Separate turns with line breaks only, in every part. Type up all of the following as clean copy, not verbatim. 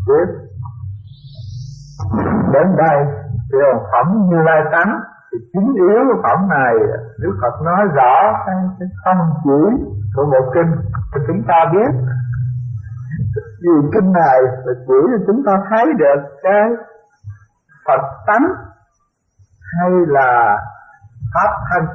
biết. Đến đây trường phẩm Như Lai tánh thì chính yếu của phẩm này Đức Phật nói rõ cái tâm chỉ của bộ kinh cho chúng ta biết. Vì kinh này là chỉ cho chúng ta thấy được cái Phật tánh hay là pháp thân.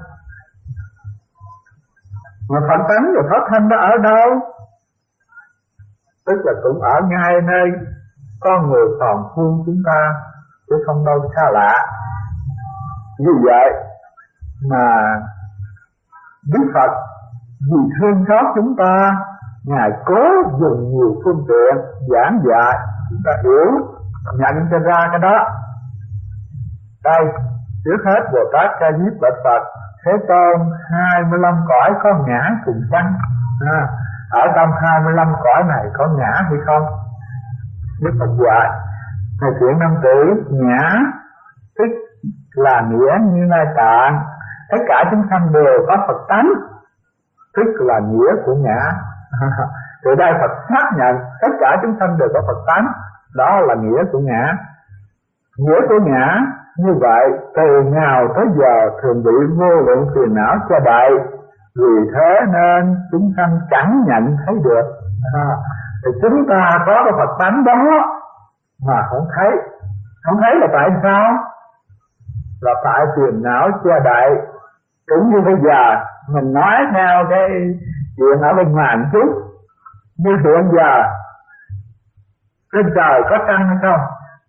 Mà Phật tánh và pháp thân nó ở đâu? Tức là cũng ở ngay nơi con người phàm phu chúng ta, chứ không đâu xa lạ. Vì vậy mà Đức Phật vì thương xót chúng ta, Ngài cố dùng nhiều phương tiện giảng dạy chúng ta hiểu, nhận cho ra cái đó. Đây, trước hết Bồ Tát Ca Diếp bạch Phật: Thế Tôn, 25 cõi có ngã cùng chăng? Ở trong 25 cõi này có ngã hay không? Đức Phật dạy: Thầy Thiện Nam Tử, ngã tức là nghĩa Như Lai Tạng. Tất cả chúng sanh đều có Phật tánh, tức là nghĩa của ngã. Từ đây Phật xác nhận tất cả chúng sanh đều có Phật tánh, đó là nghĩa của ngã. Nghĩa của ngã như vậy từ nào tới giờ thường bị vô lượng phiền não che đậy, vì thế nên chúng sanh chẳng nhận thấy được. Thì chúng ta có cái Phật tánh đó mà không thấy. Không thấy là tại sao? Là tại phiền não che đậy. Cũng như bây giờ mình nói theo cái chuyện ở bên ngoài một chút, như hiện giờ trên trời có trăng hay không?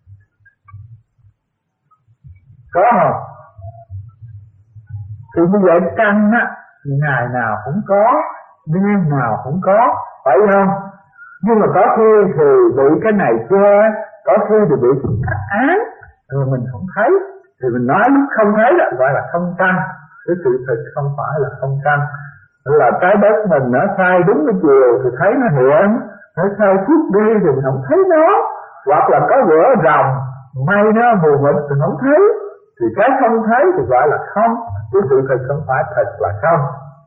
Có không? Thì như vậy trăng á, ngày nào cũng có, đêm nào cũng có, phải không? Nhưng mà có khi thì bị cái này che, có khi thì bị thất án, rồi mình không thấy. Thì mình nói lúc không thấy đó gọi là không trăng. Cái sự thật không phải là không trăng, là trái đất mình nó sai đúng cái chiều thì thấy nó hiện, nó sai chút đi thì mình không thấy nó, hoặc là có vữa rồng mây nó mù mịt thì không thấy. Thì cái không thấy thì gọi là không, cái sự thật không phải thật là không.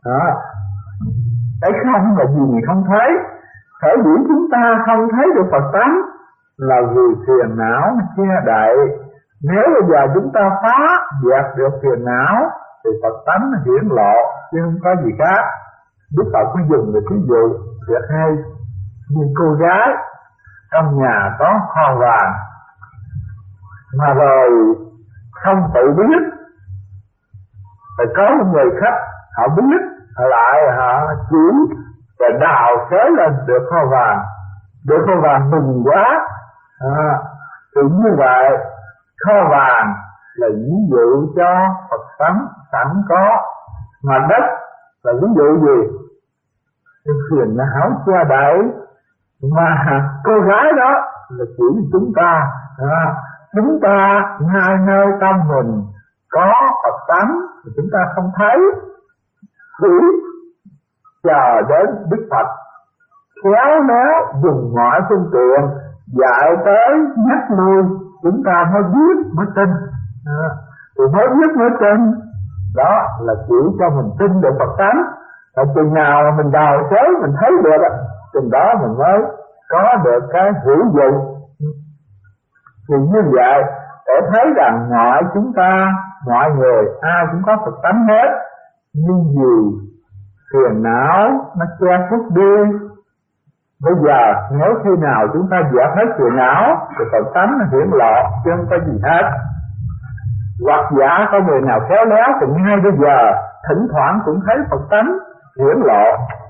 Cái không là gì mình không thấy. Sở dĩ chúng ta không thấy được Phật tánh là vì phiền não che đậy. Nếu bây giờ chúng ta phá dẹp được phiền não thì Phật tánh nó hiển lộ, chứ không có gì khác. Đức Phật có dùng được ví dụ việc hay như cô gái trong nhà có kho vàng mà rồi không tự biết, rồi có một người khách họ biết, họ lại họ chỉ và đào xới lên được kho vàng, được kho vàng mừng quá. Thì như vậy kho vàng là ví dụ cho Phật tánh sẵn có, mà đất là ví dụ gì? Cái phiền não che đậy. Mà cô gái đó là chỉ chúng ta, chúng ta ngay nơi tâm mình có Phật tánh thì chúng ta không thấy, chỉ chờ đến Đức Phật khéo léo dùng mọi phương tiện dạy tới nhắc lui chúng ta mới biết mới tin. Thì mới biết mới tin, đó là chỉ cho mình tin được Phật tánh. Và chừng nào mà mình đào xới mình thấy được, chừng đó mình mới có được cái hữu dụng. Thì như vậy để thấy rằng mọi chúng ta, mọi người ai cũng có Phật tánh hết, nhưng vì phiền não nó che khuất đi. Bây giờ nếu khi nào chúng ta dẹp hết phiền não thì Phật tánh nó hiển lộ, chứ không có gì hết. Hoặc giả có người nào khéo léo thì ngay bây giờ thỉnh thoảng cũng thấy Phật tánh hiển lộ.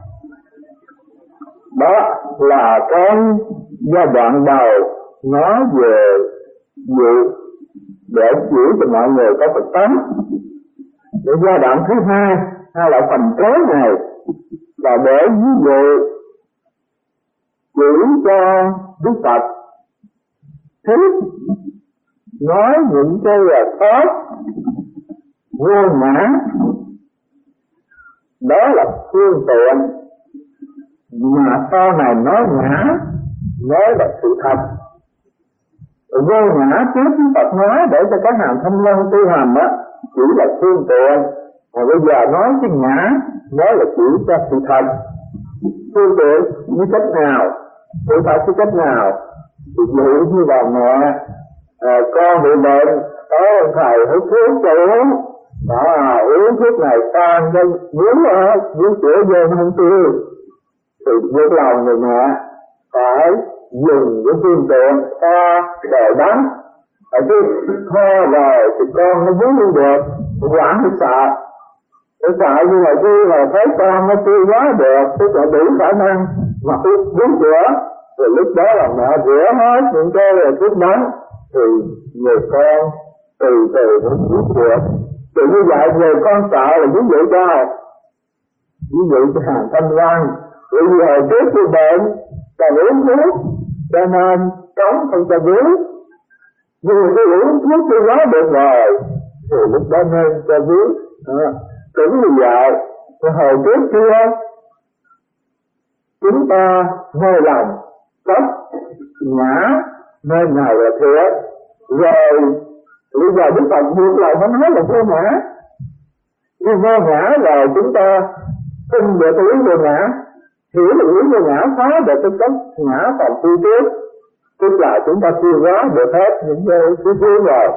Đó là cái giai đoạn đầu nói về vụ để chỉ cho mọi người có Phật tánh. Để giai đoạn thứ hai hay là phần kế này là để ví dụ chỉ cho Đức Phật thích nói những cái là tốt vô ngã, đó là phương tiện mà sau này nói ngã nói là sự thật. Vô ngã trước Đức Phật nói để cho các hàng thanh văn tu hành á chỉ là phương tiện, mà bây giờ nói cái ngã nói là chỉ cho sự thật. Phương tiện như cách nào, sự thật như cách nào, Ví dụ như bà mẹ, con bị bệnh, có ông thầy hút thuốc cho uống, uống thuốc này tan cho uống sữa vô không tiêu, thì với lòng người mẹ phải dùng cái phương tiện kho đè đắng, ở cái kho rồi thì con nó uống không được, quản nó sợ. Tôi sợ nhưng mà khi mà thấy con nó tiêu hóa được, tức là đủ khả năng mà uống sữa, rồi lúc đó là mẹ rửa hết những cái thuốc đắng, thì người con từ từ nó uống được. Thì như vậy người con sợ là ví dụ cho hàng Thanh Văn, vì hồi trước khi bệnh còn uống thuốc, cho nên cống không cho uống. Nhưng mà khi uống thuốc tiêu hóa được rồi, thì lúc đó nên cho uống. Cũng như vậy, hồi trước kia chúng ta mê lòng cấp ngã nơi nào là thiệt, rồi bây giờ Đức Phật buộc lại nó nói là vô ngã. Nhưng vô ngã là chúng ta không được cái lý vô ngã, hiểu được lý vô ngã, phá được cái cấp ngã phòng phi trước, tức là chúng ta tiêu hóa được hết những cái thứ rồi.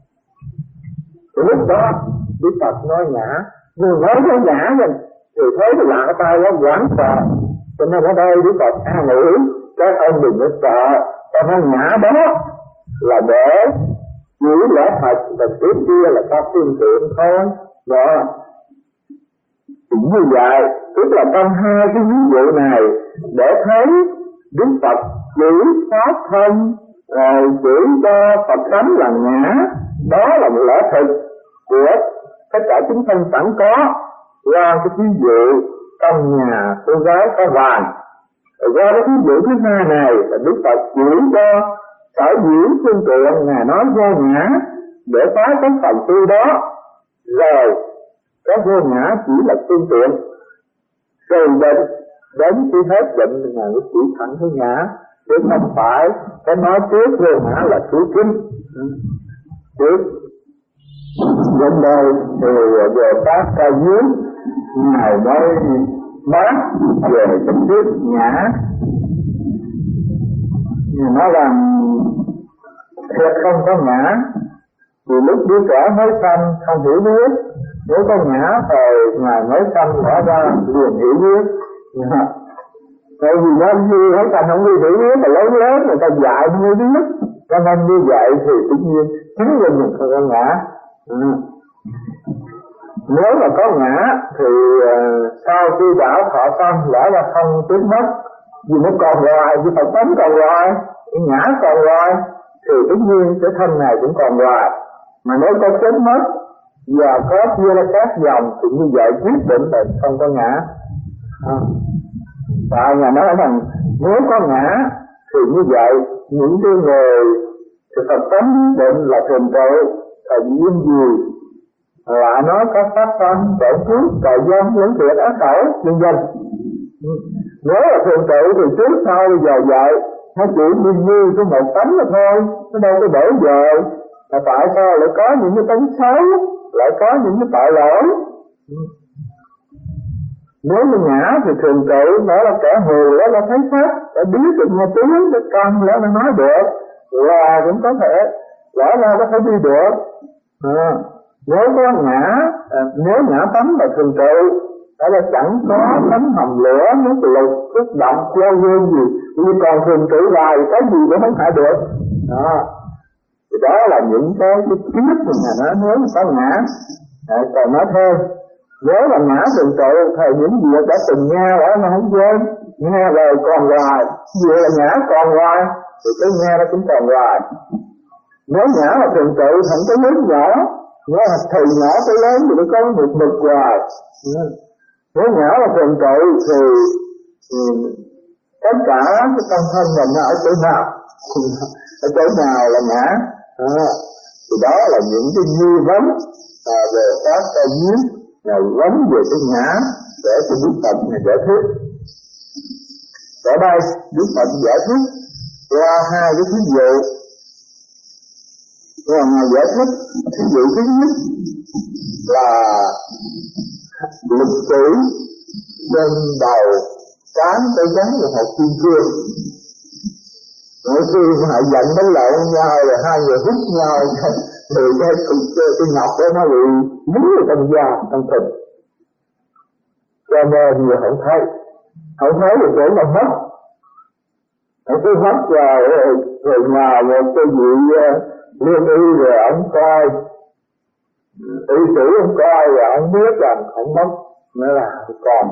Lúc đó Đức Phật nói ngã, nhưng nói cái ngã mình thì thấy cái lạ tay nó quán sợ, cho nên ở đây Đức Phật an ủi các ông đừng có sợ, cho nên ngã đó là để giữ lẽ thật, và trước kia là các phương tiện thôi. Đó cũng như vậy, tức là trong hai cái ví dụ này để thấy Đức Phật chỉ pháp thân, chỉ cho Phật tánh là ngã, đó là một lẽ thực của tất cả chúng thân sẵn có. Qua cái ví dụ trong nhà cô gái có vàng, qua cái ví dụ thứ hai này là Đức Phật chỉ cho sở dĩ phương tiện Ngài nói vô ngã để phá cái phần tư đó, rồi cái vô ngã chỉ là phương tiện. Rồi bệnh đến khi hết bệnh Ngài mới chỉ thẳng cái ngã, chứ không phải cái nói trước vô ngã là thứ kinh. Trước đến đây thì về các ca dưới Ngài mới bác về cái trước ngã. Ngài nói rằng thiệt không có ngã, vì lúc đứa trẻ mới sanh không hiểu biết, nếu có ngã thì Ngài mới sanh bỏ ra liền hiểu biết. Tại vì nó như thấy thành không hiểu biết mà lớn lớn người ta dạy không hiểu biết, cho nên như vậy thì tự nhiên chính mình không có ngã. Nếu mà có ngã thì sau khi đã thọ xong lẽ là không chết mất, vì nó còn hoài, vì Phật tánh còn hoài, cái ngã còn hoài, thì tất nhiên cái thân này cũng còn hoài. Mà nếu có chết mất và có chia ra các dòng thì như vậy quyết định là không có ngã. Và Ngài nói rằng nếu có ngã thì như vậy những cái người thì Phật tánh định là thường trụ là duyên gì, lại nói có pháp sanh, tội phước, tội dân, lưỡng thiệt, ác khẩu, vân vân. Nếu là thường trụ thì trước sau bây giờ vậy, nó chỉ như có một tánh mà thôi, nó đâu có đổi dời. Mà tại sao lại có những cái tánh xấu, lại có những cái tội lỗi? Nếu như ngã thì thường trụ đó là kẻ hù, đó là thấy pháp, đã biết được nghe tiếng, cái con lẽ nó nói được, là cũng có thể, lẽ ra có thể đi được. Nếu có ngã, nếu ngã tánh là thường trụ, đó là chẳng có tánh hầm lửa, nước lục, xúc động, treo gương gì, nhưng còn thường trụ lại, cái gì cũng không phải được. Thì đó là những cái kiến thức mà Ngài nói nếu có ngã. Còn nói thêm, nếu là ngã thường trụ thì những việc đã từng nghe đó nó không quên, nghe rồi còn hoài, việc là ngã còn hoài thì cái nghe nó cũng còn hoài. Nếu ngã là thường trụ không có lớn nhỏ, nếu là từ nhỏ tới lớn thì nó có một mực hoài. Nếu ngã là thường trụ thì tất cả cái tâm thân mình nó ở chỗ nào, ở chỗ nào là ngã. Thì đó là những cái nghi vấn về các cái duyên là vấn về cái ngã để cho Đức Phật này giải thích. Ở đây Đức Phật giải thích qua hai cái thí dụ. Rồi Ngài giải thích thí dụ thứ nhất là lịch sử trên đầu cán tay gắn là một kim cương. Mỗi khi họ giận đánh lộn nhau rồi hai người hút nhau thì cái ngọc đó nó bị dính vào trong da, trong thịt. Cho nên người không thấy được chỗ mà mất. Ông cứ mất rồi nhờ một cái vị lương y rồi ông coi, y sĩ ông coi rồi ông biết rằng ông mất nữa là còn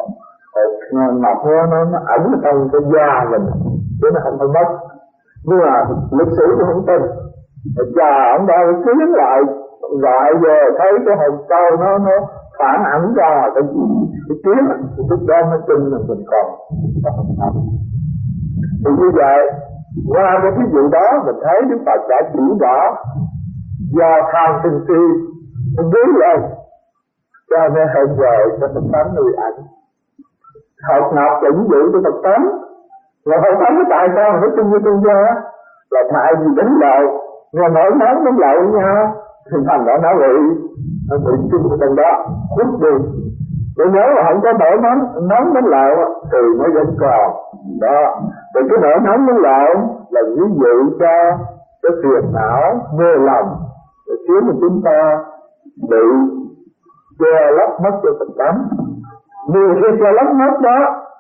ngọc nó ẩn trong cái da mình chứ nó không phải mất. Nhưng mà lịch sử cũng không tin. Chờ ông đâu kiếm lại gọi về thấy cái hồn câu nó phản ảnh ra cái tiếng lúc đó nó tin là mình còn có hồn thật. Thì như vậy qua cái ví dụ đó mình thấy Đức Phật đã chỉ rõ do tham sân si nó dướng lên cho nên hiện về cho Phật tánh nuôi ảnh. Học ngọc là ví dụ cho Phật tánh. Là Phật tánh tại sao nó chung như tương gia là tại vì đánh lộn, nghe nổi nóng đánh lộn với nhau thì thành ra nó bị chung trong đó hút đi. Để nếu mà không có nổi nóng đánh lộn thì nó vẫn còn đó. Thì cái nổi nóng đánh lộn là ví dụ cho cái phiền não mê lòng để khiến cho chúng ta bị che lấp mất cho Phật tánh. Nhiều khi che lấp mất đó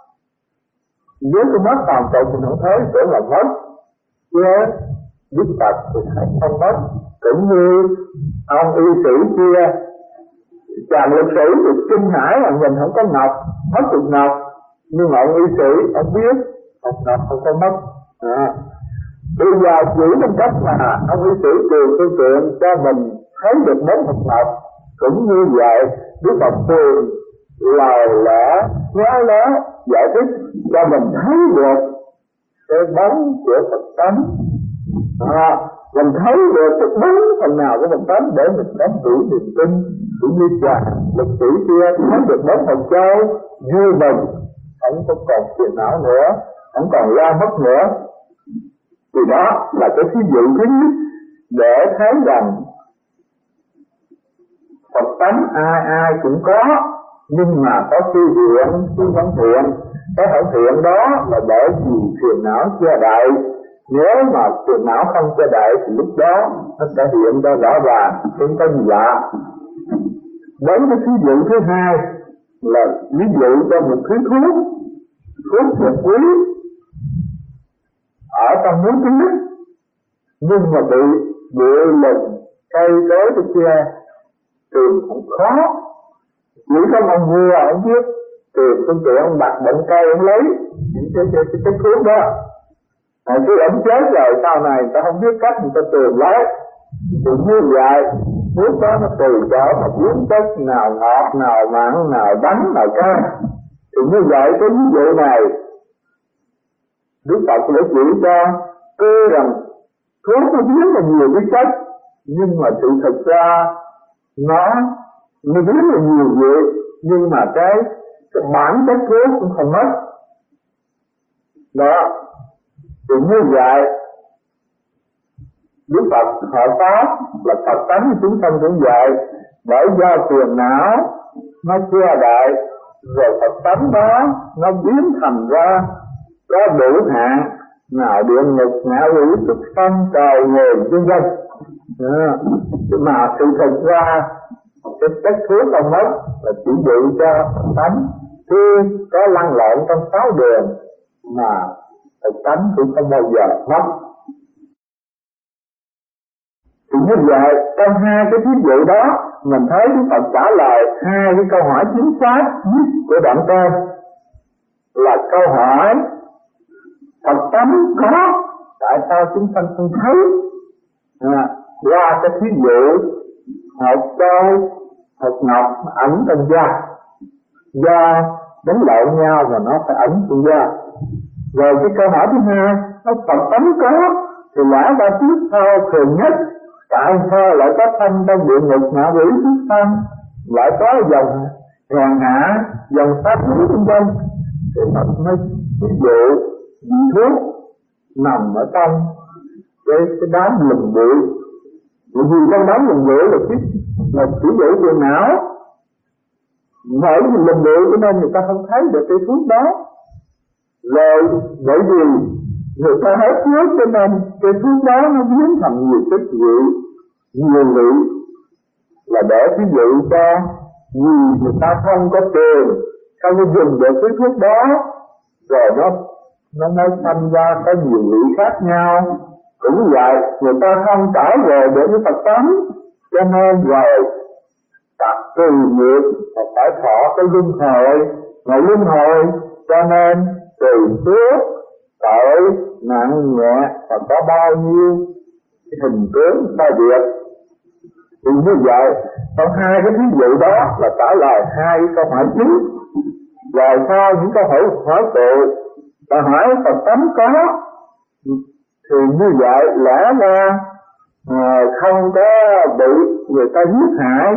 với cái mắt toàn tụng thì không thấy chỗ là mất, chứ Đức Phật thì thấy không mất. Cũng như ông y sĩ kia, chàng lịch sử thì kinh hãi là mình không có ngọc, mất được ngọc, nhưng mà ông y sĩ ông biết ngọc không có mất. Bây giờ chỉ trong cách mà ông y sĩ truyền phương tiện cho mình thấy được bốn hạt ngọc, cũng như vậy Đức Phật truyền lời lẽ nói lẽ giải thích cho mình thấy được cái bóng của Phật tánh. Mình thấy được cái bóng phần nào của Phật tánh để mình đánh đủ niềm tin. Cũng như chàng lịch sử kia thấy được bóng Phật Châu vui mừng, không có còn phiền não nữa, không còn lo mất nữa. Thì đó là cái ví dụ thứ nhất để thấy rằng Phật tánh ai cũng có, nhưng mà có tư thiện, tư không thiện. Cái hậu thiện đó là bởi vì phiền não che đậy. Nếu mà phiền não không che đậy thì lúc đó nó sẽ hiện ra rõ ràng, không có gì lạ. Đến cái ví dụ thứ hai là ví dụ cho một thứ thuốc thật quý ở trong núi tuyết, nhưng mà bị bụi lùn cây cối cái kia tìm cũng khó. Chỉ có ông vua ông biết tìm phương tiện ông đặt bệnh cây ông lấy những cái thuốc đó. Khi ông chết rồi sau này ta không biết cách người ta tìm lấy. Thì như vậy thuốc đó nó tùy chỗ mà biến chất nào ngọt, nào mặn, nào đắng, nào cay. Thì như vậy cái ví dụ này Đức Phật đã chỉ cho cơ rằng thuốc nó biến là nhiều cái chất, nhưng mà sự thật ra nó biến là nhiều việc, nhưng mà cái bản chất thuốc cũng không mất. Đó, thì như vậy Đức Phật họ Pháp là Phật tánh chúng sanh cũng vậy, bởi do phiền não nó che đậy, rồi Phật tánh đó nó biến thành ra có đủ hạn, nào địa ngục, ngạ quỷ, súc sanh, trời người vân vân. Mà sự thật ra cái chất thuốc không mất là chỉ dụ cho Phật tánh khi có lăn lộn trong 6 đường mà Phật tánh cũng không bao giờ mất. Thì như vậy trong hai cái thí dụ đó mình thấy Đức Phật trả lời hai cái câu hỏi chính xác nhất của đoạn trên là câu hỏi Phật tánh có, tại sao chúng sanh không thấy? Qua cái thí dụ hột châu, hột ngọc ẩn trong da, do đánh lộn nhau và nó phải ẩn trong da. Rồi cái câu hỏi thứ hai, nó Phật tánh có thì lẽ ra tiếp theo thường nhất, tại sao lại có thân trong địa ngục, ngạ quỷ, súc sanh, lại có dòng hèn hạ, dòng sát khí vân vân. Thì Phật mới ví dụ thuốc nằm ở trong cái đám lùm bụi. Vì trong đám lùm bụi là chỉ dụ phiền não, bởi vì lùm bụi cho nên người ta không thấy được cái thuốc đó. Rồi bởi vì Người ta hết thuốc cho nên cái thuốc đó nó biến thành nhiều chất vị, nhiều vị, là để ví dụ cho vì người ta không có tiền, không có dùng được cái thuốc đó, rồi nó mới thành ra có nhiều vị khác nhau. Cũng vậy, người ta không trở về được với Phật tánh, cho nên rồi tập trừ nghiệp và phải thọ cái luân hồi, ngày luân hồi, cho nên trừ phước tội nặng nhẹ và có bao nhiêu hình tướng sai biệt. Thì như vậy, trong hai cái ví dụ đó là trả lời hai câu hỏi chính. Rồi sau những câu hỏi tụ là hỏi Phật tánh có, thì như vậy lẽ ra không có bị người ta giết hại.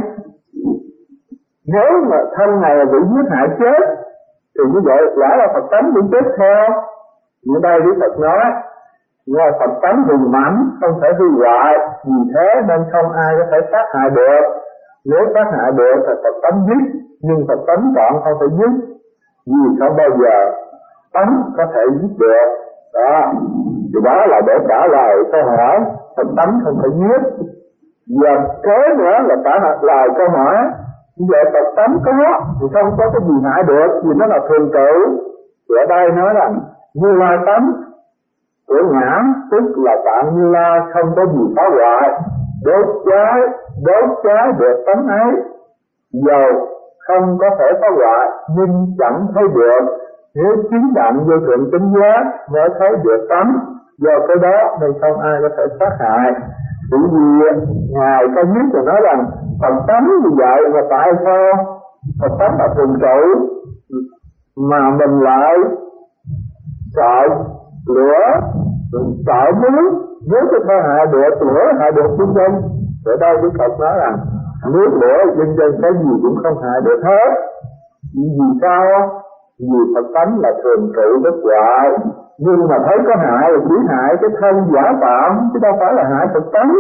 Nếu mà thân này bị giết hại chết thì như vậy lẽ là Phật tánh cũng chết theo. Như đây Đức Phật nói, ngoài Phật tánh hùng mãnh không thể hư hoại, vì thế nên không ai có thể sát hại được. Nếu sát hại được thì Phật tánh giết, nhưng Phật tánh chọn không thể giết, vì không bao giờ tánh có thể giết được. Đó, thì đó là để trả lời câu hỏi Phật tánh không thể giết. Và kế nữa là trả lời câu hỏi về Phật tánh có thì không có cái gì hại được, vì nó là thường trụ. Thì ở đây nói là Như Lai tánh của ngã, tức là Tạng Như Lai không có gì phá hoại, đốt cháy được tánh ấy, dầu không có thể phá hoại nhưng chẳng thấy được. Nếu chứng đặng vô thượng chánh giác mới thấy được tánh, do cái đó nên không ai có thể sát hại. Bởi vì Ngài có nhất là nói rằng Phật tánh như vậy, mà tại sao Phật tánh là thường trụ mà mình lại sợ lửa, sợ nước, nếu có thể hại được lửa, hại được vân vân. Ở đây Đức Phật nói rằng nước lửa vân vân cái gì cũng không hại được hết. Vì sao? Vì Phật tánh là thường trụ bất hoại, nhưng mà thấy có hại là chỉ hại cái thân giả tạm, chứ đâu phải là hại Phật tánh.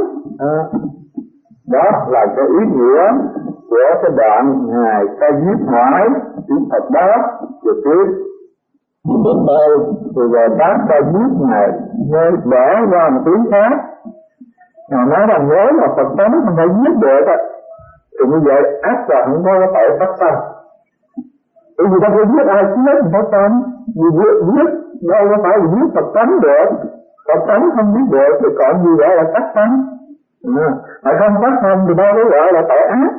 Đó là cái ý nghĩa của cái đoạn Ngài ta giết hỏi chữ Phật đáp rồi tiếp. Tiếp theo thì về bác ta giết Ngài nơi bẻ ra một tiếng khác. Ngài nói rằng nếu mà Phật tánh không thể giết được thì như vậy ác là không có tội phát sanh. Bởi vì ta phải giết ai chết thì phát sanh, vì giết đâu có phải là giết Phật tánh được. Phật tánh không giết được thì còn gì gọi là phát sanh. Mà không phát sanh thì đâu có gọi là tội ác,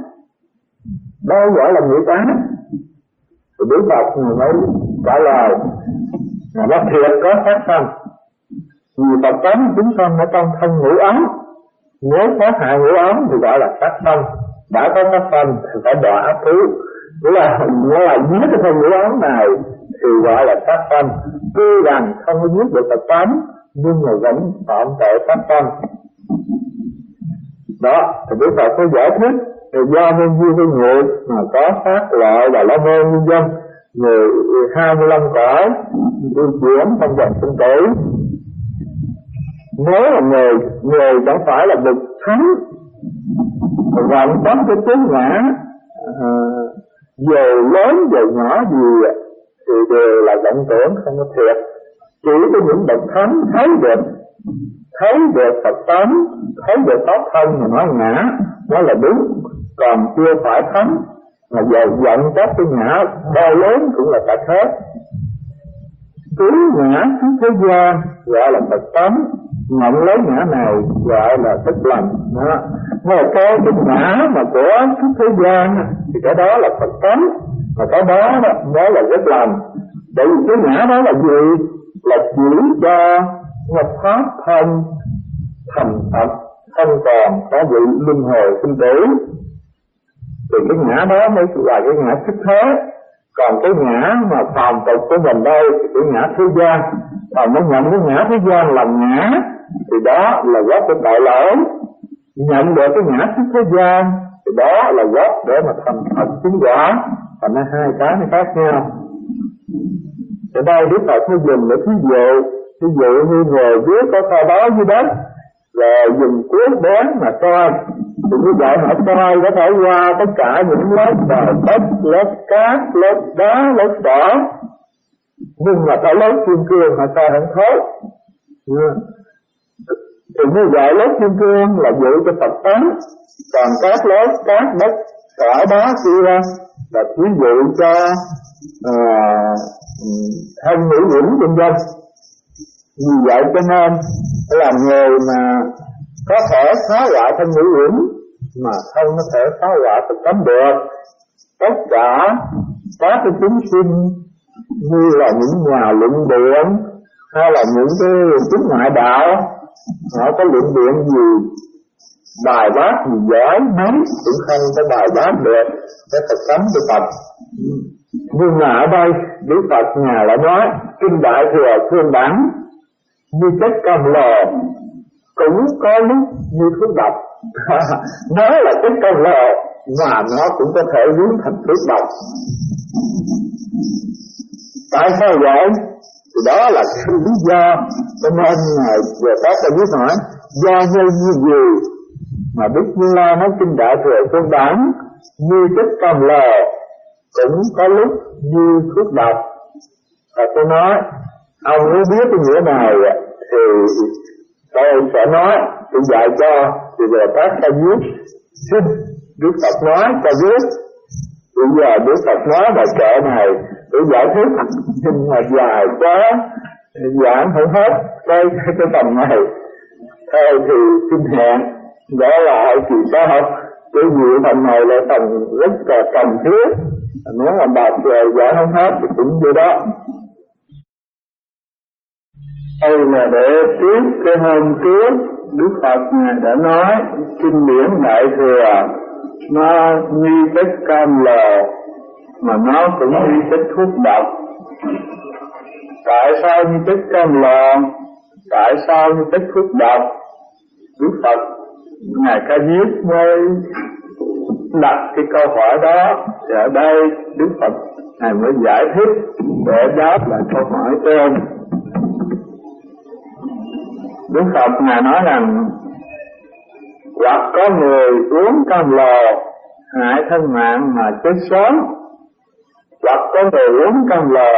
đâu gọi là nghiệp ác. Thì Đức Phật mới trả lời là nó thiệt có phát sanh, vì Phật tánh chúng sanh ở trong thân ngũ ấm. Nếu sát hại ngũ ấm thì gọi là sát sanh, đã có sát sanh thì phải đọa ác thú. Nghĩa là giết cái thân ngũ ấm này thì gọi là sát sanh. Tuy rằng không có giết được Phật tánh nhưng mà vẫn phạm tội sát sanh. Đó, thì Đức Phật có giải thích thì do nguyên duyên cái nghiệp mà có sát lợi và la môn nhân dân, người 25 cõi di chuyển trong vòng sinh tử. Nếu là người chẳng phải là bậc thánh và có cái tướng ngã, dù lớn dù nhỏ gì thì đều là vọng tưởng không có thiệt. Chỉ có những bậc thánh thấy được Phật tánh, thấy được pháp thân mà nói ngã, đó là đúng. Còn chưa phải thánh mà giận các cái ngã đau lớn cũng là cả hết. Cứ ngã xuống thế gian gọi là Phật tánh, nhận lấy ngã này gọi là tức lành. Mà cái ngã mà của xuất thế gian thì cái đó là Phật tánh, mà cái đó là rất lành. Bởi vì cái ngã đó là gì? Là chỉ cho pháp thân thành thật, không còn có vị luân hồi sinh tử. Thì cái ngã đó mới là cái ngã xuất thế. Còn cái ngã mà phàm tục của mình đây thì cái ngã thế gian. Còn nó nhận cái ngã thế gian làm ngã thì đó là gốc của tội lỗi. Nhận được cái ngã xuất thế gian thì đó là gốc để mà thành thật chứng quả. Thành ra hai cái nó khác nhau. Ở đây Đức Phật mới dùng để ví dụ như người dưới có kho báu dưới đất, rồi dùng cuốc bén mà coi, thì như vậy họ coi có thể qua tất cả những lớp đất, lớp cát, lớp đá, lớp cỏ, nhưng mà tới lớp kim cương họ coi không thấu. Thì như vậy lớp kim cương là dụ cho Phật tánh, còn các lớp cát đất cỏ đá kia là ví dụ cho thân ngũ quẩn vân vân. Vì vậy cho nên làm người mà có thể phá hoại thân ngũ quẩn mà không có thể phá hoại Phật tánh được. Tất cả các cái chúng sinh như là những nhà luận biện hay là những cái chúng ngoại đạo, họ có luận biện gì, bài bác gì giỏi mấy cũng không có bài bác được cái Phật tánh của Phật. Nhưng mà ở đây Đức Phật Ngài lại nói kinh Đại Thừa Phương Bản như chất cầm lò cũng có lúc như thuốc độc. Nó là chất cầm lò mà nó cũng có thể biến thành thuốc độc. Tại sao vậy? Thì đó là cái lý do cho nên Ngài về các ta biết hỏi do như gì mà Đức Như Lai nói kinh Đại Thừa Phương Bản như chất cầm lò cũng có lúc như thuốc độc. Và tôi nói ông muốn biết cái nghĩa này thì tôi sẽ nói, tôi dạy cho, thì giờ các ta viết xin Đức Phật nói cho biết. Bây giờ Đức Phật nói bài kệ này tôi giải thích nhưng mà dài quá, giảng không hết cái phần này. Thôi thì xin hẹn đó là kỳ sau. Cái gì phần này là phần rất là cần thiết, nếu mà bài kệ giảng không hết thì cũng như đó. Đây là để tiếp cái hôm trước Đức Phật Ngài đã nói kinh điển Đại Thừa nó như chất cam lò mà nó cũng như chất thuốc độc. Tại sao như chất cam lò? Tại sao như chất thuốc độc? Đức Phật Ngài Ca Diếp mới đặt cái câu hỏi đó. Thì ở đây Đức Phật Ngài mới giải thích để đáp lại câu hỏi trên. Đức Phật Ngài nói rằng hoặc có người uống cam lò hại thân mạng mà chết sớm, hoặc có người uống cam lò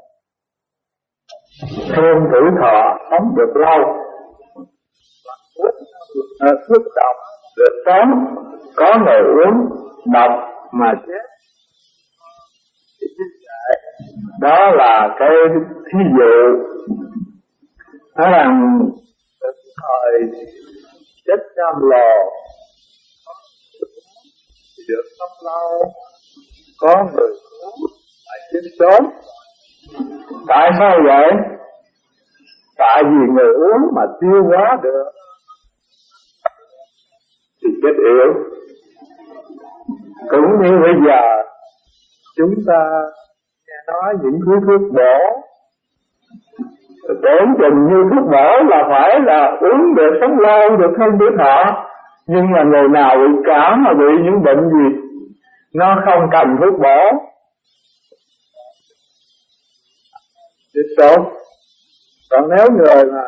thêm tuổi thọ sống được lâu, thuốc độc được sống, có người uống độc mà chết. Đó là cái thí dụ. Nói rằng thời chết cam lò được sống lâu, có người uống lại chết sớm. Tại sao vậy? Tại vì người uống mà tiêu hóa được thì chết yếu. Cũng như bây giờ chúng ta nghe nói những thứ thuốc bổ, tưởng chừng như thuốc bổ là phải là uống được sống lâu được hơn tuổi thọ. Nhưng mà người nào bị cảm mà bị những bệnh gì nó không cần thuốc bổ thì tốt. Còn nếu người mà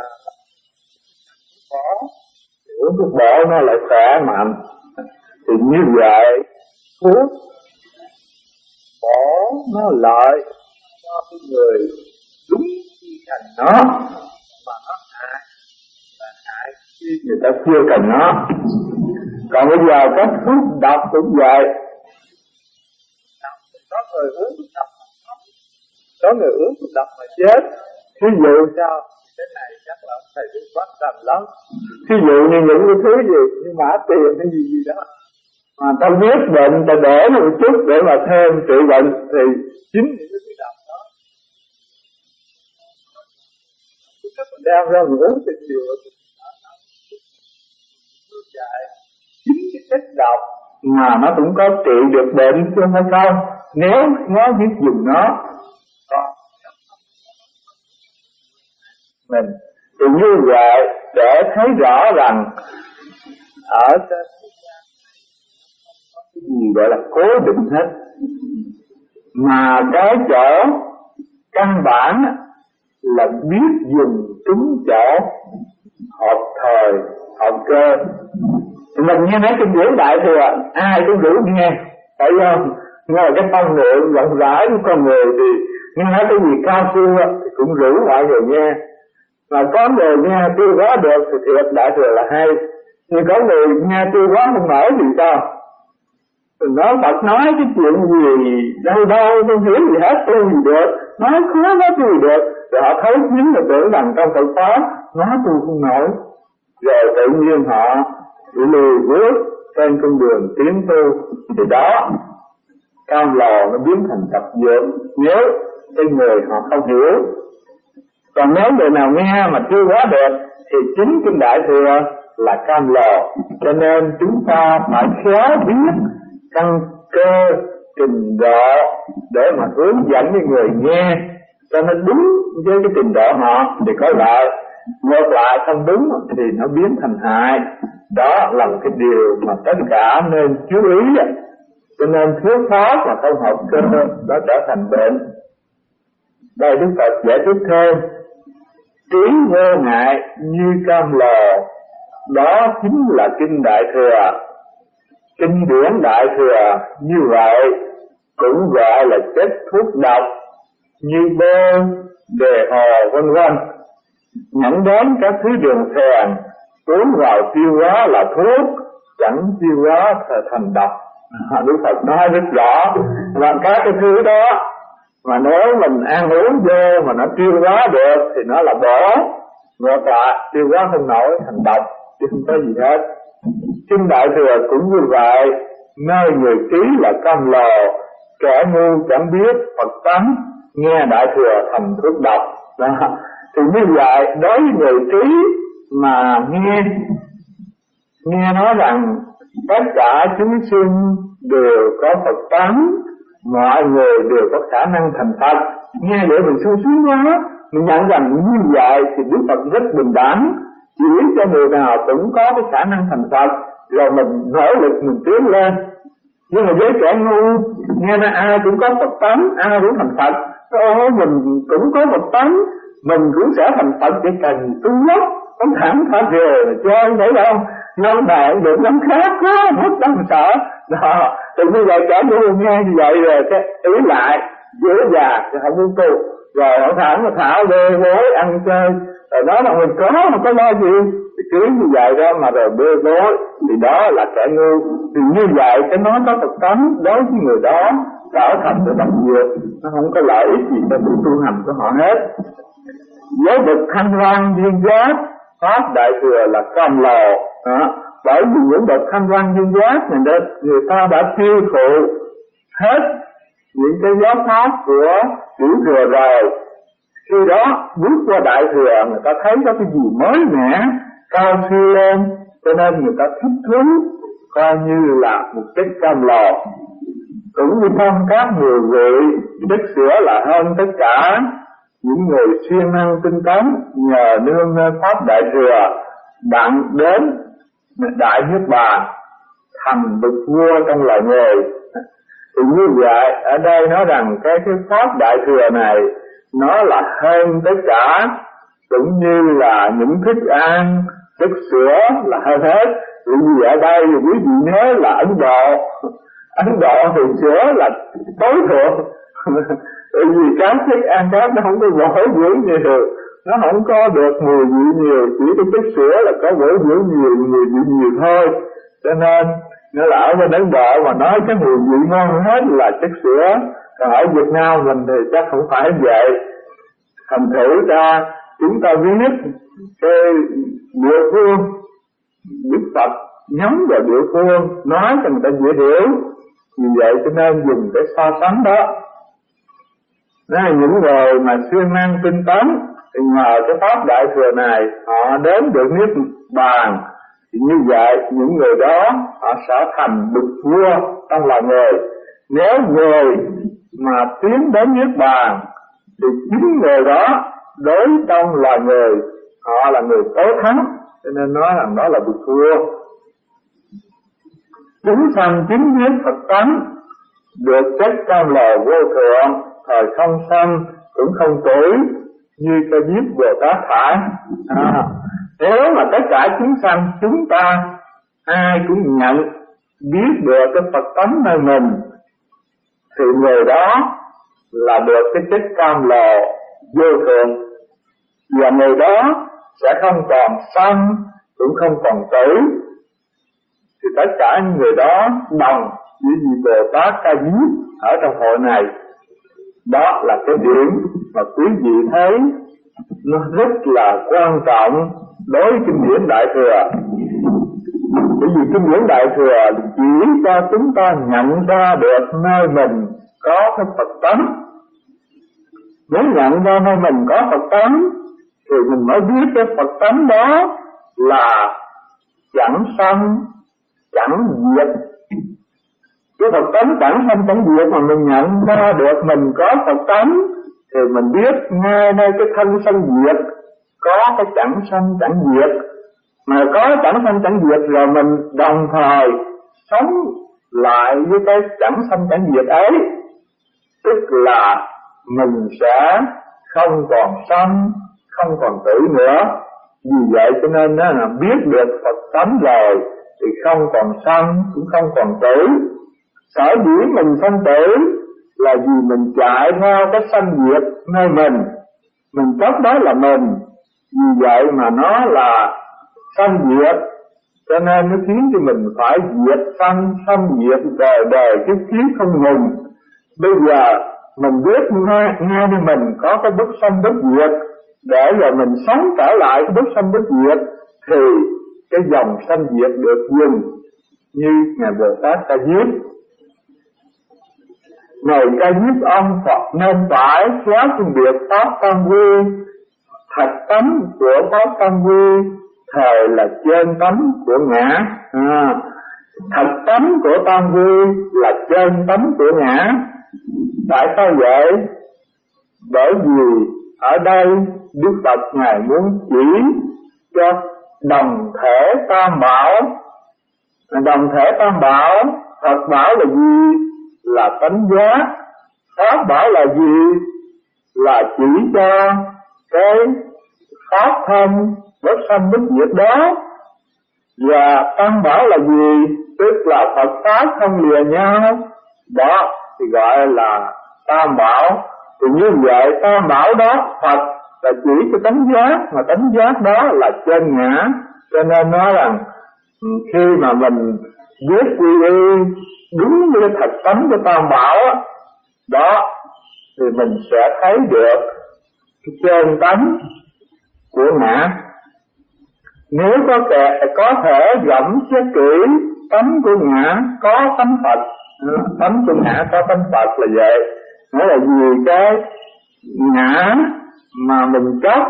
bổ thì uống thuốc bổ nó lại khỏe mạnh. Thì như vậy thuốc bổ nó lợi cho cái người đúng cần nó, mà nó hại là hại khi người ta chưa cần nó. Còn bây giờ các thuốc độc cũng vậy. Có người uống thuốc độc mà sống, có người uống thuốc độc mà chết. Thí dụ sao? Cái này chắc là thầy cũng quan tâm lắm. Thí dụ như những cái thứ gì như mã tiền hay gì đó mà ta biết bệnh, ta để một chút để mà thêm trị bệnh, thì chính những cái thuốc độc đó các mình đem ra mình uống thì nhiều chạy. Chính cái chất độc mà nó cũng có trị được bệnh chứ không phải không, nếu nó biết dùng nó. Mình thì như vậy để thấy rõ rằng ở trên có cái gì gọi là cố định hết, mà cái chỗ căn bản là biết dùng trúng chỗ, hợp thời, hợp cơ. Thì mình nghe nói kinh điển Đại Thừa ai cũng đủ nghe, phải không? Nghe là cái phong lượng rộng rãi của con người thì nghe nói cái gì cao siêu thì cũng rủ mọi người nghe. Mà có người nghe tiêu hóa được thì thiệt đại thừa là hay, nhưng có người nghe tiêu hóa không nổi thì sao? Nói Phật nói cái chuyện gì đâu đâu không hiểu gì hết, tu gì được, nói khó nói tu gì được, rồi họ thấu kiến là tưởng rằng trong Phật pháp nói tu không nổi, rồi tự nhiên họ lùi bước trên con đường tiến tu. Thì đó, cam lò nó biến thành tập dưỡng nếu cái người họ không hiểu. Còn nếu người nào nghe mà chưa quá được thì chính kinh Đại Thừa là cam lò. Cho nên chúng ta phải khéo biết căn cơ trình độ để mà hướng dẫn những người nghe cho nó đúng với cái trình độ họ thì có lợi, ngược lại không đúng thì nó biến thành hại. Đó là một cái điều mà tất cả nên chú ý. Cho nên thiếu sót mà không học cơ đó trở thành bệnh. Đây Đức Phật giải thích thêm: trí vô ngại như cam lò, đó chính là kinh Đại Thừa. Kinh điển Đại Thừa như vậy cũng gọi là chất thuốc độc như bơ, đề hồ vân vân. Nhẫn đến các thứ đường phèn, uống vào tiêu hóa là thuốc, chẳng tiêu hóa thành độc. Đức Phật nói rất rõ. Và các cái thứ đó mà nếu mình ăn uống vô mà nó tiêu hóa được thì nó là bổ, ngược lại tiêu hóa không nổi thành độc, chứ không có gì hết. Kinh Đại Thừa cũng như vậy, nơi người trí là cam lò, kẻ ngu chẳng biết Phật tánh, nghe Đại Thừa thành thuốc độc. Đó. Thì như vậy đối với người trí mà nghe nói rằng tất cả chúng sinh đều có Phật tánh, mọi người đều có khả năng thành Phật, nghe vậy mình sung sướng quá, mình nhận rằng như vậy thì Đức Phật rất bình đẳng, chỉ cho người nào cũng có cái khả năng thành Phật, rồi mình nỗ lực mình tiến lên. Nhưng mà với kẻ ngu nghe nói ai cũng có Phật tánh, ai cũng thành Phật, mình cũng có Phật tánh, mình cũng sẽ thành Phật, chỉ cần tu lắm, không thẳng thả về mà chơi thấy không? Năm bạn được năm khác quá, mất đáng sợ. Đó, thì như vậy kẻ ngu nghe như vậy rồi cái ý lại dễ dàng thì không muốn tu, rồi họ thẳng mà thả bê bối ăn chơi, rồi nói là mình có mà có lo gì, thì cứ như vậy đó mà rồi bê bối, thì đó là kẻ ngu. Thì như vậy cái nói có Phật tánh đối với người đó trở thành cái độc dược, nó không có lợi ích gì cho sự tu hành của họ hết. Với bậc thanh văn duyên giác, pháp Đại Thừa là cam lò. Bởi vì những bậc thanh văn duyên giác này người ta đã tiêu thụ hết những cái giáo pháp của Tiểu Thừa rồi, khi đó bước qua Đại Thừa người ta thấy có cái gì mới mẻ cao siêu lên, cho nên người ta thích thú, coi như là một chất cam lò. Cũng như trong các người vị, chất sữa là hơn tất cả những người siêng năng tinh tấn, nhờ nương pháp Đại Thừa đặng đến Đại Niết Bàn, thành bậc vua trong loài người. Thì như vậy ở đây nói rằng cái pháp Đại Thừa này nó là hơn tất cả, cũng như là những thức ăn, chất sữa là hơn hết. Vì ở đây quý vị nhớ là Ấn Độ thì sữa là tối thượng. Bởi vì các thức ăn khác nó không có bổ dưỡng nhiều, nó không có được mùi vị nhiều, chỉ cái chất sữa là có bổ dưỡng nhiều, mùi vị nhiều thôi. Cho nên nó là ở bên Ấn Độ mà nói cái mùi vị ngon hết là chất sữa, còn ở Việt Nam mình thì chắc không phải vậy. Thành thử ra chúng ta biết cái địa phương, Đức Phật nhắm vào địa phương nói cho người ta dễ hiểu, vì vậy cho nên dùng cái so sánh đó. Đó là những người mà siêng năng tinh tấn thì nhờ cái pháp Đại Thừa này họ đến được Niết Bàn, thì như vậy những người đó họ sẽ thành bậc vua trong loài người. Nếu người mà tiến đến Niết Bàn thì chính người đó đối trong loài người họ là người tối thắng, cho nên nói rằng đó là bậc vua. Chúng sanh chính biết Phật tánh, được chất cam lò vô thượng, thời không sanh cũng không tuổi, như cho giết Bồ Tát thải. Nếu mà tất cả chúng sanh chúng ta ai cũng nhận biết được cái Phật tánh nơi mình, thì người đó là được cái chất cam lò vô thượng. và người đó sẽ không còn sanh cũng không còn tử. Thì tất cả những người đó đồng với vị Bồ Tát Ca Diếp ở trong hội này. Đó là cái điểm mà quý vị thấy nó rất là quan trọng đối với kinh điển Đại Thừa. Bởi vì kinh điển Đại Thừa chỉ cho chúng ta nhận ra được nơi mình có cái Phật tánh. Nếu nhận ra nơi mình có Phật tánh thì mình mới biết cái Phật tánh đó là chẳng sanh chẳng diệt. Cái Phật tánh chẳng sanh chẳng diệt mà mình nhận ra được mình có Phật tánh thì mình biết ngay nơi cái thân sanh diệt có cái chẳng sanh chẳng diệt. Mà có chẳng sanh chẳng diệt rồi mình đồng thời sống lại với cái chẳng sanh chẳng diệt ấy, tức là mình sẽ không còn sanh không còn tử nữa. Vì vậy cho nên đó là biết được Phật tánh rồi thì không còn sanh cũng không còn tử. Sở dĩ mình sanh tử là vì mình chạy theo cái sanh diệt nơi mình chấp đó là mình. Vì vậy mà nó là sanh diệt, cho nên nó khiến cho mình phải diệt sanh diệt đời đời kiếp kiếp không ngừng. Bây giờ mình biết ngay nơi mình có cái bất sanh bất diệt, để rồi mình sống trở lại cái bất sanh bất diệt thì cái dòng sanh diệt được dừng. Như Ngài Bồ Tát Ca Diếp, Ngài Ca Diếp ông Phật nên phải khéo phân biệt pháp tam quy. Thật tánh của pháp tam quy thời là trên tánh của ngã. Thật tánh của tam quy là trên tánh của ngã. Tại sao vậy? Bởi vì ở đây Đức Phật Ngài muốn chỉ cho đồng thể tam bảo. Đồng thể tam bảo, Phật bảo là gì? Là tánh giác. Pháp bảo là gì? Là chỉ cho cái pháp thân bất sanh bất diệt đó. Và tam bảo là gì? Tức là Phật pháp không lìa nhau. Đó thì gọi là tam bảo. Thì như vậy tam bảo đó Phật là chỉ cho tánh giác, mà tánh giác đó là trên ngã. Cho nên nói rằng khi mà mình biết quy y đúng với thật tánh của tam bảo đó thì mình sẽ thấy được cái trên tánh của ngã. Nếu có thể gẫm xét kỹ tánh của ngã có tánh Phật, tánh của ngã có tánh Phật là vậy. Nghĩa là vì cái ngã mà mình chấp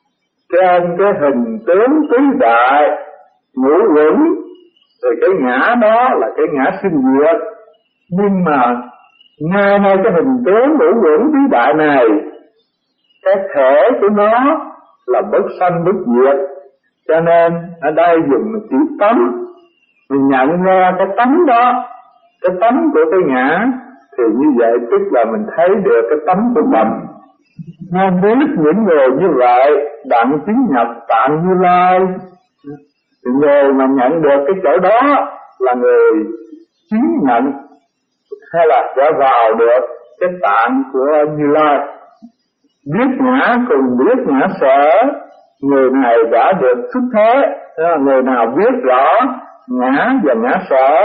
trên cái hình tướng tứ đại ngũ uẩn thì cái ngã đó là cái ngã sinh diệt. Nhưng mà ngay nơi cái hình tướng ngũ uẩn tứ đại này, cái thể của nó là bất sanh bất diệt. Cho nên ở đây dùng chữ tánh, mình nhận ra cái tánh đó, cái tánh của cái ngã, thì như vậy tức là mình thấy được cái tánh của mình. Nên biết những người như vậy đặng chứng nhập Tạng Như Lai, thì người mà nhận được cái chỗ đó là người chứng nhận hay là sẽ vào được cái tạng của Như Lai. Biết ngã cùng biết ngã sở, người này đã được xuất thế. Người nào biết rõ ngã và ngã sở,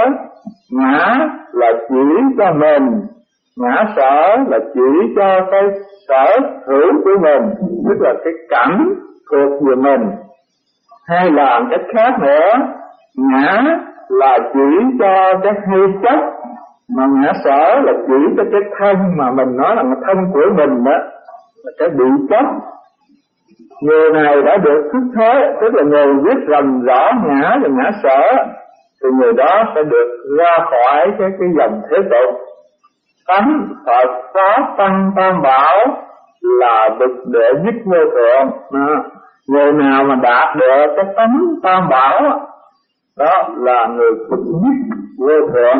ngã là chỉ cho mình, ngã sở là chỉ cho cái sở hữu của mình, tức là cái cảnh thuộc về mình. Hay là cách khác nữa, ngã là chỉ cho cái hay chất, mà ngã sở là chỉ cho cái thân mà mình nói là thân của mình đó, là cái bị chất. Người này đã được xuất thế, tức là người biết rành rõ ngã và ngã sở, thì người đó sẽ được ra khỏi cái dòng thế tục. Tánh Phật Pháp Tăng Tam Bảo là bậc đệ nhất vô thượng. Người nào mà đạt được cái tánh Tam Bảo đó là người bậc nhất vô thượng.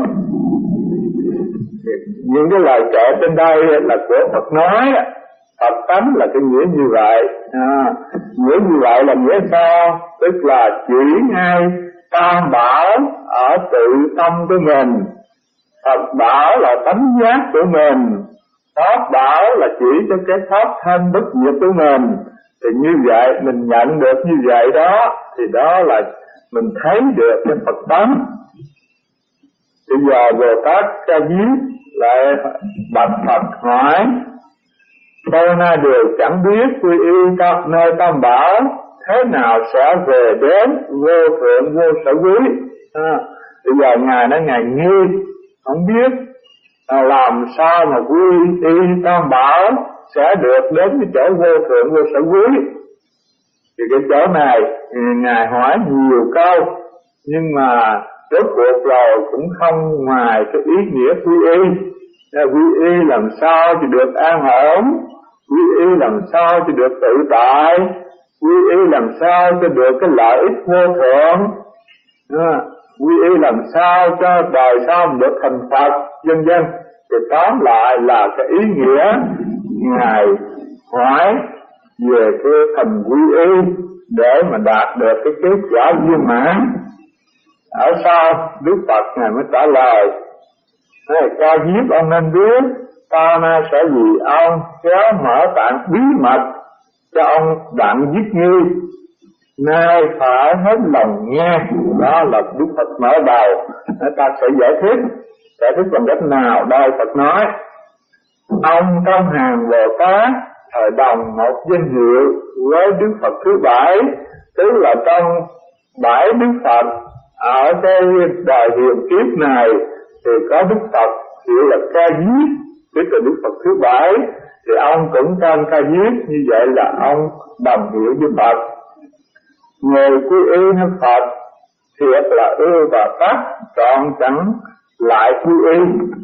Những cái lời kể trên đây là của Phật nói, Phật tánh là cái nghĩa như vậy. Nghĩa như vậy là nghĩa sao? Tức là chỉ ngay Tam Bảo ở tự tâm của mình. Phật bảo là tánh giác của mình, Pháp bảo là chỉ cho cái pháp thân bất diệt của mình, Thì như vậy mình nhận được như vậy đó, thì đó là mình thấy được cái Phật tánh. Bây giờ Bồ Tát Ca Diếp lại bạch Phật hỏi: tôi nay đều chẳng biết quy y nơi Tam Bảo thế nào sẽ về đến vô thượng vô sở quý. Bây giờ Ngài nói Ngài nghi, không biết làm sao mà quy y Tam Bảo sẽ được đến cái chỗ vô thượng vô sở quý. Thì cái chỗ này Ngài hỏi nhiều câu, nhưng mà rốt cuộc rồi cũng không ngoài cái ý nghĩa quy y. Quy y làm sao thì được an ổn, quy y làm sao thì được tự tại, quy y làm sao cho được cái lợi ích vô thượng, quy y làm sao cho đời sau được thành Phật, vân vân. Thì tóm lại là cái ý nghĩa Ngài hỏi về cái thành quy y để mà đạt được cái kết quả viên mãn. Ở sau Đức Phật Ngài mới trả lời: Ca Diếp, ông nên biết ta nay sẽ vì ông kéo mở tạng bí mật cho ông đặng giết ngươi, nay phải hết lòng nghe. Đó là Đức Phật mở đầu. Ta sẽ giải thích bằng cách nào đây? Phật nói: ông trong hàng Bồ Tát thời đồng một danh hiệu với Đức Phật thứ 7, tức là trong 7 Đức Phật ở cái đời hiện kiếp này thì có Đức Phật hiệu là Ca Diếp, tức là Đức Phật thứ 7, thì ông cũng tên Ca Diếp, như vậy là ông đồng hiệu với Phật. Người quy y như Phật thiệt là ưa và tắc, trọn chẳng lại quy y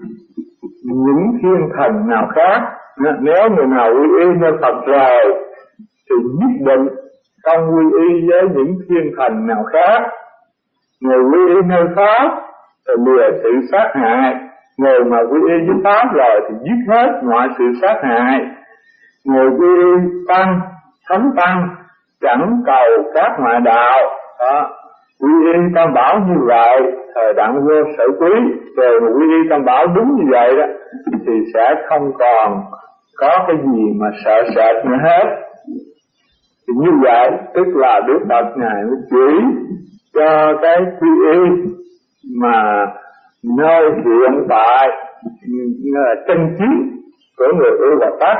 những thiên thần nào khác. Nếu người nào quy y như Phật rồi thì nhất định không quy y với những thiên thần nào khác. Người quy y nơi Pháp thì lìa sự sát hại, người mà quy y với Pháp rồi thì giết hết mọi sự sát hại. Người quy y tăng, thánh tăng, chẳng cầu các ngoại đạo. Quy y Tam Bảo như vậy thời đặng vô sở quý, rồi mà quy y Tam Bảo đúng như vậy đó thì sẽ không còn có cái gì mà sợ sệt nữa hết. Thì như vậy tức là Đức Phật Ngài mới chỉ cho cái quy y mà nơi hiện tại chân chính của người ưa và tắc.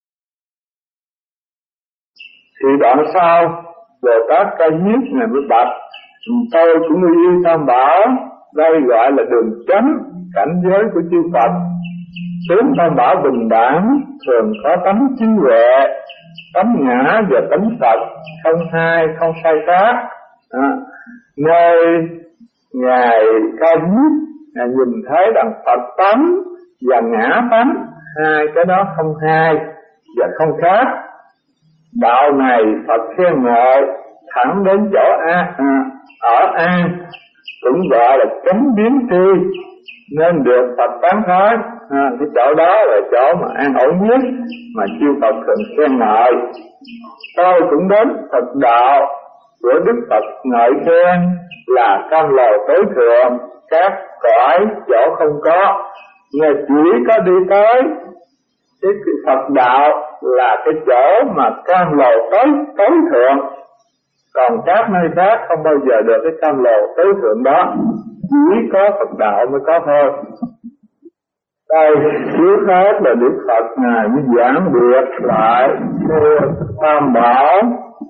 Thì đoạn sau Bồ Tát Ca Diếp Ngài mới bạch: tôi cũng quy y Tam Bảo, đây gọi là đường chánh cảnh giới của chư Phật. Tướng Tam Bảo bình đẳng, thường có tánh trí huệ, tánh ngã và tánh Phật, không hai không sai khác. Nơi Ngài Ca Diếp Ngài nhìn thấy rằng Phật tánh và ngã tánh, hai cái đó không hai và không khác. Đạo này Phật khen ngợi thẳng đến chỗ ở an, cũng gọi là chánh biến tri, nên được Phật tán thán. Cái chỗ đó là chỗ mà an ổn nhất mà chư Phật thường khen ngợi. Tôi cũng đến Phật đạo của Đức Phật ngợi khen là cam lồ tối thượng, các cõi chỗ không có. Ngài chỉ có đi tới cái Phật đạo là cái chỗ mà cam lồ tối thượng, còn các nơi khác không bao giờ được cái cam lồ tối thượng đó, chỉ có Phật đạo mới có thôi. Đây trước hết là Đức Phật Ngài mới giảng biệt lại Tam Bảo.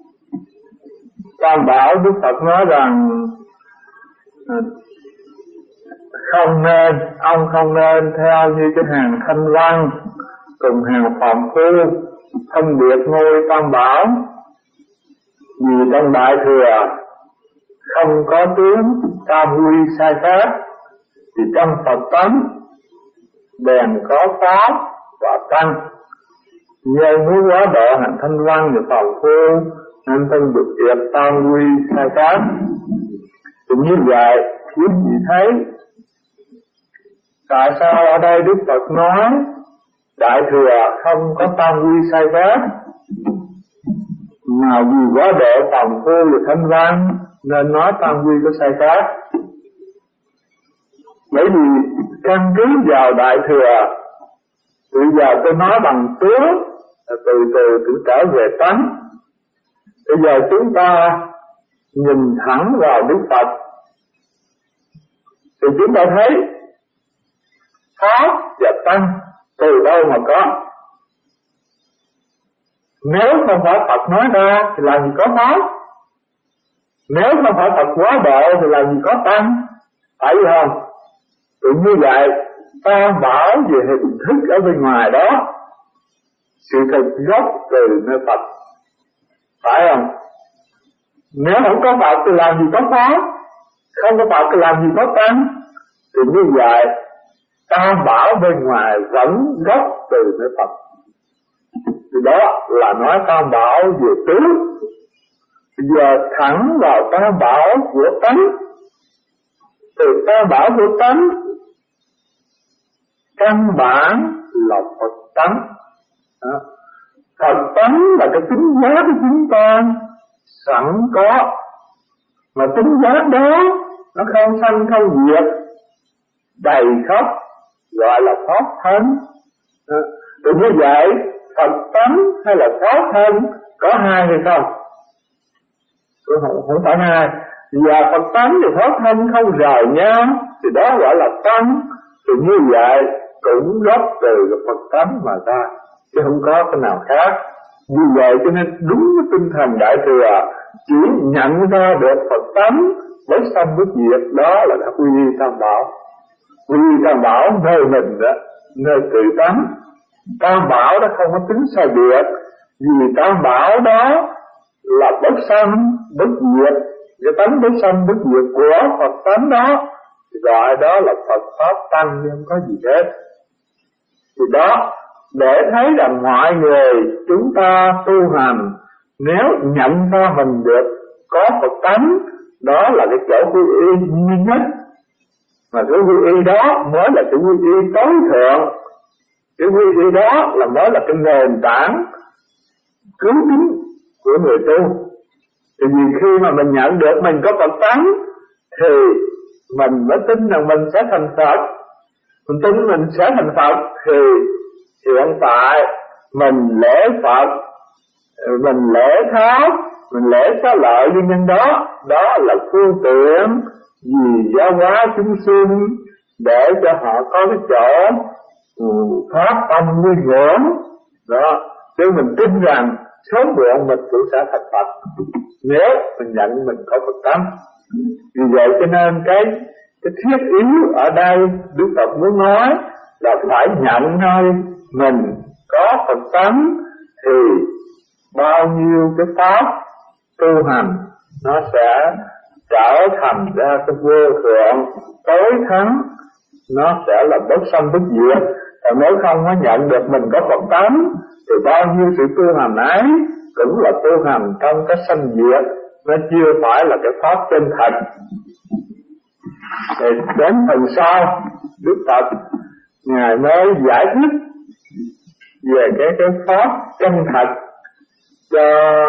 Tam Bảo Đức Phật nói rằng ông không nên theo như cái hàng Thanh Văn cùng hàng Phạm Phu phân biệt ngôi Tam Bảo, vì trong Đại Thừa không có tướng tam quy sai khác, thì trong Phật tánh bèn có Pháp và Tăng. Nhưng muốn quá độ hàng Thanh Văn và Phạm Phu nên phân biệt tam quy sai khác. Thì như vậy quý vị thấy tại sao ở đây Đức Phật nói Đại Thừa không có tam quy sai khác, mà vì quá độ Phạm Phu và Thanh Văn nên nói tam quy có sai khác. Bởi vì căn cứ vào Đại Thừa, bây giờ tôi nói bằng tướng, từ từ trở về tánh, Bây giờ chúng ta nhìn thẳng vào Đức Phật thì chúng ta thấy Pháp và Tăng từ đâu mà có. Nếu không phải Phật nói ra thì làm gì có Pháp. Nếu không phải Phật quá độ thì làm gì có Tăng. Phải không? Thì như vậy Tam bảo về hình thức ở bên ngoài đó, sự thật gốc từ nơi Phật. Phải không? Nếu không có Phật thì làm gì có Pháp, không có Phật thì làm gì có Tăng. Thì như vậy Tam bảo bên ngoài vẫn gốc từ nơi Phật. Thì đó là nói Tam bảo về tứ. Bây giờ thẳng vào Tam bảo của tánh. Từ Tam bảo của tánh, căn bản là Phật tánh. Phật tánh là cái tính giác của chúng ta sẵn có, mà tính giác đó nó không sanh không diệt, đầy khắp, gọi là pháp thân. Thì như vậy Phật tánh hay là pháp thân có hai hay không? Không phải hai. Và Phật tánh thì pháp thân không rời nhau, thì đó gọi là tăng. Thì như vậy cũng gốc từ Phật tánh mà ra, chứ không có cái nào khác. Vì vậy cho nên đúng cái tinh thần Đại Thừa, chỉ nhận ra được Phật tánh bất sanh bất diệt, đó là đã quy y Tam bảo. Quy y Tam bảo nơi mình đó, nơi tự tánh. Tam bảo đó không có tính sai biệt, vì Tam bảo đó là bất sanh bất diệt. Cái tánh bất sanh bất diệt của Phật tánh đó gọi đó là Phật pháp tăng, nhưng không có gì hết. Thì đó, để thấy rằng mọi người chúng ta tu hành, nếu nhận ra mình được có Phật tánh, đó là cái chỗ quy y duy nhất. Mà cái quy y đó mới là cái quy y tối thượng. Cái quy y đó là mới là cái nền tảng cứu kính của người tu. Thì vì khi mà mình nhận được mình có Phật tánh thì mình mới tin rằng mình sẽ thành Phật. Mình tin mình sẽ thành Phật thì hiện tại mình lễ Phật, mình lễ Pháp, mình lễ xá lợi nguyên nhân đó, đó là phương tiện vì giáo hóa chúng sinh để cho họ có cái chỗ pháp tâm nuôi dưỡng đó. Chứ mình tin rằng sớm muộn mình cũng sẽ thành Phật nếu mình nhận mình có Phật tánh. Vì vậy cho nên cái thiết yếu ở đây Đức Phật muốn nói là phải nhận nơi mình có Phật tánh thì bao nhiêu cái pháp tu hành nó sẽ trở thành ra cái vô thượng tối thắng, nó sẽ là bất sanh bất diệt. Còn nếu không có nhận được mình có Phật tánh thì bao nhiêu sự tu hành ấy cũng là tu hành trong cái sanh diệt, nó chưa phải là cái pháp chân thật. Thì đến phần sau Đức Phật Ngài mới giải thích về cái pháp chân thật cho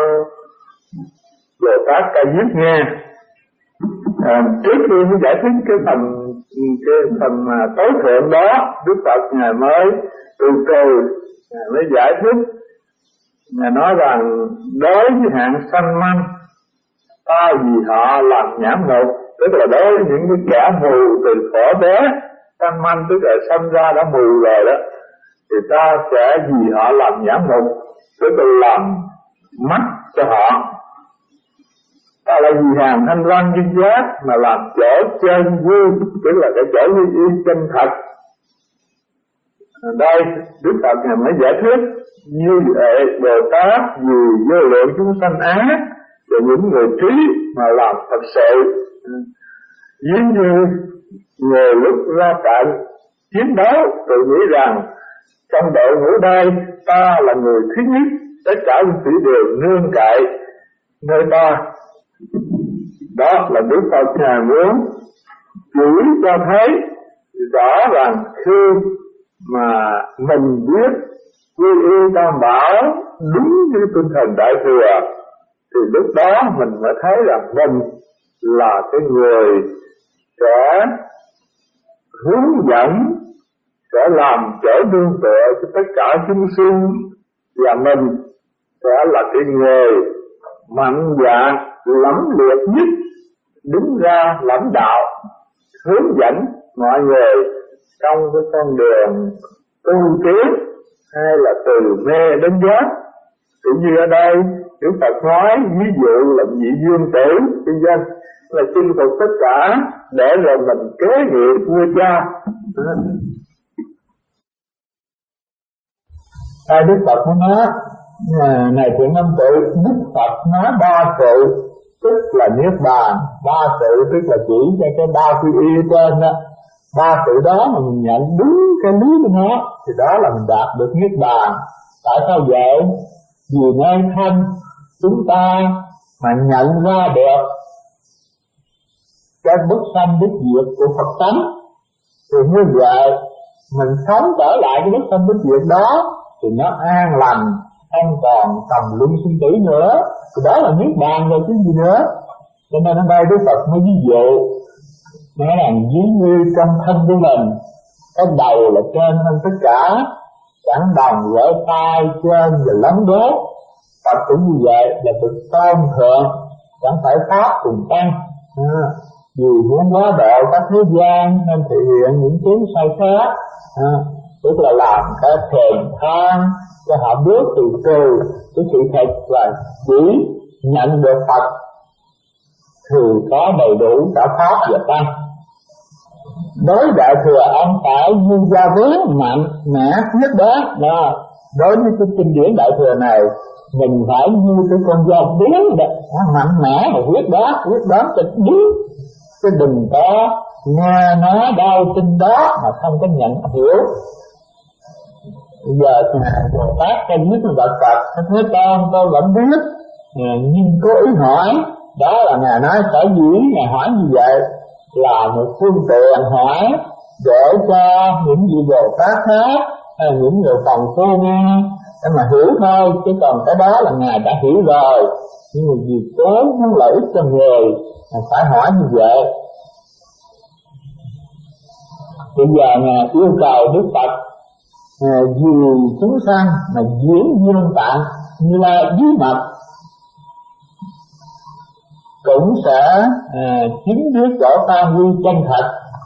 Bồ Tát Ca Diếp nghe. Trước khi mới giải thích cái phần tối thượng đó, Đức Phật Ngài mới từ Ngài mới giải thích. Ngài nói rằng đối với hạng sanh manh, ta vì họ làm nhãn ngục, tức là đối với những cái kẻ mù từ thuở bé. Sanh manh tức là sanh ra đã mù rồi đó, thì ta sẽ vì họ làm nhãn ngục, tức là làm mắt cho họ. Ta là vì hàng thanh văn duyên giác mà làm chỗ chân vui, tức là cái chỗ như yên chân thật. Đây Đức Phật Ngài mới giải thích như vậy Bồ Tát vì vô lượng chúng sanh ác và những người trí mà làm thật sự. Ví như người lúc ra trận chiến đấu tự nghĩ rằng trong đội ngũ đây ta là người thứ nhất, tất cả những sĩ đều nương cậy nơi ta. Đó là Đức Phật Ngài muốn chỉ cho thấy rõ rằng khi mà mình biết quy y Tam bảo đúng như tinh thần Đại Thừa thì lúc đó mình mới thấy rằng mình là cái người sẽ hướng dẫn, sẽ làm chỗ nương tựa cho tất cả chúng sinh, và mình sẽ là cái người mạnh dạn lẫm liệt nhất đứng ra lãnh đạo, hướng dẫn mọi người trong cái con đường tu tiến hay là từ mê đến giác. Tự như ở đây Đức Phật nói ví dụ là vị vương tử kinh doanh là chinh phục tất cả để rồi mình kế nghiệp vua cha. Đức Phật nói này chuyện âm tự, Đức Phật nói ba sự tức là niết bàn, ba sự tức là chỉ cho cái ba quy y trên đó. Ba sự đó mà mình nhận đúng cái lý của nó thì đó là mình đạt được niết bàn. Tại sao vậy? Vì nơi thân chúng ta mà nhận ra được cái bất sanh bất diệt của Phật tánh thì như vậy mình sống trở lại cái bất sanh bất diệt đó thì nó an lành, không còn tầm luân sinh tử nữa, thì đó là niết bàn rồi chứ gì nữa. Cho nên ở đây Đức Phật mới ví dụ nói rằng ví như trong thân của mình, cái đầu là trên hơn tất cả, chẳng đồng lỗ tai trên và lấn đốt. Phật cũng như vậy, là được tôn thượng, chẳng phải pháp cùng tăng. Vì muốn hóa độ các thế gian nên thể hiện những tiếng sai khác, tức là làm cái thèm than cho họ bước từ từ. Cái sự thật là chỉ nhận được Phật thì có đầy đủ cả pháp và tăng. Đối Đại Thừa ông phải như gia vướng mạnh mẽ nhất đó. Đối với cái kinh điển Đại Thừa này mình phải như cái con dao biến đó, mạnh mẽ mà quyết đó cho biết, chứ đừng có nghe nó đau tin đó mà không có nhận hiểu. Bây giờ Bồ Tát trên nhất là Phật Thế Tôn tôi vẫn biết, nhưng có ý hỏi, đó là Ngài nói sở dĩ Ngài hỏi như vậy là một phương tiện hỏi để cho những vị Bồ Tát khác hay những người phòng phu nghe để mà hiểu thôi, chứ còn cái đó là Ngài đã hiểu rồi. Nhưng mà vì cố muốn lợi ích cho người phải hỏi như vậy. Bây giờ Ngài yêu cầu Đức Phật vì chúng sanh mà diễn dương tạng như là bí mật cũng sẽ chứng biết rõ tam quy chân thật.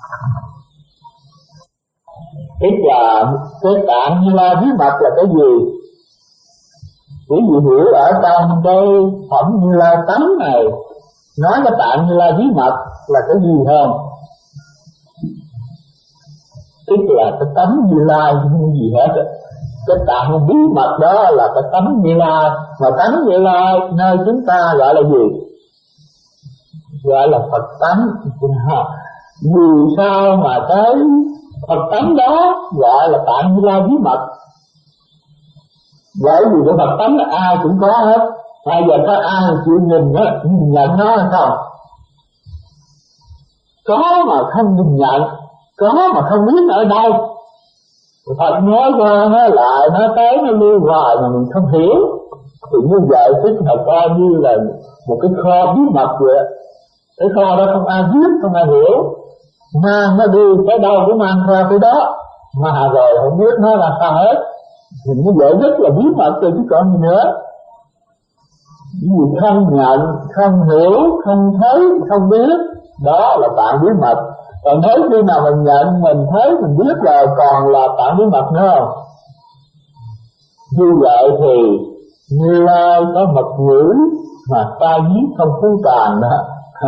Tức là cái tạng Như Lai bí mật là cái gì? Quý vị hiểu ở trong cái phẩm Như Lai tánh này nói cái tạng Như Lai bí mật là cái gì không? Tức là cái tánh Như Lai không gì hết. Cái tạng bí mật đó là cái tánh Như Lai, mà tánh Như Lai nơi chúng ta gọi là gì? Gọi là Phật tánh. Vì sao mà cái Phật tánh đó gọi là tạng Như Lai bí mật? Bởi vì cái Phật tánh là ai cũng có hết. Bây giờ có ai chịu nhìn nhận nó hay không? Có mà không nhìn nhận, có mà không biết ở đâu. Phật nói qua nói lại, nói tới nó lưu hoài mà mình không hiểu. Thì như vậy tức là coi như là một cái kho bí mật vậy. Cái kho đó không ai biết, không ai hiểu. Mang nó đi tới đâu cũng mang theo cái đó, mà rồi không biết nó là sao hết. Thì như vậy rất là bí mật rồi chứ còn gì nữa. Vì không nhận, không hiểu, không thấy, không biết, đó là tạng bí mật. Còn nếu khi nào mình nhận, mình thấy, mình biết rồi còn là tạng bí mật nữa không? Như vậy thì Như Lai có mật ngữ mà ta viết không phú tràn đó.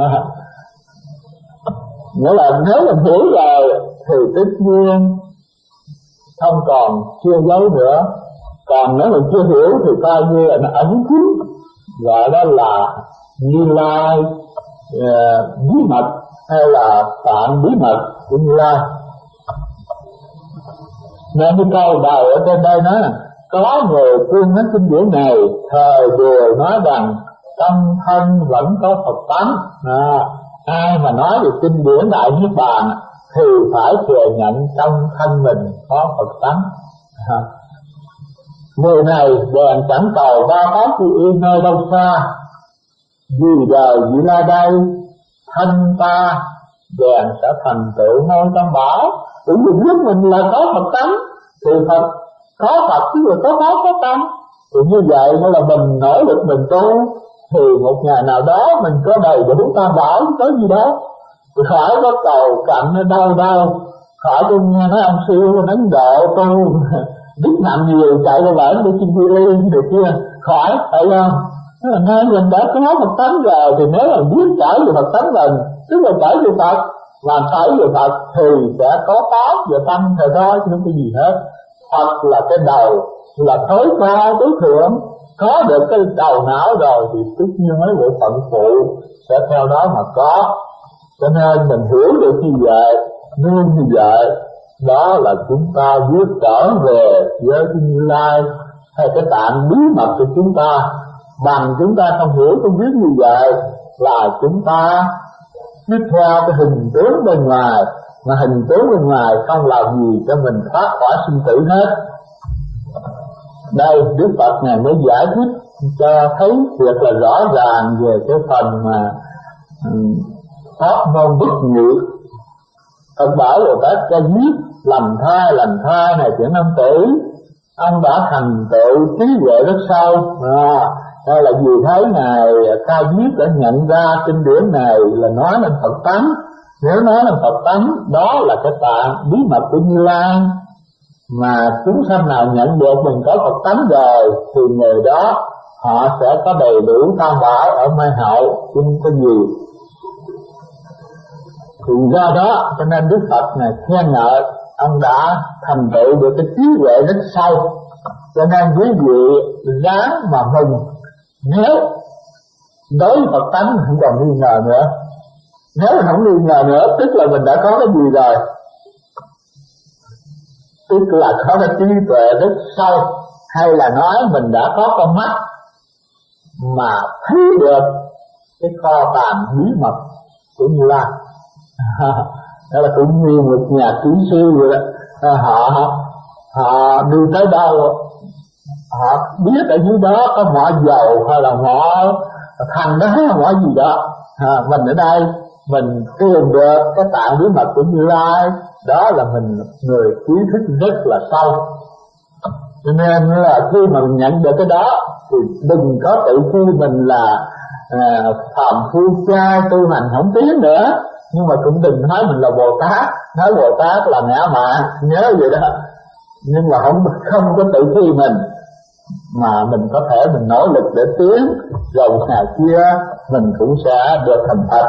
Nghĩa là nếu mình hiểu rồi thì tất nhiên không còn chưa giấu nữa. Còn nếu mình chưa hiểu thì coi như là nó ẩn kín, gọi đó là Như Lai bí mật hay là tạng bí mật của Như Lai. Nên cái câu đầu ở trên đây nói có người tuyên nói kinh điển này thời vừa nói rằng trong thân vẫn có Phật tánh. Ai mà nói về kinh điển Đại Niết Bàn thì phải thừa nhận trong thân mình có Phật tánh. Người này bèn chẳng cầu ba pháp quy y nơi đâu xa, vì đời vị lai đây thân ta bèn sẽ thành tựu nơi tam bảo. Bởi vì biết mình là có Phật tánh thì Phật có Phật chứ rồi có pháp có tâm. Thì như vậy mới là mình nỗ lực mình tu thì một ngày nào đó mình có đầy đủ tam bảo có gì đó, khỏi có cầu cạnh nó đau, khỏi tôi nghe nói ông siêu bên Ấn Độ tu biết làm nhiều chạy qua bển để xin quy liên được kia, khỏi phải không? Nên mình đã có Phật tánh rồi thì nếu mà biết trở về Phật tánh mình, tức là trở về Phật, làm phải về Phật thì sẽ có pháp về tâm rồi thôi, chứ không có gì hết. Phật là cái đầu, là thối cao tối thượng, có được cái đầu não rồi thì tất nhiên mấy bộ phận phụ sẽ theo đó mà có. Cho nên mình hiểu được như vậy, nương như vậy, đó là chúng ta biết trở về với cái Như Lai hay cái tạng bí mật của chúng ta. Bằng chúng ta không hiểu không biết như vậy là chúng ta cứ theo cái hình tướng bên ngoài, mà hình tướng bên ngoài không làm gì cho mình thoát khỏi sinh tử hết. Đây Đức Phật này mới giải thích cho thấy thiệt là rõ ràng về cái phần mà pháp môn bất nhị. Phật bảo Bồ Tát cho biết lành thai này chuyện năm tỷ, ông đã thành tựu trí huệ rất sâu. Đây là vì thế Ngài Ca Diếp đã nhận ra kinh điển này là nói lên Phật tánh. Nếu nói lên Phật tánh, đó là cái tạng bí mật của Như Lai, mà chúng sanh nào nhận được mình có Phật tánh rồi thì người đó họ sẽ có đầy đủ tam bảo ở mai hậu, chứ không có gì. Thì do đó cho nên Đức Phật này khen ngợi ông đã thành tựu được cái trí huệ rất sâu. Cho nên quý vị ráng mà mừng, nếu đối với Phật tánh không còn nghi ngờ nữa. Nếu mình không nghi ngờ nữa tức là mình đã có cái gì rồi, tức là có cái trí tuệ rất sâu, hay là nói mình đã có con mắt mà thấy được cái kho tàng bí mật của Như Lai. Đó là cũng như một nhà kỹ sư vậy đó. Họ đi tới đâu họ biết ở dưới đó có mỏ dầu hay là mỏ than đá mỏ gì đó. Mình ở đây mình tìm được cái tạng bí mật của Như Lai, đó là mình người trí thức rất là sâu. Cho nên là khi mà mình nhận được cái đó thì đừng có tự khi mình là phàm phu trai tu hành không tiến nữa, nhưng mà cũng đừng nói mình là Bồ Tát, nói Bồ Tát là ngã mạn, nhớ vậy đó. Nhưng mà không có tự khi mình, mà mình có thể mình nỗ lực để tiến, rồi một ngày kia mình cũng sẽ được thành Phật.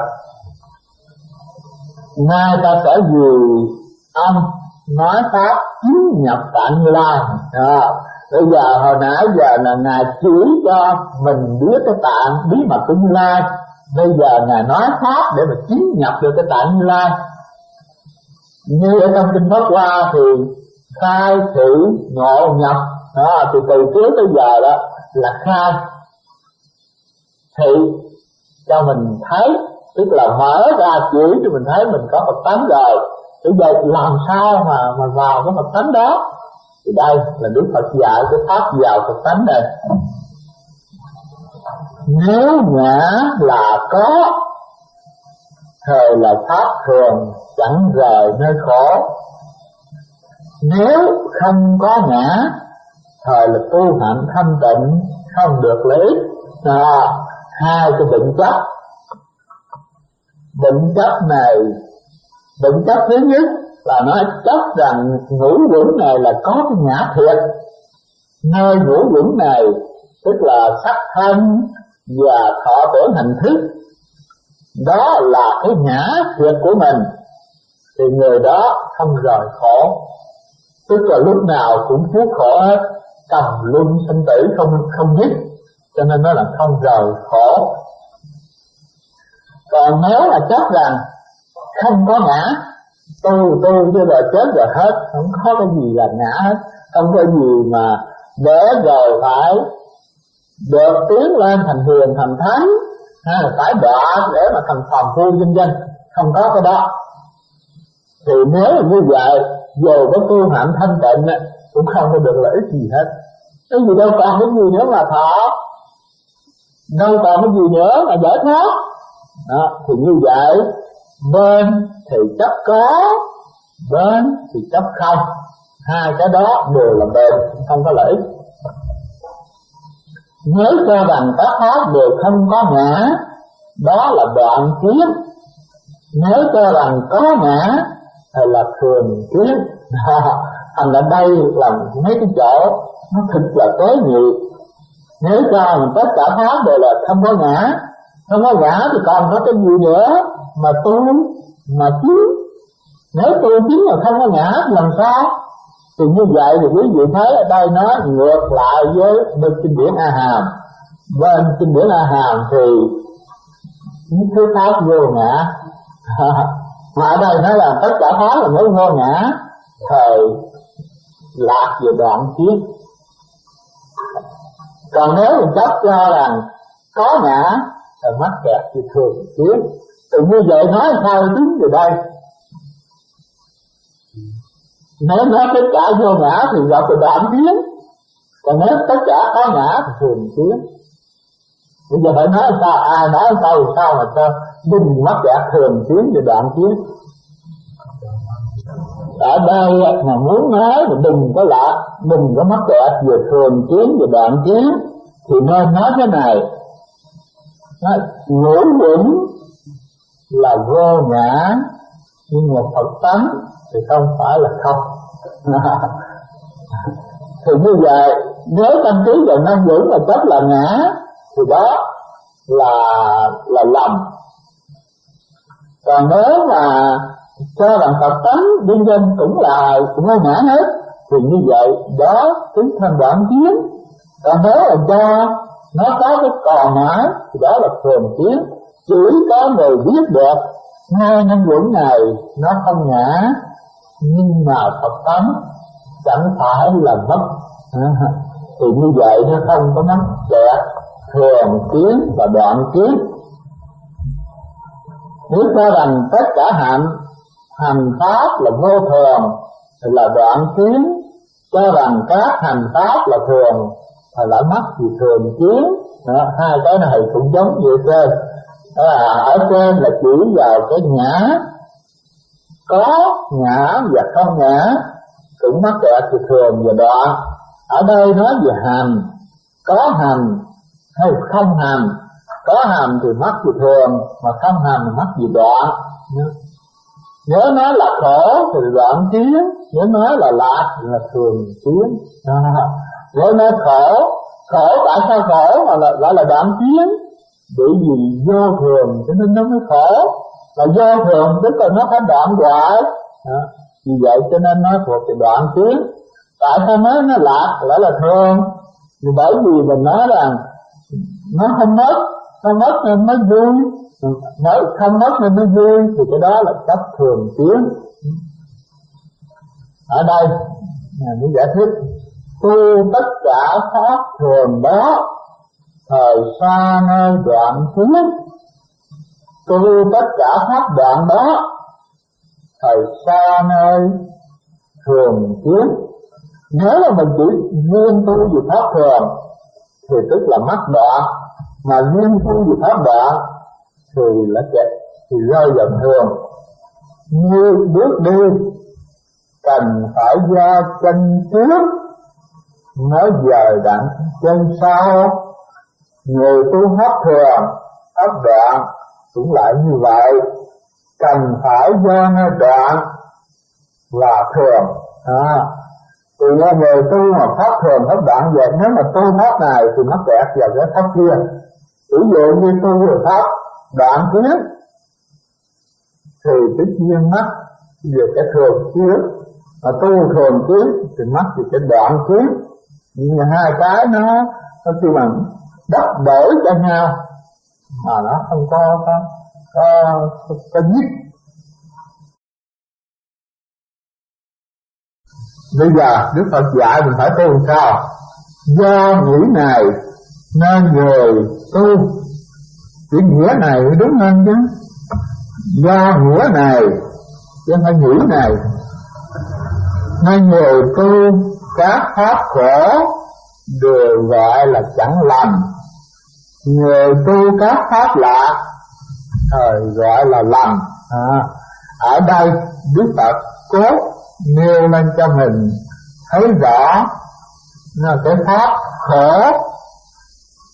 Nay ta sẽ vì ông nói pháp chiếu nhập tạng Như Lai. Bây giờ hồi nãy giờ là Ngài chỉ cho mình biết cái tạng bí mật của Như Lai, bây giờ Ngài nói pháp để mà chiếu nhập được cái tạng Như Lai. Như ở trong kinh Pháp Hoa thì khai thị ngộ nhập, thì từ trước tới giờ đó là khai thị cho mình thấy, tức là mở ra chỉ cho mình thấy mình có Phật tánh rồi. Bây giờ làm sao mà vào cái Phật tánh đó? Thì đây là Đức Phật dạy cái pháp vào Phật tánh này. Nếu ngã là có, thời là pháp thường chẳng rời nơi khổ. Nếu không có ngã, thời là tu hạnh thanh tịnh không được lợi ích. Hai cái bệnh chấp. Bệnh chấp này, bệnh chấp thứ nhất là nói chấp rằng ngũ quẩn này là có cái ngã thiệt. Nơi ngũ quẩn này tức là sắc thân và thọ tưởng hành thức, đó là cái ngã thiệt của mình, thì người đó không rời khổ. Tức là lúc nào cũng chuốc khổ hết, trầm luân sinh tử không dứt, cho nên nó là không rời khổ. Còn nếu là chấp rằng không có ngã, tu chứ rồi chết rồi hết, không có cái gì là ngã hết, không có gì mà để rồi phải được tiến lên thành hiền thành thánh, hay là phải đọa để mà thành phàm phu vân vân, không có cái đó. Thì nếu là như vậy, dù có tu hạnh thanh tịnh cũng không có được lợi ích gì hết. Cái gì đâu còn cái gì nữa mà thọ, đâu còn cái gì nữa mà giải thoát. Đó, thì như vậy bên thì chấp có, bên thì chấp không, hai cái đó đều là bền, không có lợi ích.
Nếu cho rằng các pháp đều không có ngã, đó là đoạn kiến. Nếu cho rằng có ngã thì là thường kiến. Thành ra đây là mấy cái chỗ nó thực là tế nhị. Nếu cho rằng tất cả pháp đều là không có ngã, không có ngã thì còn có cái gì nữa mà tu mà chiếu. Nếu tu chiếu mà không có ngã thì làm sao? Thì như vậy thì quý vị thấy ở đây nó ngược lại với bên kinh điển A Hàm. Bên kinh điển A Hàm thì những thứ pháp vô ngã. Mà ở đây nói là tất cả pháp là mới vô ngã, thời lạc về đoạn kiến. Còn nếu mình chấp cho rằng có ngã thì mắc kẹt thì thường kiến. Thì như vậy nói sao tính về đây? Nếu nói tất cả vô ngã thì gặp từ đoạn kiến, còn nếu tất cả có ngã thì thường kiến. Bây giờ phải nói sao? Ai nói sao mà cho đừng mắc kẹt thường kiến về đoạn kiến. Ở đây mà muốn nói mà đừng có lạ, đừng có mắc kẹt về thường kiến về đoạn kiến, thì nên nói thế này: ngũ uẩn là vô ngã, nhưng mà Phật tánh thì không phải là không. Thì như vậy nếu căn cứ vào năm uẩn là chấp là ngã thì đó là lầm. Còn nếu mà cho rằng Phật tánh đương nhiên cũng vô ngã hết thì như vậy đó tính thành đoạn kiến. Còn nếu là cho nó có cái còn ngã thì đó là thường kiến. Chỉ có người biết được hai năm uẩn này nó không ngã, nhưng mà Phật tánh chẳng phải là mất. Thì như vậy nó không có mắc kẹt thường kiến và đoạn kiến. Nếu cho rằng tất cả hành pháp là vô thường thì là đoạn kiến, cho rằng các hành pháp là thường thì lại mắc thì thường kiến. Hai cái này cũng giống như trên. Ở trên là chỉ vào cái ngã, có ngã và không ngã cũng mắc kẹt thì thường và đoạn. Ở đây nói về hành, có hành hay không hành. Có hành thì mắc gì thường, mà không hành thì mắc gì đoạn. Nếu nói là khổ thì đoạn kiến, nếu nói là lạc thì là thường kiến. Nếu nói khổ tại sao khổ mà gọi là đoạn kiến? Bởi vì vô thường cho nên nó mới khổ. Là vô thường tức là nó phải đoạn hoại. Vì vậy cho nên nó thuộc về đoạn kiến. Tại sao nói nó lạc lại là thường? Vì bởi vì mình nói rằng nó không mất nên nó vui, nói không mất nên nó vui, thì cái đó là chấp thường kiến. Ở đây mình giải thích: tu tất cả pháp thường đó, thời xa nơi đoạn kiến. Tu tất cả pháp đoạn đó, thời xa nơi thường kiến. Nếu mà mình chỉ riêng tu về pháp thường thì tức là mắc đoạn, mà riêng tu về pháp đoạn thì là thì rơi vào thường. Như bước đi cần phải do chân trước mới dời đặng chân sau. Người tu pháp thường, pháp đoạn cũng lại như vậy, cần phải do nơi đoạn là thường. Thì ra người tu mà pháp thường pháp đoạn vậy, nếu mà tu pháp này thì nó kẹt vào cái pháp kia. Ví dụ như tu về pháp đoạn kiến thì tất nhiên mắc về cái thường kiến, mà tu thường kiến thì mắc về cái đoạn kiến. Nhưng hai cái nó kêu bằng đắp đổi cho nhau mà nó không có nhất. Bây giờ Đức Phật dạy mình phải tu sao? Do nghĩ này nên người tu. Cái nghĩa này đúng hơn chứ. Do nghĩa này chứ không phải nghĩ này, nên người tu các pháp khổ đều gọi là chẳng lành. Người tu các pháp lạc thời gọi là lành. Ở đây Đức Phật cố nêu lên cho mình thấy rõ là cái pháp khổ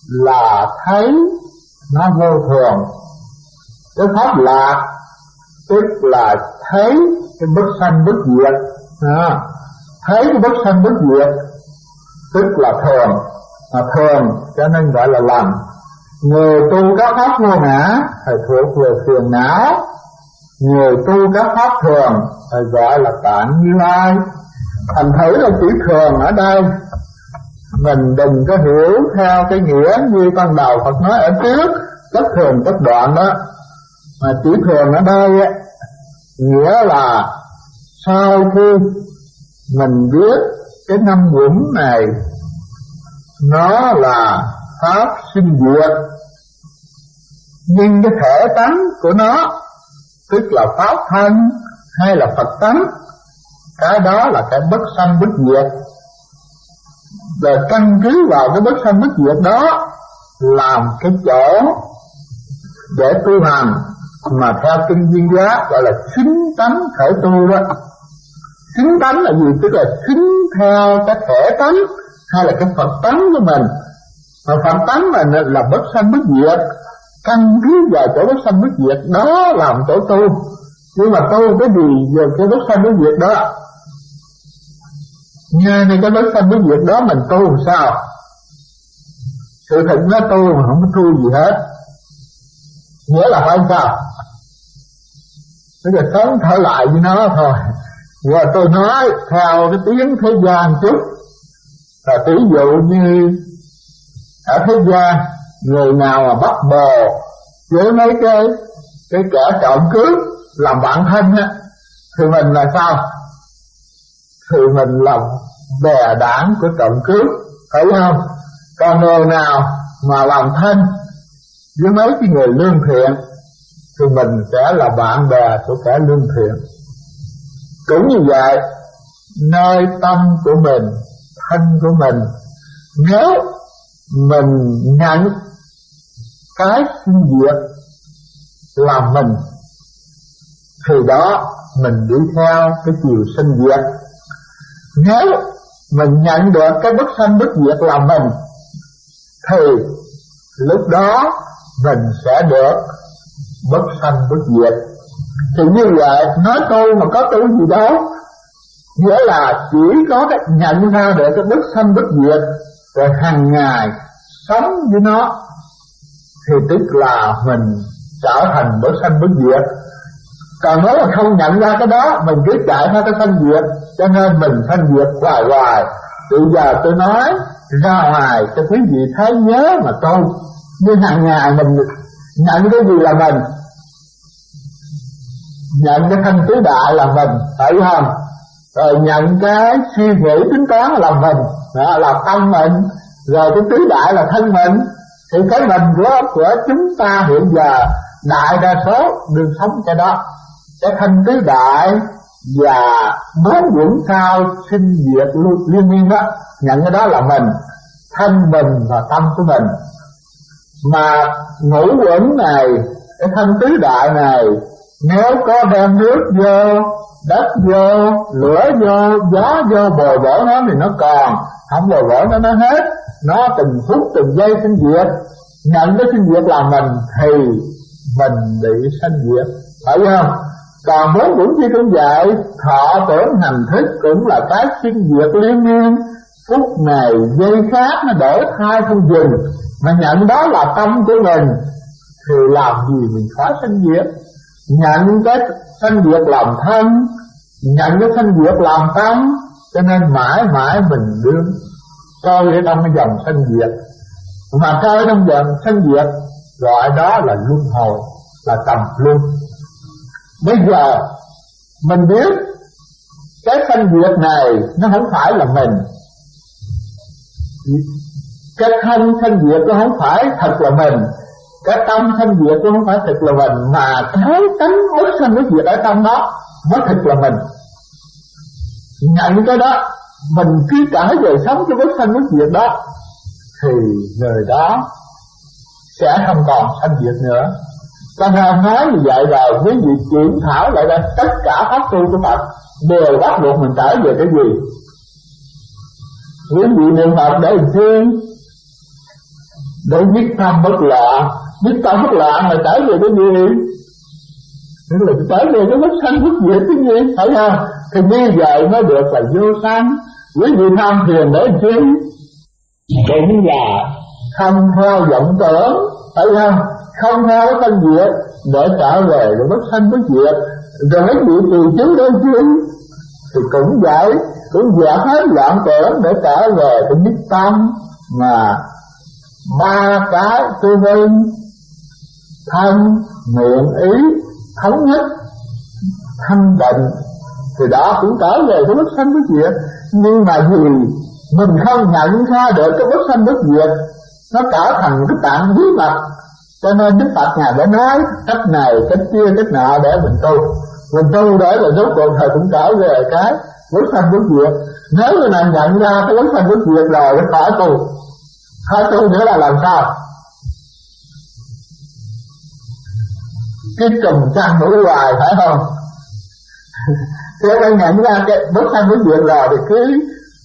là thấy nó vô thường. Cái pháp lạc tức là thấy cái bất sanh bất diệt, thấy cái bất sanh bất diệt tức là thường, thường cho nên gọi là lành. Người tu các pháp vô ngã thì thuộc về phiền não, người tu các pháp thường thì gọi là tạng Như Lai. Thành thử là chữ thường ở đây mình đừng có hiểu theo cái nghĩa như ban đầu Phật nói ở trước, tất thường tất đoạn đó, mà chữ thường ở đây nghĩa là sau khi mình biết cái năm uẩn này nó là pháp sinh diệt, nhưng cái thể tánh của nó tức là pháp thân hay là Phật tánh, cái đó là cái bất sanh bất diệt. Và căn cứ vào cái bất sanh bất diệt đó làm cái chỗ để tu hành, mà theo kinh Viên Giác gọi là xứng tánh thể tu đó. Xứng tánh là gì? Tức là xứng theo cái thể tánh hay là cái Phật tánh của mình. Mà Phật tánh mình là bất sanh bất diệt, căn cứ vào chỗ bất sanh bất diệt đó làm chỗ tu. Nhưng mà tu cái gì về cái bất sanh bất diệt đó? Nghe này cái bất sanh bất diệt đó mình tu làm sao? Sự thật nó tu mà không có tu gì hết, nghĩa là phải sao? Bây giờ sống thở lại với nó thôi. Giờ tôi nói theo cái tiếng thế gian chút, là ví dụ như ở thế gian người nào mà bắt bồ với mấy cái kẻ trộm cướp làm bạn thân á, thì mình là sao? Thì mình là bè đảng của trộm cướp, phải không? Còn người nào mà làm thân với mấy cái người lương thiện thì mình sẽ là bạn bè của kẻ lương thiện. Cũng như vậy, nơi tâm của mình, thân của mình, nếu mình nhận cái sinh diệt là mình thì đó mình đi theo cái chiều sinh diệt. Nếu mình nhận được cái bất sanh bất diệt là mình thì lúc đó mình sẽ được bất sanh bất diệt. Thì như vậy nói tu mà có tu gì đâu, nghĩa là chỉ có cái nhận ra được cái bất sanh bất diệt rồi hàng ngày sống với nó thì tức là mình trở thành bất sanh bất diệt. Còn nếu mà không nhận ra cái đó, mình cứ chạy theo cái sanh diệt, cho nên mình sanh diệt hoài hoài. Bây giờ tôi nói ra ngoài cho quý vị thấy nhớ mà tu. Nhưng hàng ngày mình nhận cái gì là mình? Nhận cái thân tứ đại là mình, phải không? Rồi nhận cái suy nghĩ tính toán là mình, đó là tâm mình. Rồi cái tứ đại là thân mình. Thì cái mình của chúng ta hiện giờ đại đa số đương sống cái đó, cái thân tứ đại và bốn uẩn sao sinh diệt liên miên đó, nhận cái đó là mình, thân mình và tâm của mình. Mà ngũ uẩn này, cái thân tứ đại này, nếu có đem nước vô, đất vô, lửa vô, gió vô bồi bổ nó thì nó còn, không bồi bổ nó hết, nó từng phút từng giây sinh diệt. Nhận cái sinh diệt là mình thì mình bị sanh diệt, phải không? Còn bốn uẩn chi cũng vậy, thọ tưởng hành thức cũng là cái sinh diệt liên miên, phút này giây khác nó đổi thay không dừng. Mà nhận đó là tâm của mình thì làm gì mình phải sanh diệt? Nhận cái sanh diệt làm thân, nhận cái sanh diệt làm tâm, cho nên mãi mãi mình đương trôi ở trong cái dòng sanh diệt. Mà trôi trong dòng sanh diệt gọi đó là luân hồi, là trầm luân. Bây giờ mình biết cái sanh diệt này nó không phải là mình, cái thân sanh diệt nó không phải thật là mình, cái tâm sanh diệt nó không phải thật là mình, mà cái tánh bất sanh bất diệt ở trong đó mới thật là mình. Nhận cái đó, mình cứ trở về sống cái bất sanh bất diệt đó thì người đó sẽ không còn sanh diệt nữa. Cho nên nói như vậy là quý vị chuyển thảo lại ra tất cả pháp tu của Phật đều bắt buộc mình trở về cái gì? Quý vị niệm Phật để làm chi? để nhất tâm bất loạn. Nhất tâm bất loạn là trở về cái gì? Tức là trở về cái bất sanh bất diệt cái gì, phải không? Thì như vậy nó được là vô sanh. Quý vị tham thiền để chi? Cũng là không theo vọng tưởng, phải không? Không theo cái sanh diệt để trở về cái bất sanh bất diệt. Rồi mấy vị tỳ chứ để chi? Thì cũng vậy, cũng dẹp hết vọng tưởng để trở về cái nhất tâm mà ba cái tư vinh thân miệng ý thống nhất thanh định, thì đó cũng trở về cái bất sanh bất diệt. Nhưng mà vì mình không nhận ra được cái bất sanh bất diệt, nó trở thành cái tạng bí mật, cho nên Đức Phật Ngài đã nói cách này cách kia cách nọ để mình tu. Mình tu để là rốt cuộc thời cũng trở về cái bất sanh bất diệt. Nếu người nào nhận ra cái bất sanh bất diệt rồi nó khỏi tu. Khỏi tu nữa là làm sao? Cái trùng trăng mũi hoài, phải không? Thế nên nhận ra cái bất sanh bất diệt rồi thì cứ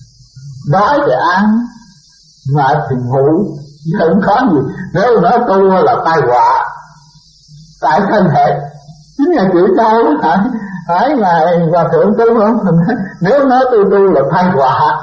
đói thì ăn, mệt thì ngủ, không có gì. Nếu nó tu là tai họa tại thân thể. Chính là chữ châu hỏi ngài Hòa Thượng tu không? Nếu nói tu là tai họa.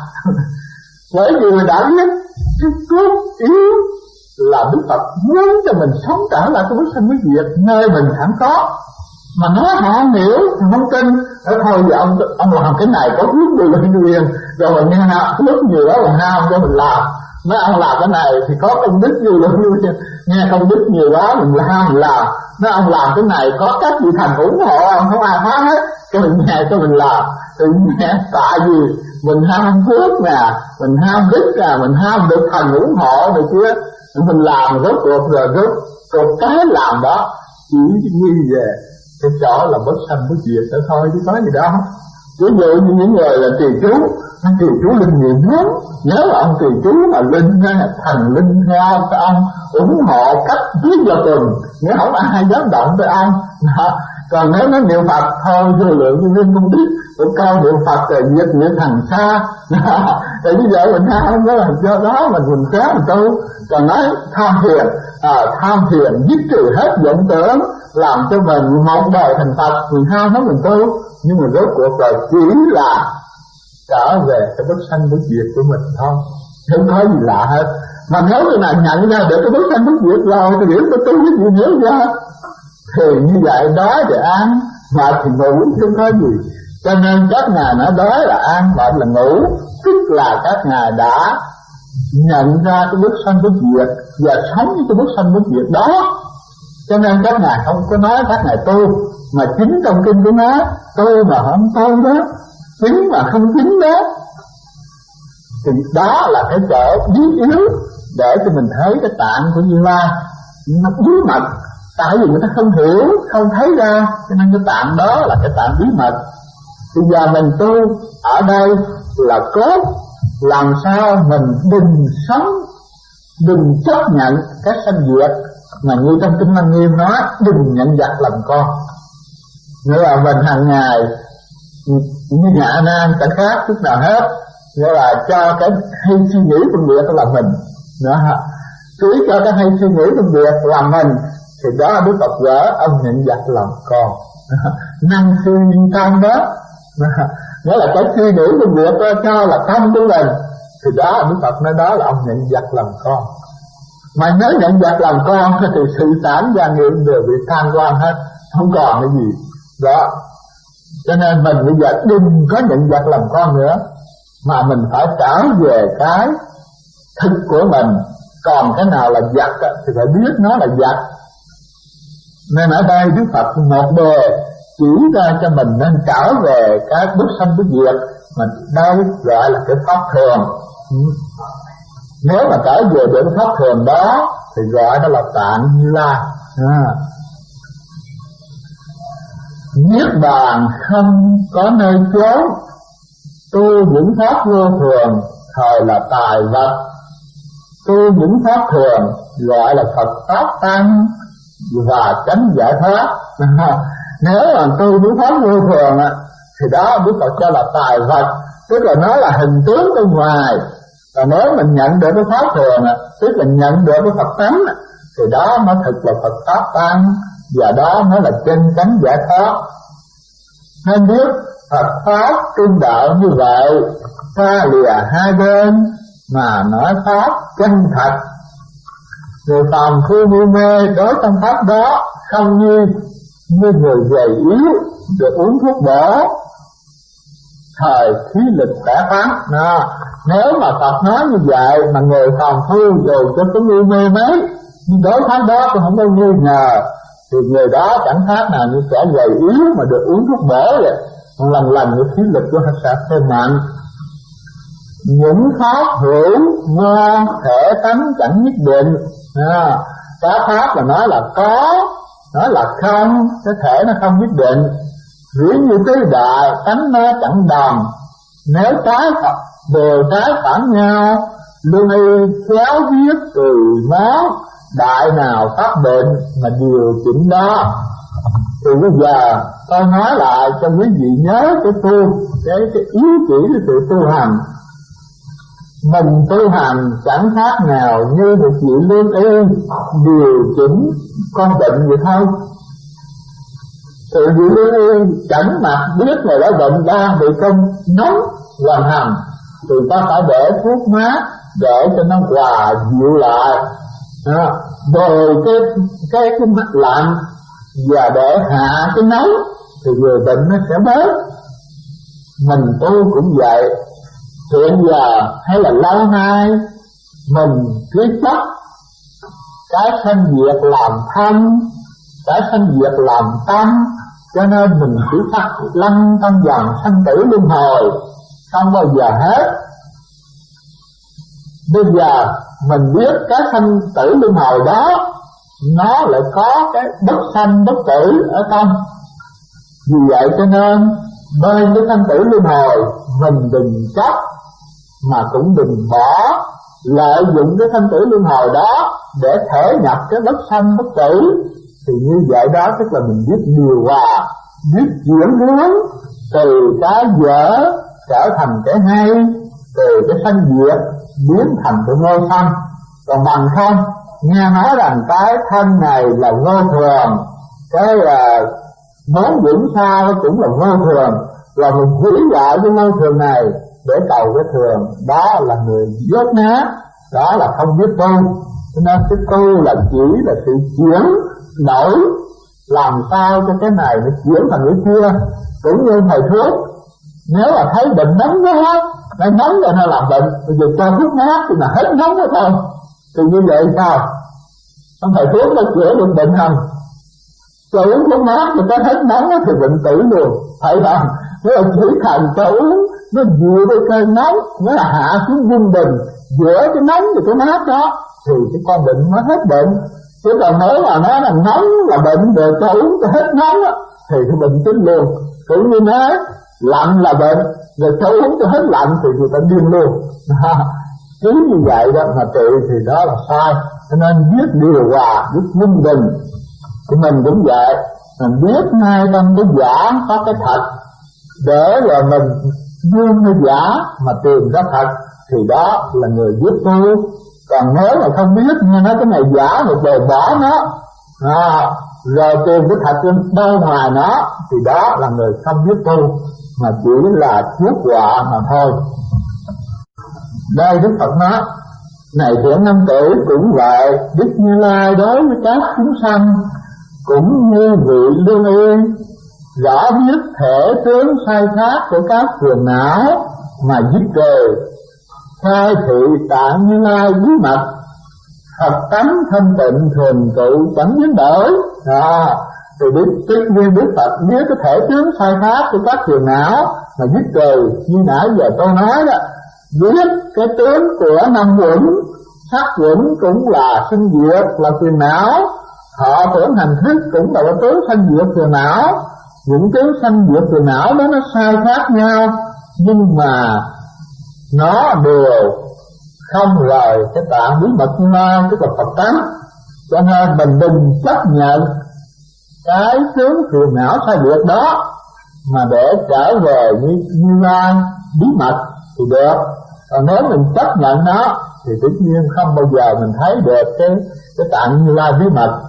Bởi vì đã biết cái cốt yếu là Đức Phật muốn cho mình sống trở lại cái bất sanh bất diệt nơi mình sẵn có. Mà nói họ không hiểu, không tin. Thôi giờ ông làm cái này có phước gì là quyền, rồi mình nghe phước gì đó là ham cho mình làm. Nói ông làm cái này thì có công đức gì là quyền, nghe công đức nhiều đó mình ham mình làm. Nói ông làm cái này có cách gì thành ủng hộ không ai phá hết, cho mình nghe cho mình làm. Thì nghe tại vì mình ham phước nè, mình ham đức nè, mình ham được thành ủng hộ này kia, mình làm rốt cuộc rồi rốt cuộc cái làm đó chỉ như về cái chỗ là bất sanh bất diệt đó thôi, chứ có gì đâu. Ví dụ như những người là trì chú, anh trì chú linh nhiều lắm. Nếu mà ông trì chú mà linh thành linh theo cho ông ủng hộ cách viết vào tuần, nếu không ai dám động tới ông. Còn nếu nó niệm Phật thôi vô lượng như linh không biết, một câu niệm Phật rồi diệt thành xa. Thì như vậy mình ham đó là do đó mình kéo mình tu. Còn nói tham thiền dứt trừ hết vọng tưởng, làm cho mình một đời thành Phật, mình ham nó mình tu. Nhưng mà rốt cuộc là chỉ là trở về cái bất sanh bất diệt của mình thôi, không có gì lạ hết. Mà nếu người nào nhận ra được cái bất sanh bất diệt rồi thì hiểu tôi tu cái gì nữa ra. Thì như vậy đói thì ăn, mệt thì ngủ, không có gì. Cho nên các ngài nói đói là ăn, mệt là ngủ, tức là các ngài đã nhận ra cái bất sanh bất diệt và sống với cái bất sanh bất diệt đó. Cho nên các ngài không có nói các ngài tu, mà chính trong kinh của nó tu mà không tu đó, chính mà không chính đó. Thì đó là cái chỗ bí yếu để cho mình thấy cái tạng của Như Lai nó bí mật. Tại vì người ta không hiểu, không thấy ra, cho nên cái tạng đó là cái tạng bí mật. Bây giờ mình tu ở đây là cốt, làm sao mình đừng sống, đừng chấp nhận cái sanh diệt. Mà như trong Kinh Lăng Nghiêm nói, đừng nhận giặc làm con. Nghĩa là mình hàng ngày như nhà A Nan chẳng khác chút nào hết. Nghĩa là cho cái hay suy nghĩ phân biệt là mình nữa. Cứ cho cái hay suy nghĩ phân biệt là mình, thì đó Đức Phật gỡ ông nhận giặc làm con. Năng suy nhiên tâm đó. Nghĩa là cái suy nghĩ phân biệt cho là tâm của mình, thì đó Đức Phật nói đó là ông nhận giặc làm con. Mà nếu nhận giặc làm con thì sự sản gia nghiệp đều bị tan quan hết, không còn cái gì đó. Cho nên mình bây giờ đừng có nhận giặc làm con nữa, mà mình phải trở về cái thực của mình. Còn cái nào là giặc thì phải biết nó là giặc. Nên ở đây Đức Phật một bề chỉ ra cho mình nên trở về cái bất sanh bất diệt, mình đây gọi là cái pháp thường. Nếu mà trở về được cái pháp thường đó thì gọi đó là tạng Như Lai. Niết bàn không có nơi chốn, tu những pháp vô thường thời là tài vật. Tu những pháp thường gọi là Phật pháp tăng và chánh giải thoát. Nếu mà tu những pháp vô thường thì đó Đức Phật cho là tài vật, tức là nó là hình tướng bên ngoài. Và nếu mình nhận được cái pháp thường, tức là nhận được cái Phật tánh, thì đó mới thực là Phật pháp tăng, và đó mới là chân chánh giải thoát. Nên biết Phật pháp trung đạo như vậy, xa lìa hai bên mà nói pháp chân thật. Người phàm phu ngu mê đối trong pháp đó không như người gầy yếu được uống thuốc bổ, thời khí lực đã phán. Nếu mà Phật nói như vậy mà người phàm phu dù cho cái ngu mê mấy, nhưng đối pháp đó cũng không có nghi ngờ, thì người đó chẳng khác nào như kẻ gầy yếu mà được uống thuốc bổ vậy. Lần lần cái khí lực của họ sẽ thêm mạnh. Những pháp hữu vô thể tánh chẳng nhất định. Các pháp là nói là có, nói là không, cái thể nó không nhất định. Ví như tứ đại tánh nó chẳng đồng, nếu trái đều trái phản nhau, lương y khéo viết từ nó, đại nào phát bệnh mà điều chỉnh đó. Thì bây giờ tôi nói lại cho quý vị nhớ cái ý chỉ của sự tu hành. Mình tu hành chẳng khác nào như một vị lương y điều chỉnh con bệnh vậy thôi. Thì vị lương y chẳng mặt biết người đó bệnh đang bị cơn nóng hoành hành, thì ta phải để thuốc mát để cho nó hòa dịu lại, rồi cái mắt lạnh và để hạ cái nóng thì người bệnh nó sẽ bớt. Mình tu cũng vậy. Hiện giờ hay là lâu nay mình cứ chấp cái sanh diệt làm thân, cái sanh diệt làm tâm, cho nên mình chỉ phát lăn trong vòng sanh tử luân hồi không bao giờ hết. Bây giờ mình biết cái sanh tử luân hồi đó nó lại có cái bất sanh bất tử ở trong. Vì vậy cho nên bên cái sanh tử luân hồi mình đừng chấp, mà cũng đừng bỏ lợi dụng cái sanh tử luân hồi đó để thể nhập cái bất sanh bất tử. Thì như vậy đó tức là mình biết điều hòa, biết chuyển hướng từ cái dở trở thành cái hay, từ cái sanh diệt biến thành cái vô sanh. Còn bằng không nghe nói rằng cái thân này là vô thường, cái muốn vững xa nó cũng là vô thường, là mình hủy lại cái vô thường này để cầu cái thường, đó là người dốt nát, đó là không biết tu. Cho nên cái tu là chỉ là sự chuyển đổi, làm sao cho cái này nó chuyển thành cái kia. Cũng như thầy thuốc, nếu mà thấy bệnh nóng quá, nó nóng rồi nó làm bệnh, bây giờ cho thuốc mát thì là hết nóng rồi thôi. Thì như vậy sao? Ông thầy thuốc nó chữa được bệnh không? Cho uống thuốc mát thì có hết nóng thì bệnh tử luôn, phải không? Nếu là chỉ cần cho uống nó dịu cái cơn nóng, nó là hạ xuống trung bình giữa cái nóng và cái mát đó, thì cái con bệnh nó hết bệnh. Chứ còn nếu mà nó là nóng là bệnh rồi cho uống cho hết nóng á, thì cái bệnh tính luôn. Cũng như nói lạnh là bệnh rồi cho uống cho hết lạnh thì người ta điên luôn. Cứ như vậy đó mà trị thì đó là sai. Cho nên biết điều hòa, biết minh bình. Thì mình cũng vậy, mình biết ngay trong cái giả có cái thật, để rồi mình dương cái giả mà tìm cái thật, thì đó là người biết tu. Còn nếu mà không biết, nghe nói cái này giả một đời bỏ nó, rồi tìm cái thật đâu ngoài nó, thì đó là người không biết tu, mà chỉ là chuốc họa mà thôi. Đây Đức Phật nói, này thiện nam tử cũng vậy, Đức Như Lai đối với các chúng sanh cũng như vị lương y, rõ biết thể tướng sai khác của các phiền não mà dứt trừ, khai thị tạng Như Lai bí mật, Phật tánh thanh tịnh thường trụ chẳng biến đổi. Thì tất nhiên Đức Phật biết cái thể tướng sai khác của các phiền não mà dứt trừ, như nãy giờ tôi nói đó, biết cái tướng của năm uẩn, sắc uẩn cũng là sinh diệt là phiền não, thọ tưởng hành thức cũng là cái tướng sanh diệt phiền não. Những tướng sanh diệt phiền não đó nó sai khác nhau, nhưng mà nó đều không rời cái tạng bí mật Như Lai, tức là Phật tánh. Cho nên mình đừng chấp nhận cái tướng phiền não sai diệt đó mà để trở về Như Lai bí mật thì được. Còn nếu mình chấp nhận nó thì tất nhiên không bao giờ mình thấy được cái tạng Như Lai bí mật.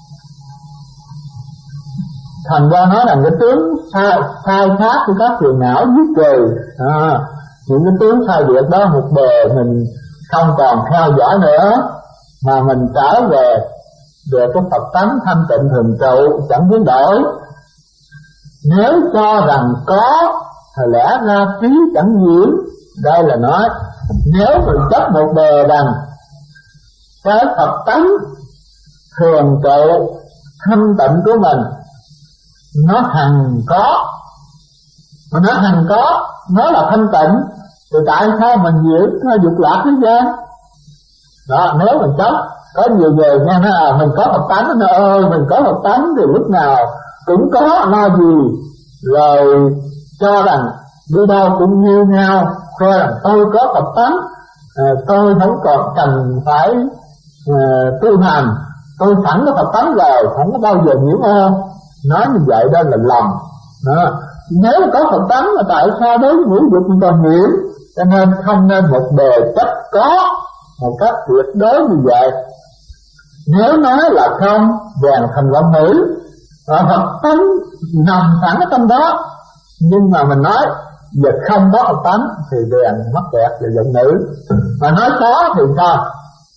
Thành ra nói là cái tướng sai khác của các phiền não giết trừ. Những cái tướng sai biệt đó một bề mình không còn theo dõi nữa, mà mình trở về cái Phật tánh thanh tịnh thường trụ chẳng biến đổi. Nếu cho rằng có thì lẽ ra trí chẳng nhiễm. Đây là nói nếu mình chấp một bề rằng cái Phật tánh thường trụ thanh tịnh của mình nó hằng có, mà nó hằng có, nó là thanh tịnh, thì tại sao mình nhiễm nó dục lạc thế gian? Đó, nếu mình chấp, có nhiều người nghe nói mình có Phật tánh, nó ơi mình có Phật tánh thì lúc nào cũng có lo gì, rồi cho rằng đi đâu cũng như nhau, khoe rằng tôi có Phật tánh, tôi không còn cần phải tu hành, tôi sẵn có Phật tánh rồi, không có bao giờ nhiễm ô. Nói như vậy đó là lầm. Nếu có Phật tánh mà tại sao đối với ngũ dục mình còn nhiễm? Cho nên không nên một bề chấp có một cách tuyệt đối như vậy. Nếu nói là không, bèn thành vọng nữ, Phật tánh nằm sẵn ở trong đó. Nhưng mà mình nói giờ không có Phật tánh thì bèn mắc kẹt về vọng nữ. Mà nói có thì sao?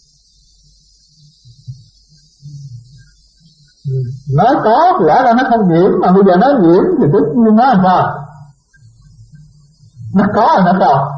Nói có thì lẽ ra nó không nhiễm, mà bây giờ nó nhiễm thì tức nhiên nó làm sao? Nó có hay nó không?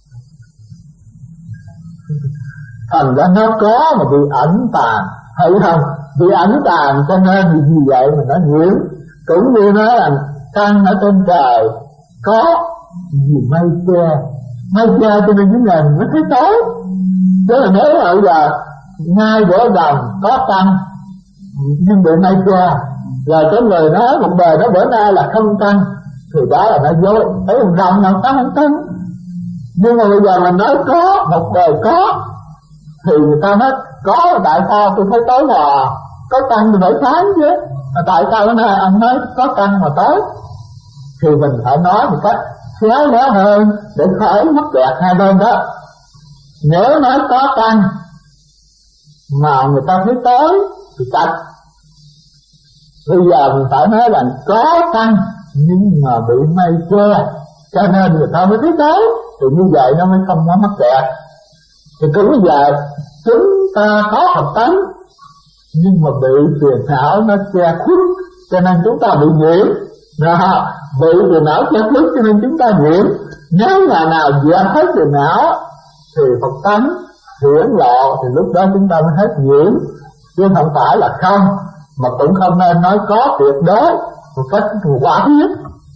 Thành ra nó có mà bị ẩn tàng, hay không? Bị ẩn tàng cho nên vì vậy mà nó nhiễm. Cũng như nói là trăng ở trên trời có gì mây che cho nên những ngày nó thấy tối. Chứ là nếu mà bây giờ ngay bữa đồng có trăng nhưng bị mây che, rồi có người nói một bề đó bữa nay là không trăng, thì đó là nó dối. Thấy một rồng nào có không trăng. Nhưng mà bây giờ mình nói có một bề có, thì người ta nói có tại sao tôi thấy tối mà có trăng thì phải sáng chứ, tại sao bữa nay anh nói có trăng mà tối? Thì mình phải nói một cách khéo léo hơn để khỏi mắc kẹt hai bên đó. Nếu nói có trăng mà người ta thấy tối thì trật. Bây giờ mình phải nói là có trăng nhưng mà bị mây che cho nên người ta mới thấy tối, thì như vậy nó mới không có mắc kẹt. Thì cũng bây giờ chúng ta có Phật tánh nhưng mà bị phiền não nó che khuất cho nên chúng ta bị nhiễm. Bị phiền não che khuất cho nên chúng ta nhiễm. Nếu ngày nào dẹp hết phiền não thì Phật tánh hiển lộ, thì lúc đó chúng ta mới hết nhiễm. Chứ không phải là không, mà cũng không nên nói có tuyệt đối một cách quả thiết.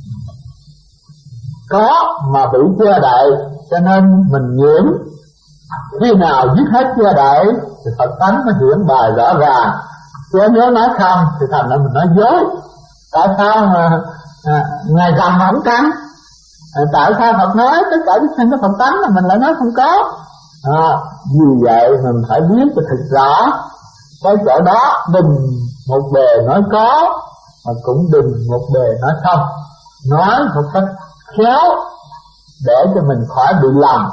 Có mà bị che đậy cho nên mình nhiễm. Khi nào dứt hết che đậy thì Phật tánh nó hiển bài rõ ràng. Chứ nếu nói không thì thành ra mình nói dối. Tại sao mà ngày rằm mà không trăng? Tại sao Phật nói tất cả chúng sinh có Phật tánh mà mình lại nói không có? Vì vậy mình phải biết cho thật rõ. Cái chỗ đó đừng một bề nói có, mà cũng đừng một bề nói không. Nói một cách khéo để cho mình khỏi bị lầm.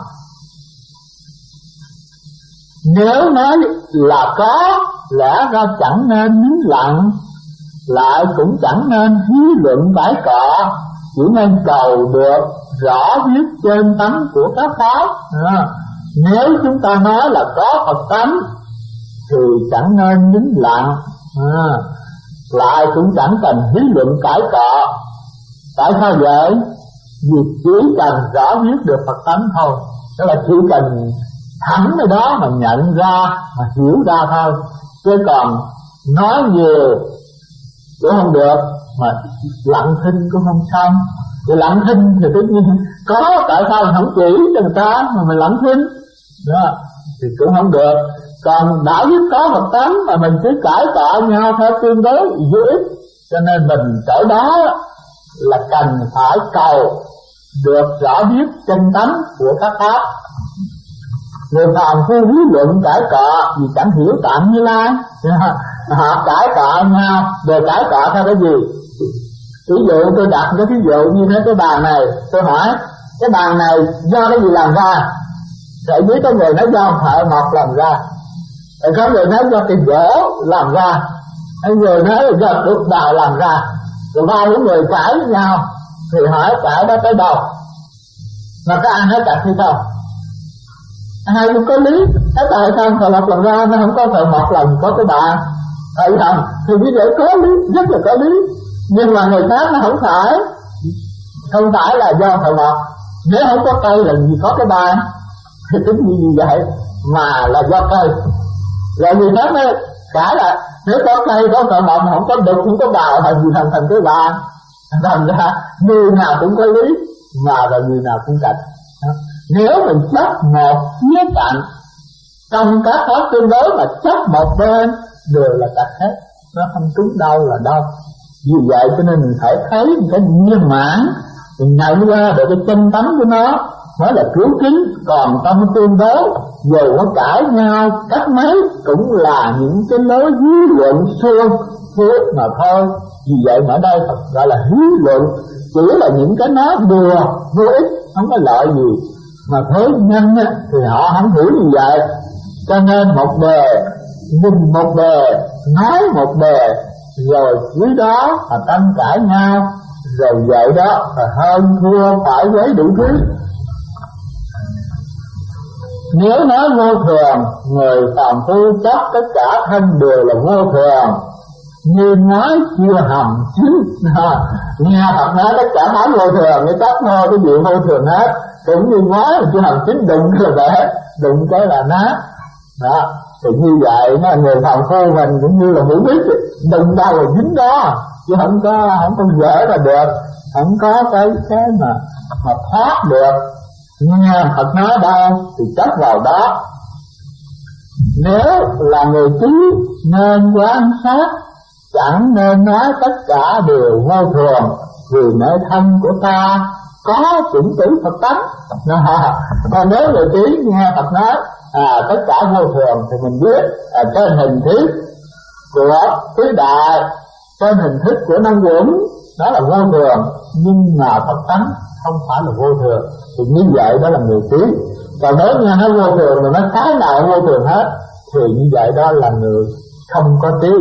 Nếu nói là có, lẽ ra chẳng nên nín lặng, lại cũng chẳng nên hí luận bãi cọ, chỉ nên cầu được rõ viết trên tánh của các pháp. Nếu chúng ta nói là có Phật tánh thì chẳng nên nín lặng, lại cũng chẳng cần hí luận cãi cọ. Tại sao vậy? Vì chỉ cần rõ viết được Phật tánh thôi. Tức là chỉ cần thẳng ở đó mà nhận ra, mà hiểu ra thôi. Chứ còn nói nhiều cũng không được, mà lặng thinh cũng không xong. Thì lặng thinh thì tất nhiên có, tại sao mình không chỉ cho người ta mà mình lặng thinh đó, thì cũng không được. Còn đã biết có Phật tánh mà mình cứ cãi cọ nhau theo tương đối vô ích, cho nên mình chỗ đó là cần phải cầu được rõ biết chân tánh của các pháp. Người phàm phu lý luận cãi cọ vì chẳng hiểu tạng Như Lai, họ cãi cọ nhau, rồi cãi cọ theo cái gì? Ví dụ tôi đặt cái ví dụ như thế, cái bàn này, tôi hỏi cái bàn này do cái gì làm ra? Tại vì có người nói do thợ mộc làm ra, có người nói do cái gỗ làm ra, hay người nói là do được đào làm ra. Rồi ba những người cãi với nhau thì hỏi cãi đó tới đâu, mà có ai nói cãi hay không? Ai cũng có lý. Cái tại sao thợ mộc làm ra nó không có thợ mộc làm có cái bà thợ làm? Thì như vậy có lý, rất là có lý. Nhưng mà người khác nó không phải là do thợ mộc. Nếu không có cây là gì có cái bà, thì tính như vậy mà là do cây. Rồi người khác nói cả là nếu có cây có thợ mộc mà không có đục không có đào thành gì thành cái bà. Thành ra người nào cũng có lý mà là người nào cũng cạnh. Nếu mình chấp một khía cạnh trong các pháp tương đối mà chấp một bên đều là cạnh hết, nó không trúng đâu là đâu. Vì vậy cho nên mình phải thấy một cái viên mãn, mình nhận ra được cái chân tánh của nó mới là cứu kính. Còn trong tương đối dù có cãi nhau cách mấy cũng là những cái lối lý luận suông thế mà thôi. Vì vậy mà ở đây Phật gọi là lý luận, chỉ là những cái nói đùa vô ích, không có lợi gì. Mà thế nhân thì họ không hiểu như vậy. Cho nên một bề nhìn một bề, nói một bề, rồi dưới đó mà tranh cãi nhau, rồi vậy đó là hơn thua phải với đủ thứ. Nếu nói vô thường, người phàm phu chấp tất cả thân đều là vô thường, như nói chưa hầm chín. Nghe Phật nói tất cả nói vô thường, cái chấp thôi cái gì vô thường hết. Cũng như nói là chưa hầm chín đụng là vậy, đụng cái là nát. Đó, thì như vậy nó người phàm phu mình cũng như là mũi biết, đụng đâu là dính đó, chứ không có gỡ ra được, không có cái mà thoát được. Nghe Phật nói đâu thì chấp vào đó. Nếu là người trí nên quan sát, chẳng nên nói tất cả đều vô thường, vì nội thân của ta có chủng tử Phật tánh. Còn nếu người trí nghe Phật nói tất cả vô thường thì mình biết trên hình thức của tứ đại, trên hình thức của năm uẩn đó là vô thường, nhưng mà Phật tánh không phải là vô thường. Thì như vậy đó là người trí. Còn nếu nghe nó vô thường mà nó cái nào vô thường hết thì như vậy đó là người không có trí.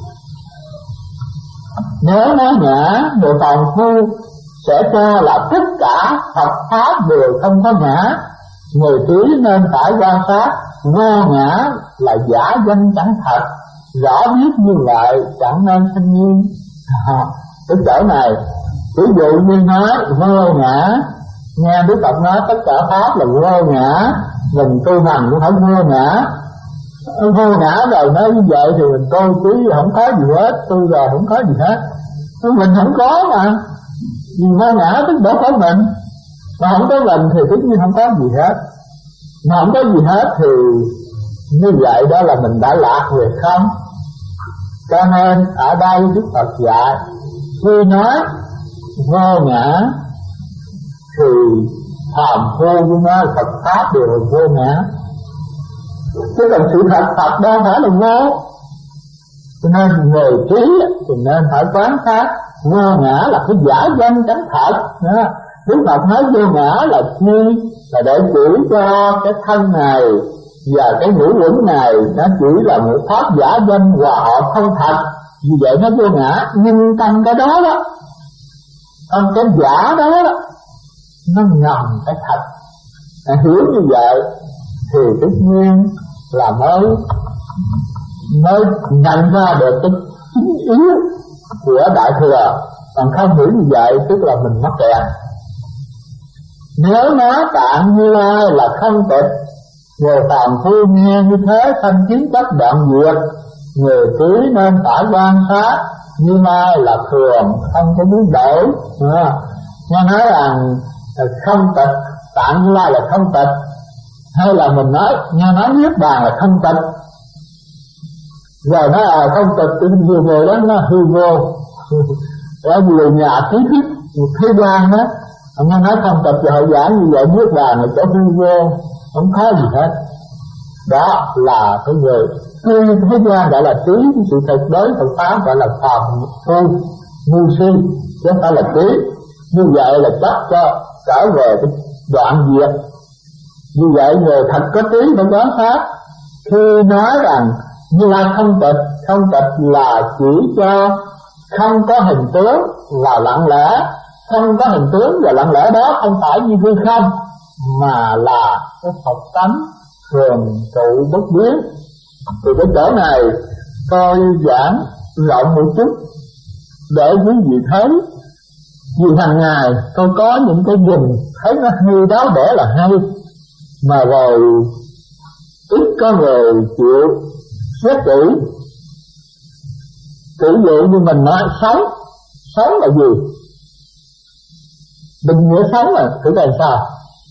Nếu nói ngã, người phàm phu sẽ cho là tất cả Phật pháp đều không có ngã. Người trí nên phải quan sát vô ngã là giả danh chẳng thật, rõ biết như vậy chẳng nên sinh nhiên. Cái chỗ này ví dụ như nói vô ngã, nghe Đức Phật nói tất cả pháp là vô ngã, mình tu hành cũng phải vô ngã. Vô ngã rồi nói như vậy thì mình tôi chứ không có gì hết, tôi rồi không có gì hết. Mình không có mà, vì vô ngã tức đâu có mình, mà không có mình thì tất nhiên không có gì hết. Mà không có gì hết thì như vậy đó là mình đã lạc về không. Cho nên ở đây Đức Phật dạy khi nói vô ngã thì phàm phu với nói Phật pháp đều là vô ngã, chứ còn sự thật Phật đâu phải là vô. Cho nên người trí thì nên phải quán sát vô ngã là cái giả danh chánh thật. Đức Phật nói vô ngã là chi? Là để chỉ cho cái thân này và cái ngũ uẩn này nó chỉ là một pháp giả danh và họ không thật. Vì vậy nó vô ngã. Nhưng trong cái đó đó, trong cái giả đó đó, nó ngầm cái thật. Hiểu như vậy thì tất nhiên là mới nhận ra được cái chính yếu của Đại Thừa. Còn không hiểu như vậy tức là mình mắc kẹt. Nếu nói Tạng Như Lai là không tịch, người phàm phu nghe như thế sanh kiến chấp đoạn diệt. Người trí nên phải quan sát Như Lai là thường, không có biến đổi. Nghe nói rằng không tịch, Tạng Như Lai là không tịch, hay là mình nói nghe nói Niết Bàn là không tịch, rồi nói không tịch tự vừa rồi đó nó hư vô. Ở nhiều nhà trí thức thế gian đó, nghe nói không tịch rồi họ giảng như vậy, Niết Bàn là chỗ hư vô, không có gì hết. Đó là cái người thế gian gọi là trí, sự thật đối Phật pháp gọi là phàm phu ngu si, chứ không phải là trí. Như vậy là chắc cho trở về cái đoạn diệt. Như vậy người thật có trí phải quán sát khi nói rằng Như Lai không tịch. Không tịch là chỉ cho không có hình tướng là lặng lẽ. Không có hình tướng và lặng lẽ đó không phải như hư không, mà là cái Phật tánh thường trụ bất biến. Thì cái chỗ này tôi giảng rộng một chút để quý vị thấy. Vì hàng ngày tôi có những cái vùng thấy nó hay đó để là hay, mà rồi ít có người chịu xét kỹ. Ví dụ như mình nói sống, sống là gì? Định nghĩa sống là thử là sao?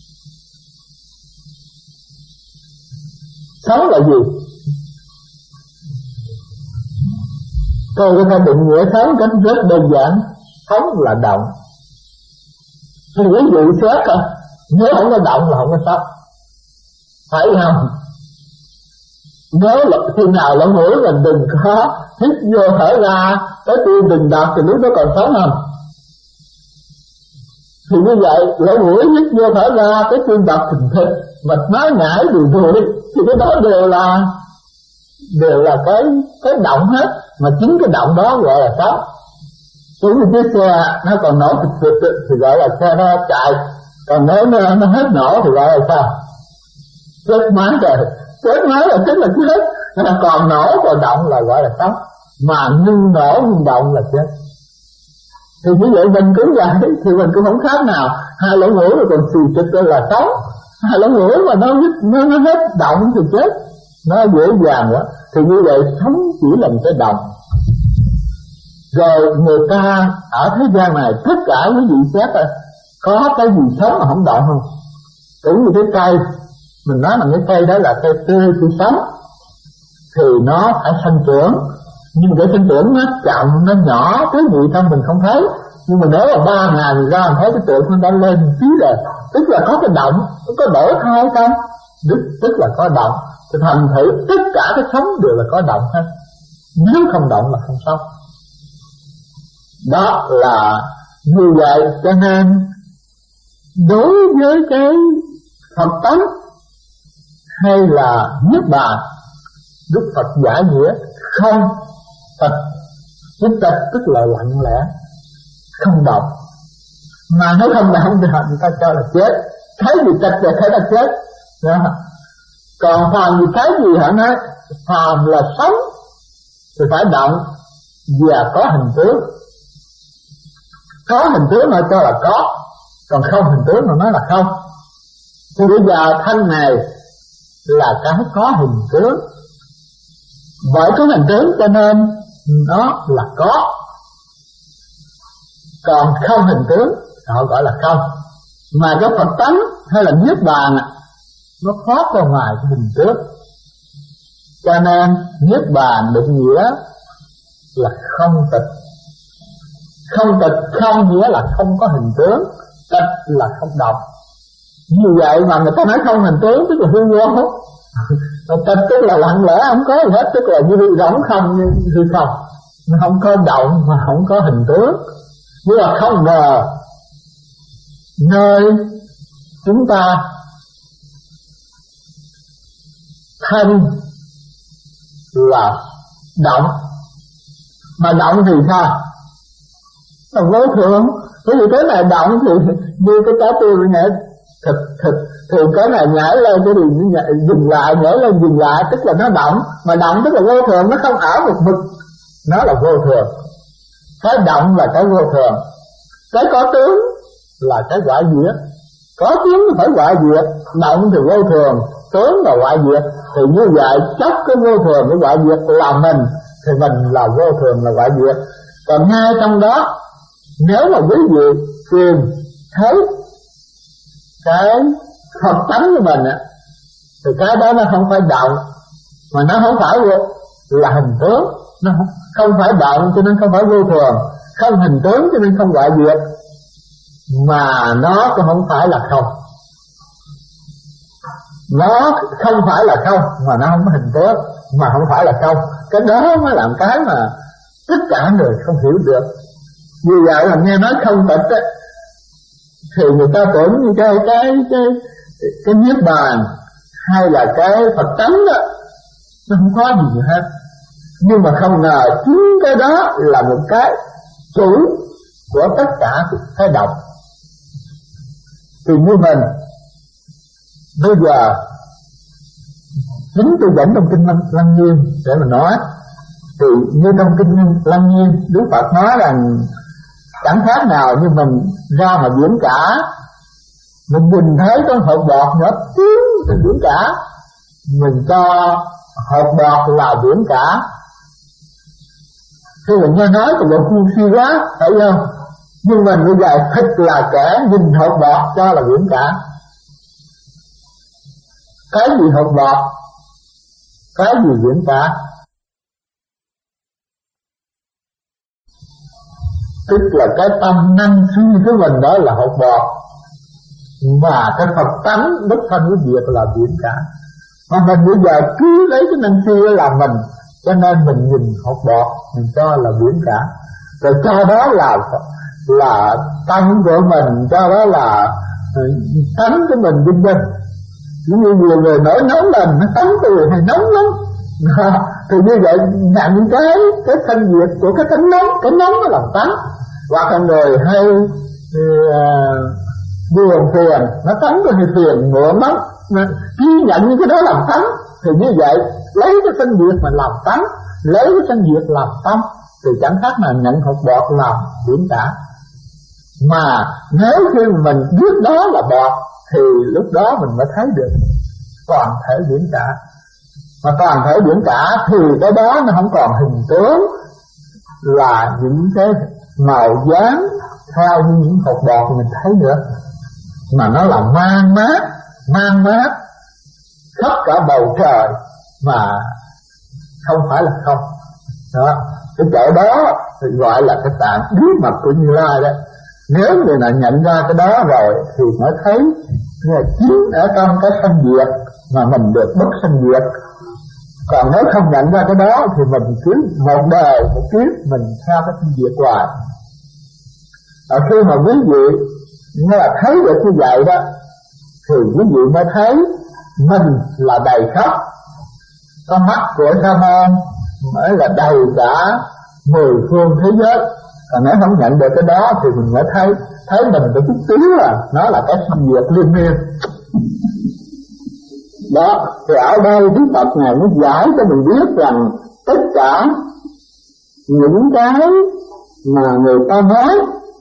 Sống là gì? Tôi có thể định nghĩa sống cách rất đơn giản. Sống là động. Thì ví dụ xét nếu không có động là không có sống, phải không? Nếu là khi nào lỗ mũi mình đừng có hít vô thở ra, cái tim đừng đập thì lúc đó còn sống không? Thì như vậy lỗ mũi hít vô thở ra, cái tim đập thình thịch, mạch máu nhảy đùi đùi, thì cái đó đều là cái động hết. Mà chính cái động đó gọi là sống. Giống như chiếc xe nó còn nổ thịt thì gọi là xe nó chạy, còn nếu nó hết nổ thì gọi là sao? Chết máy rồi. Chết máy là chính là chết. Nó còn nổ còn động là gọi là sống. Mà ngưng nổ ngưng động là chết. Thì như vậy mình cũng vậy, thì mình cũng không khác nào. Hai lỗ mũi rồi còn xì chịch là sống. Hai lỗ mũi mà nó hết động thì chết. Nó dễ dàng quá. Thì như vậy sống chỉ là một cái động. Rồi người ta ở thế gian này tất cả quý vị xét có cái gì sống mà không động không? Cũng như cái cây, mình nói là cái cây đó là cây tươi tươi sống, thì nó phải sinh trưởng. Nhưng cái sinh trưởng nó chậm, nó nhỏ, cái gì trong mình không thấy. Nhưng mà nếu mà 3 ngày mình ra mình thấy cái tượng nó đã lên tí rồi, tức là có cái động, nó có đổi thay không? Tức là có động. Thì thành thử tất cả cái sống đều là có động hết. Nếu không động là không sống. Đó là như vậy. Cho nên đối với cái Phật tánh hay là Niết Bàn, Đức Phật giải nghĩa không tịch. Cái tịch tức là lặng lẽ, không động. Mà nếu không động thì người ta cho là chết. Thấy gì tịch thì thấy là chết đó. Còn phàm gì cái gì hả nói? Phàm là sống thì phải động và có hình tướng. Có hình tướng nói cho là có, còn không hình tướng mà nói là không. Thì bây giờ thân này là cái có hình tướng. Bởi có hình tướng cho nên nó là có. Còn không hình tướng họ gọi là không. Mà cái Phật tánh hay là Niết Bàn nó thoát ra ngoài cái hình tướng. Cho nên Niết Bàn định nghĩa là không tịch. Không tịch không nghĩa là không có hình tướng, tịch là không động. Như vậy mà người ta nói không hình tướng tức là hư vô. Tịch tức là lặng lẽ không có gì hết, tức là như rỗng không, như hư không. Nó không có động mà không có hình tướng. Như là không ngờ nơi chúng ta thân là động. Mà động thì sao? Là vô thường. Bởi vì cái này động thì như cái trái tim nhảy thịt thì cái này nhảy lên cái gì dừng lại, nhảy lên dừng lại, tức là nó động. Mà động tức là vô thường, nó không ở một mực, nó là vô thường. Cái động là cái vô thường. Cái có tướng là cái quả diệt. Có tướng phải quả diệt, động thì vô thường, tướng là quả diệt. Thì như vậy chấp cái vô thường cái quả diệt là mình, thì mình là vô thường là quả diệt. Còn ngay trong đó, nếu mà quý vị tìm thấy cái Phật tánh của mình thì cái đó nó không phải động, mà nó không phải là hình tướng. Nó không phải động cho nên không phải vô thường, không hình tướng cho nên không hoại diệt, mà nó cũng không phải là không. Nó không phải là không mà nó không có hình tướng, mà không phải là không. Cái đó mới làm cái mà tất cả người không hiểu được. Vì vậy là nghe nói không tịch thì người ta tưởng như cái niết bàn hay là cái Phật tánh đó, nó không có gì hết. Nhưng mà không ngờ chính cái đó là một cái chủ của tất cả cái động. Thì như mình bây giờ chính tôi dẫn trong kinh Lăng Nghiêm để mà nói, thì như trong kinh Lăng Nghiêm Đức Phật nói rằng chẳng khác nào như mình ra mà biển cả, mình nhìn thấy có hột bọt nhỏ tím trên biển cả, mình cho hột bọt là biển cả. Khi mình nghe nói thì bộ khu suy quá, phải không? Nhưng mình bây giờ thật là kẻ nhìn hột bọt cho là biển cả. Cái gì hột bọt? Cái gì biển cả? Tức là cái tâm năng suy của mình đó là hột bọt, mà cái Phật tánh bất thanh của việc là biển cả. Mà mình bây giờ cứ lấy cái năng suy làm mình, cho nên mình nhìn hột bọt mình cho là biển cả, rồi cho đó là tâm của mình, cho đó là tánh của mình vinh vinh. Giống như nhiều người nổi nóng lên, nó tánh tôi hay nóng lắm, thì như vậy nhận cái thanh diệt của cái tánh nóng nó làm tánh. Hoặc là người hay buồn phiền, nó tánh tôi hay phiền muộn lắm, khi nhận những cái đó làm tánh, thì như vậy lấy cái thanh diệt mà làm tánh, lấy cái thanh diệt làm tâm, thì chẳng khác nào nhận hột bọt làm biển cả. Mà nếu khi mình biết đó là bọt, thì lúc đó mình mới thấy được toàn thể biển cả. Mà toàn thể biển cả thì cái đó nó không còn hình tướng là những cái màu dáng theo như những hột bọt mình thấy nữa, mà nó là mang mát khắp cả bầu trời mà không phải là không. Đó, cái chỗ đó thì gọi là cái tạng bí mật của Như Lai đó. Nếu người nào nhận ra cái đó rồi thì mới thấy chính ở trong cái sanh diệt mà mình được bất sanh diệt. Còn nếu không nhận ra cái đó thì mình cứ một đời một kiếp mình theo cái sanh diệt hoài. Ở khi mà quý vị nghe là thấy được như vậy đó, thì quý vị mới thấy mình là đầy khắp. Con mắt của Sa Môn mới là đầy cả 10 phương thế giới. Còn nếu không nhận được cái đó thì mình mới thấy mình có chút tí là nó là cái sanh diệt liên miên. Đó, thì ở đây Đức Phật này nó giải cho mình biết rằng tất cả những cái mà người ta nói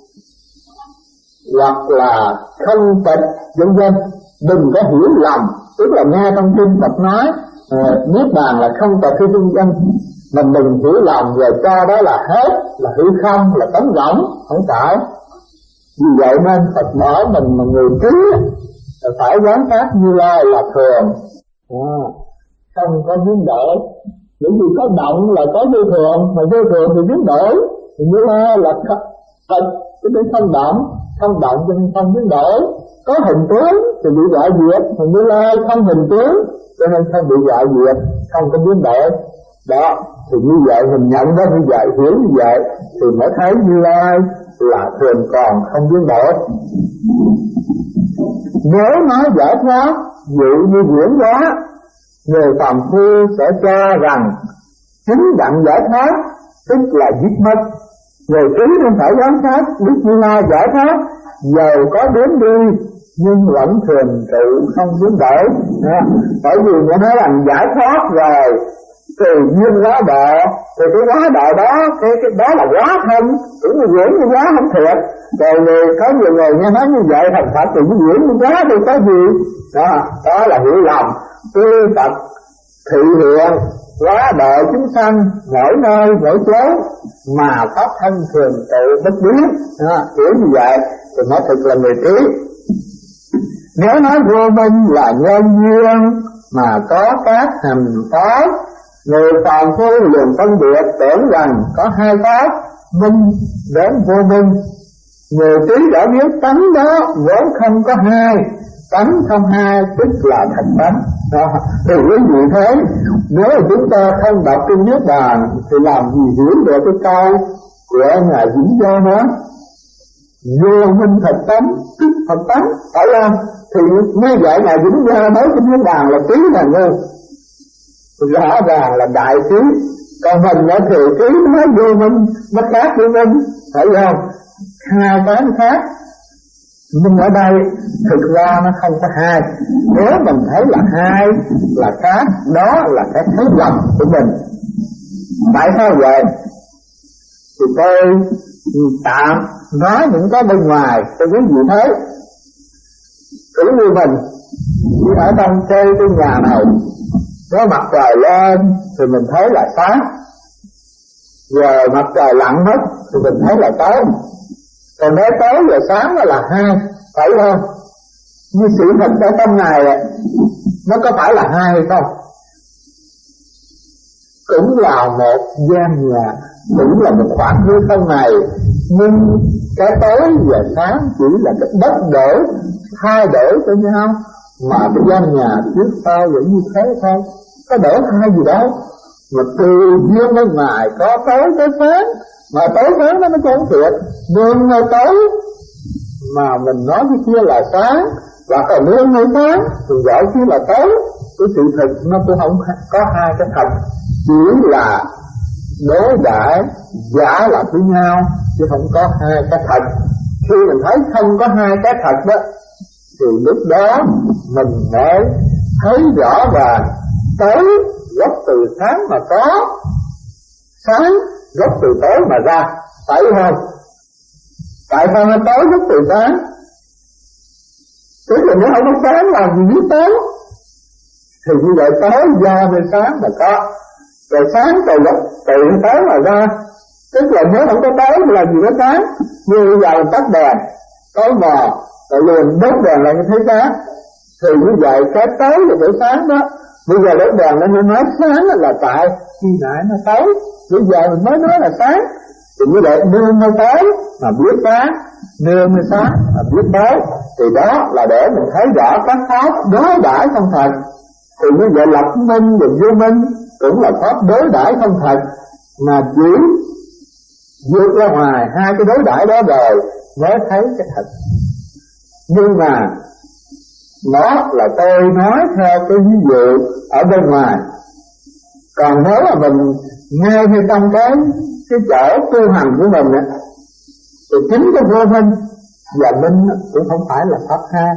hoặc là không tịch vân vân, đừng có hiểu lầm. Tức là nghe trong kinh Phật nói niết bàn là không tịch hay vân vân, mình đừng hiểu lầm rồi cho đó là hết, là hư không, là trống rỗng, không phải. Vì vậy nên Phật bảo mình mà người trí phải quán sát Như Lai là thường, không có biến đổi. Bởi vì có động là có vô thường, mà vô thường thì biến đổi. Thì Như Lai là thật, cái đấy không động cho nên không biến đổi. Có hình tướng thì bị hoại diệt, mà Như Lai không hình tướng cho nên không bị hoại diệt, không có biến đổi. Đó, thì như vậy mình nhận ra như vậy, hiểu như vậy thì mới thấy Như Lai là thường còn không biến đổi. Nếu nói giải thoát dụ như diễn hóa, người phàm phu sẽ cho rằng chính đặng giải thoát tức là giết mất. Người trí nên phải giám sát biết Như Lai giải thoát, dầu có đến đi nhưng vẫn thường trụ không biến đổi. Bởi vì người nói rằng giải thoát rồi thì nhiên hóa độ, thì cái hóa độ đó, cái đó là hóa thân, cũng như diễn như hóa không thiệt. Rồi người có nhiều người nghe nói như vậy thành Phật thì cái diễn như hóa thì có gì? Đó là hiểu lầm. Tuy Phật thị hiện hóa độ chúng sanh mỗi nơi mỗi chỗ, mà pháp thân thường trụ bất biến. Hiểu như vậy thì nó thực là người trí. Nếu nói vô minh là nhân duyên mà có các hành pháp, người phàm phu liền phân biệt tưởng rằng có hai pháp minh đến vô minh. Người trí đã biết tánh đó vốn không có hai, tánh không hai tức là thật tánh. Thì quý vị thấy, nếu chúng ta không đọc kinh Niết Bàn thì làm gì hiểu được cái câu của Ngài Vĩnh Gia nói vô minh thật tánh, thật tánh, phải không? Thì như vậy Ngài Vĩnh Gia nói cái miếng bàn là trí là ngu, rõ ràng là đại trí. Còn mình đã thừa trí nói vô minh, nó khác vô minh, phải không? Hai cái khác. Nhưng ở đây thực ra nó không có hai. Nếu mình thấy là hai là khác, đó là cái thấy lầm của mình. Tại sao vậy? Thì tôi tạm nói những cái bên ngoài cho quý vị thấy. Cứ như mình đi ở trong cái nhà này, có mặt trời lên thì mình thấy là sáng, giờ mặt trời lặn mất thì mình thấy là tối. Còn nếu tối và sáng đó là hai, phải không? Như sự thật ở trong này nó có phải là hai hay không? Cũng là một gian nhà, cũng là một khoảng hư không này, nhưng cái tối và sáng chỉ là cái bất đổi, thay đổi cho nhau, mà cái gian nhà trước sau vẫn như thế thôi, có đổi hai gì đâu. Mà từ duyên bên ngoài có tối có sáng, mà tối sáng đó nó không thiệt, nương nơi tối mà mình nói cái kia là sáng, và còn nương nơi sáng thì gọi kia là tối. Cái sự thật nó cũng không có hai cái thật, chỉ là đối đãi giả lập với nhau, chứ không có hai cái thật. Khi mình thấy không có hai cái thật đó, thì lúc đó mình mới thấy rõ ràng tối gốc từ sáng mà có, sáng gốc từ tối mà ra, phải không? Tại sao nó tối gốc từ sáng? Tức là nếu không có sáng làm gì biết tối, thì như vậy tối ra về sáng mà có, rồi sáng từ gốc từ tối mà ra. Tức là nếu không có tối thì làm gì có sáng. Như giờ tắt đèn tối mò, rồi liền đốt đèn lại như thấy sáng, thì như vậy cái tối và cái sáng đó. Bây giờ đốt đèn lên nó nói sáng là tại khi nãy nó tối, bây giờ mình mới nói là sáng. Thì như vậy nương nơi tối mà biết sáng, nương nơi sáng mà biết tối, thì đó là để mình thấy rõ các pháp đối đãi không thật. Thì như vậy lập minh và vô minh cũng là pháp đối đãi không thật, mà chỉ vượt ra ngoài hai cái đối đãi đó rồi mới thấy cái thật. Nhưng mà nó là tôi nói theo cái ví dụ ở bên ngoài. Còn nếu mà mình ngay như trong cái chỗ tu hành của mình á, thì chính cái vô minh và minh cũng không phải là pháp hai.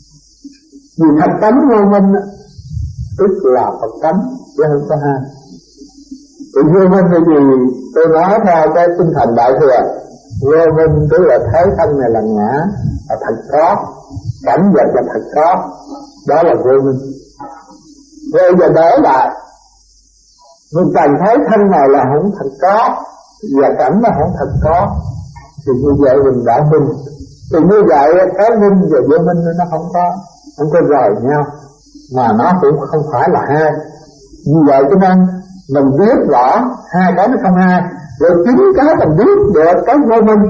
Vì thật tánh vô minh tức là Phật tánh, chứ không có hai. Thì vô minh là gì? Tôi nói theo cái tinh thần đại thừa. Vô minh tức là thấy thân này là ngã, là thật có, cảnh vật là thật có, đó là vô minh. Rồi giờ để lại, mình cần thấy thân này là không thật có, và cảnh là không thật có, thì như vậy mình đã minh. Thì như vậy cái minh và vô minh nó không có rời nhau, mà nó cũng không phải là hai. Như vậy cho nên mình biết rõ hai cái nó không hai, rồi chính cái mình biết được cái vô minh,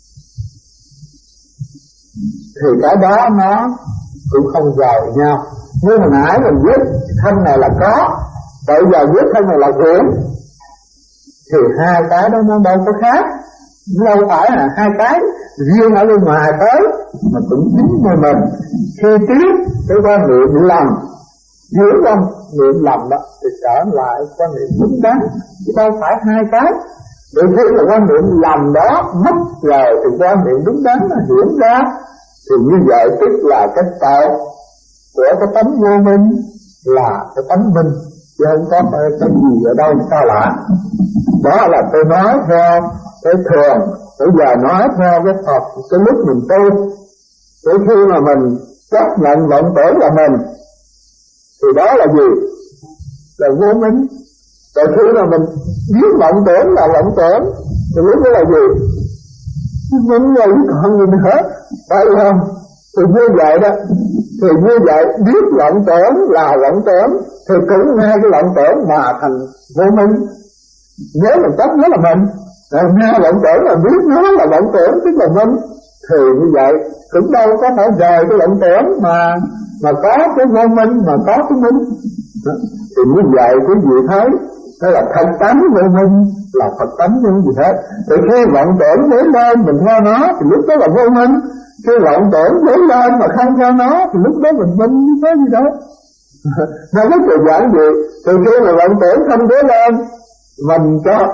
thì cái đó nó cũng không rời nhau. Như hồi nãy mình biết thân này là có, bây giờ biết thân này là quyển, thì hai cái đó nó đâu có khác. Đâu phải là hai cái riêng ở bên ngoài tới, mà cũng chính người mình khi tiếp cái quan niệm lầm, giữa quan niệm lầm đó thì trở lại quan niệm đúng đắn, chứ đâu phải hai cái. Đôi khi là quan niệm lầm đó mất rồi thì quan niệm đúng đắn nó hiện ra, thì như vậy tức là cái tội của cái tánh vô minh là cái tánh minh, chứ không có cái gì ở đâu xa lạ. Đó là tôi nói theo cái thường. Bây giờ nói theo cái Phật, cái lúc mình tu, tới khi mà mình chấp nhận vọng tưởng là mình, thì đó là gì? Là vô minh. Rồi khi mà mình biết vọng tưởng là vọng tưởng, thì lúc đó là gì? Minh là còn gì nữa, phải không? Thì như vậy đó, thì như vậy biết vọng tưởng là vọng tưởng, thì cũng nghe cái vọng tưởng mà thành vô minh. Nếu mình chấp nó là mình, rồi nghe vọng tưởng là biết nó là vọng tưởng tức là minh, thì như vậy cũng đâu có phải rời cái vọng tưởng mà có cái vô minh, mà có cái minh. Thì như vậy quý vị thấy Đó là thật tánh vô minh, là Phật tánh như gì hết. Thì khi vọng tưởng đến lên mình theo nó thì lúc đó là vô minh. Khi vọng tưởng đến lên mà không theo nó thì lúc đó mình minh, có gì đó. Nó rất là giản dị. Từ khi mà vọng tưởng không đến lên, mình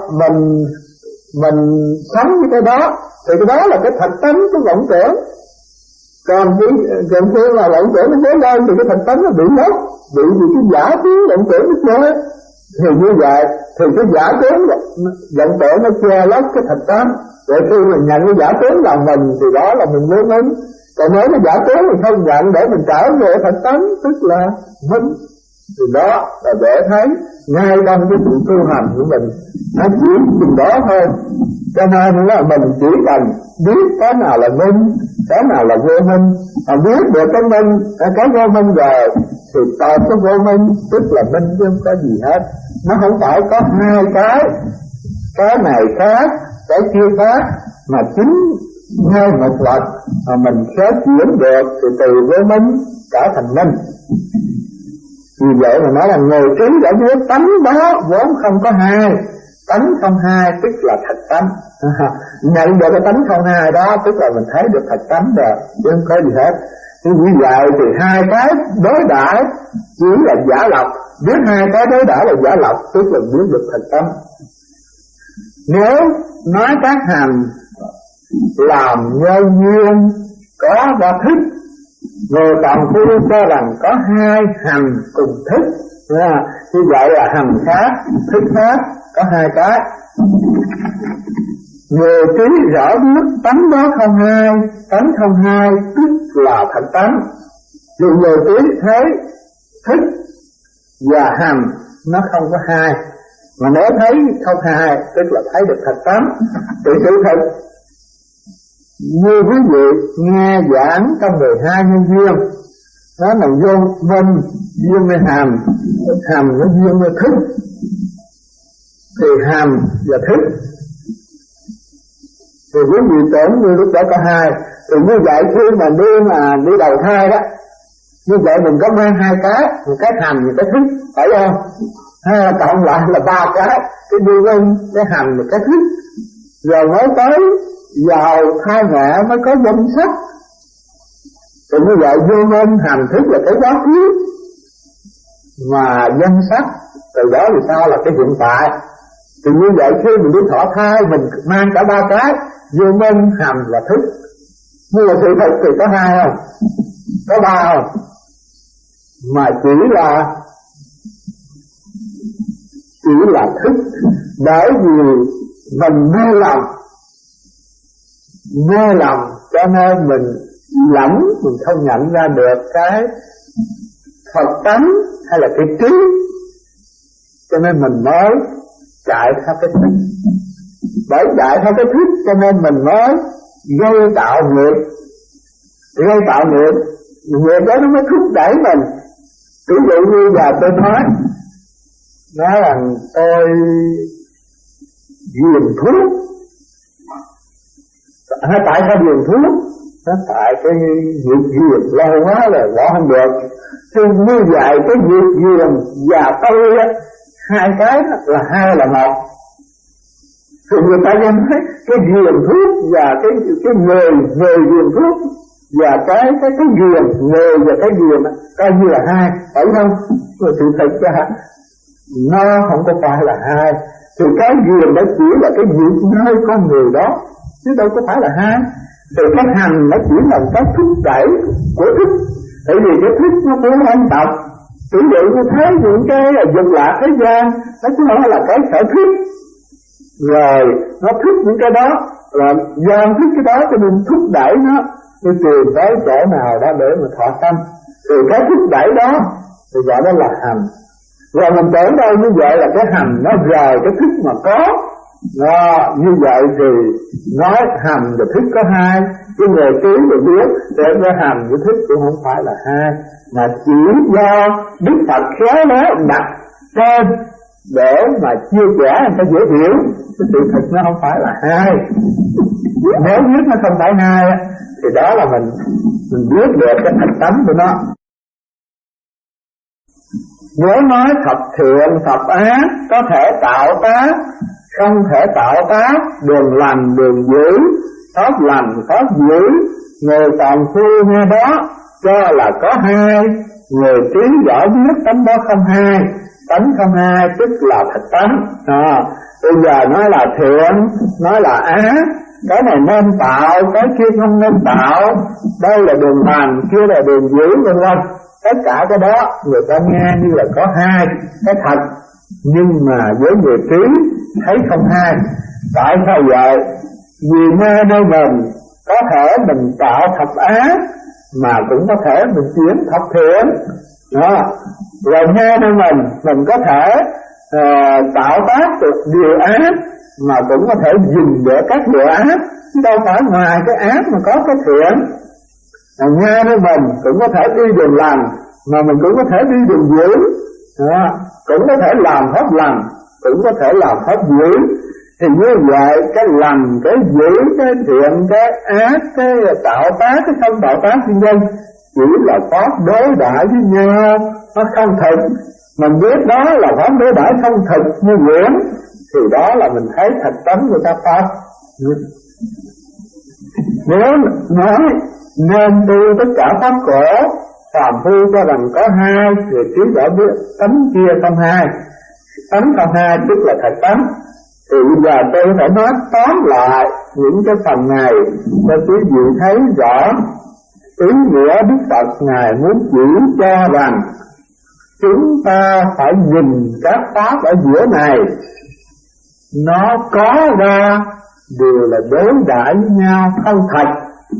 sống với cái đó, thì cái đó là cái thật tánh của vọng tưởng. Còn khi mà vọng tưởng nó đến lên thì cái thật tánh nó bị mất, bị cái giả tướng vọng tưởng nó chơi. Thì như vậy thì cái giả tướng vọng tưởng nó che lấp cái thật tánh. Vậy khi mình nhận cái giả tướng là mình thì đó là mình vô minh. Còn nếu cái giả tướng mình không nhận để mình trở về thật tánh, tức là minh. Thì đó là để thấy ngay trong cái sự tu hành của mình nó chỉ chừng đó thôi. Cho nên là mình chỉ cần biết cái nào là minh, cái nào là vô minh, mà biết được cái minh, cái vô minh rồi thì toàn cái vô minh, tức là minh chứ không có gì hết. Nó không phải có hai cái này khác, cái kia khác, mà chính ngay một vật mà mình sẽ chuyển được thì từ vô minh trở thành minh. Vì vậy mà nói là ngồi trí đã biết tánh đó vốn không có hai, tánh không hai tức là thật tánh. Nhận được cái tánh không hai đó tức là mình thấy được thật tánh rồi, chứ không có gì hết. Như vậy thì hai cái đối đãi chỉ là giả lập, biết hai cái đối đãi là giả lập tức là biết được thật tánh. Nếu nói các hành làm nhân duyên có ba thức, người tầm phu cho rằng có hai hành cùng thức, như vậy là hành khác, thức khác, có hai cái. Người trí rõ biết tánh đó không hai, tánh không hai tức là thật tánh. Dù người trí thấy thức và hành nó không có hai, mà nếu thấy không hai tức là thấy được thật tánh. Thì sự thật như quý vị nghe giảng trong 12 nhân duyên, nó là vô minh duyên với hành nó duyên với thức, thì hành và thức thì quý vị tưởng như lúc đó có hai. Thì như vậy khi mà đi đầu thai đó, như vậy mình có mang hai cái, một cái hành một cái thức, phải không? Hay là cộng lại là ba cái vô minh, cái hành và cái thức, rồi mới tới vào thai mẹ mới có danh sắc. Thì như vậy vô minh hành thức là cái quá khứ, mà danh sắc từ đó thì sao là cái hiện tại. Thì như vậy khi mình đi thọ thai mình mang cả ba cái vô minh hành và thức. Nhưng mà sự thật thì có hai không? Có ba không? Mà chỉ là thức. Bởi vì mình mê lầm cho nên mình lẫn, mình không nhận ra được cái Phật tánh hay là cái trí, cho nên mình mới chạy theo cái thức. Bởi chạy theo cái thức cho nên mình mới gây tạo nghiệp. Nghiệp đó nó mới thúc đẩy mình. Ví dụ như giờ tôi nói rằng tôi ghiền thuốc. Tại sao ghiền thuốc? Tại cái việc ghiền lâu quá rồi bỏ không được. Thì như vậy cái việc ghiền và tôi hai cái là hai là một. Thì người ta nhận thấy cái ghiền thuốc và cái người ghiền thuốc và cái ghiền, người và cái ghiền coi như là hai, phải không? Rồi sự thật ra nó không có phải là hai. Thì cái ghiền đó chỉ là cái việc nơi con người đó, chứ đâu có phải là hai. Thì cái hành nó chỉ là cái thúc đẩy của thức. Tại vì cái thức nó cũng không tập. Ví dụ như thế những cái dục lạc thế gian, nó chứ không phải là cái sở thích. Rồi nó thích những cái đó, rồi gian thích cái đó cho nên thúc đẩy nó đi tìm tới chỗ nào đó để mà thọ sanh. Thì cái thúc đẩy đó thì gọi đó là hành. Rồi mình tưởng đâu như vậy là cái hành nó rời cái thức mà có. Như vậy thì nói hành và thức có hai, cái người trí và biết để cái hành với thức cũng không phải là hai, mà chỉ do Đức Phật khéo léo đặt tên để mà chia sẻ người ta dễ hiểu. Cái sự thật nó không phải là hai. Nếu biết nó không phải hai thì đó là mình biết được cái thật tánh của nó.
Nếu nói thập thiện thập ác có thể tạo tác, không thể tạo tác. Đường lành đường dữ, pháp lành pháp dữ. Người tàn phu nghe đó cho là có hai, người trí rõ biết tánh đó không hai. Tánh không hai tức là thật tánh. Bây giờ nói là thiện, nói là ác, cái này nên tạo, cái kia không nên tạo. Đây là đường lành, kia là đường dữ, vân vân. Tất cả cái đó người ta nghe như là có hai cái thật, nhưng mà với người trí thấy không hai. Tại sao vậy? Vì nghe nơi mình có thể mình tạo thập ác, mà cũng có thể mình chuyển thập thiện. Rồi nghe nơi mình có thể tạo tác được điều ác, mà cũng có thể dừng để các điều ác. Đâu phải ngoài cái ác mà có cái thiện. Nghe nơi mình cũng có thể đi đường lành, mà mình cũng có thể đi đường dữ. Cũng có thể làm pháp lành, cũng có thể làm pháp dữ. Thì như vậy cái lành, cái dữ, cái thiện, cái ác, cái tạo tác, cái không tạo tác vân vân chỉ là pháp đối đãi với nhau, nó không thực. Mình biết đó là pháp đối đãi không thực như vậy, thì đó là mình thấy thật tánh của các pháp. Nếu nói nên tu tất cả pháp cổ, phàm phu cho rằng có hai, người trí rõ biết tánh kia không hai. Tánh không hai tức là thật tánh. Thì bây giờ tôi phải nói tóm lại những cái phần này cho quý vị thấy rõ ý nghĩa Đức Phật Ngài muốn chỉ cho rằng chúng ta phải nhìn các pháp ở giữa này, nó có ra đều là đối đãi với nhau không thật.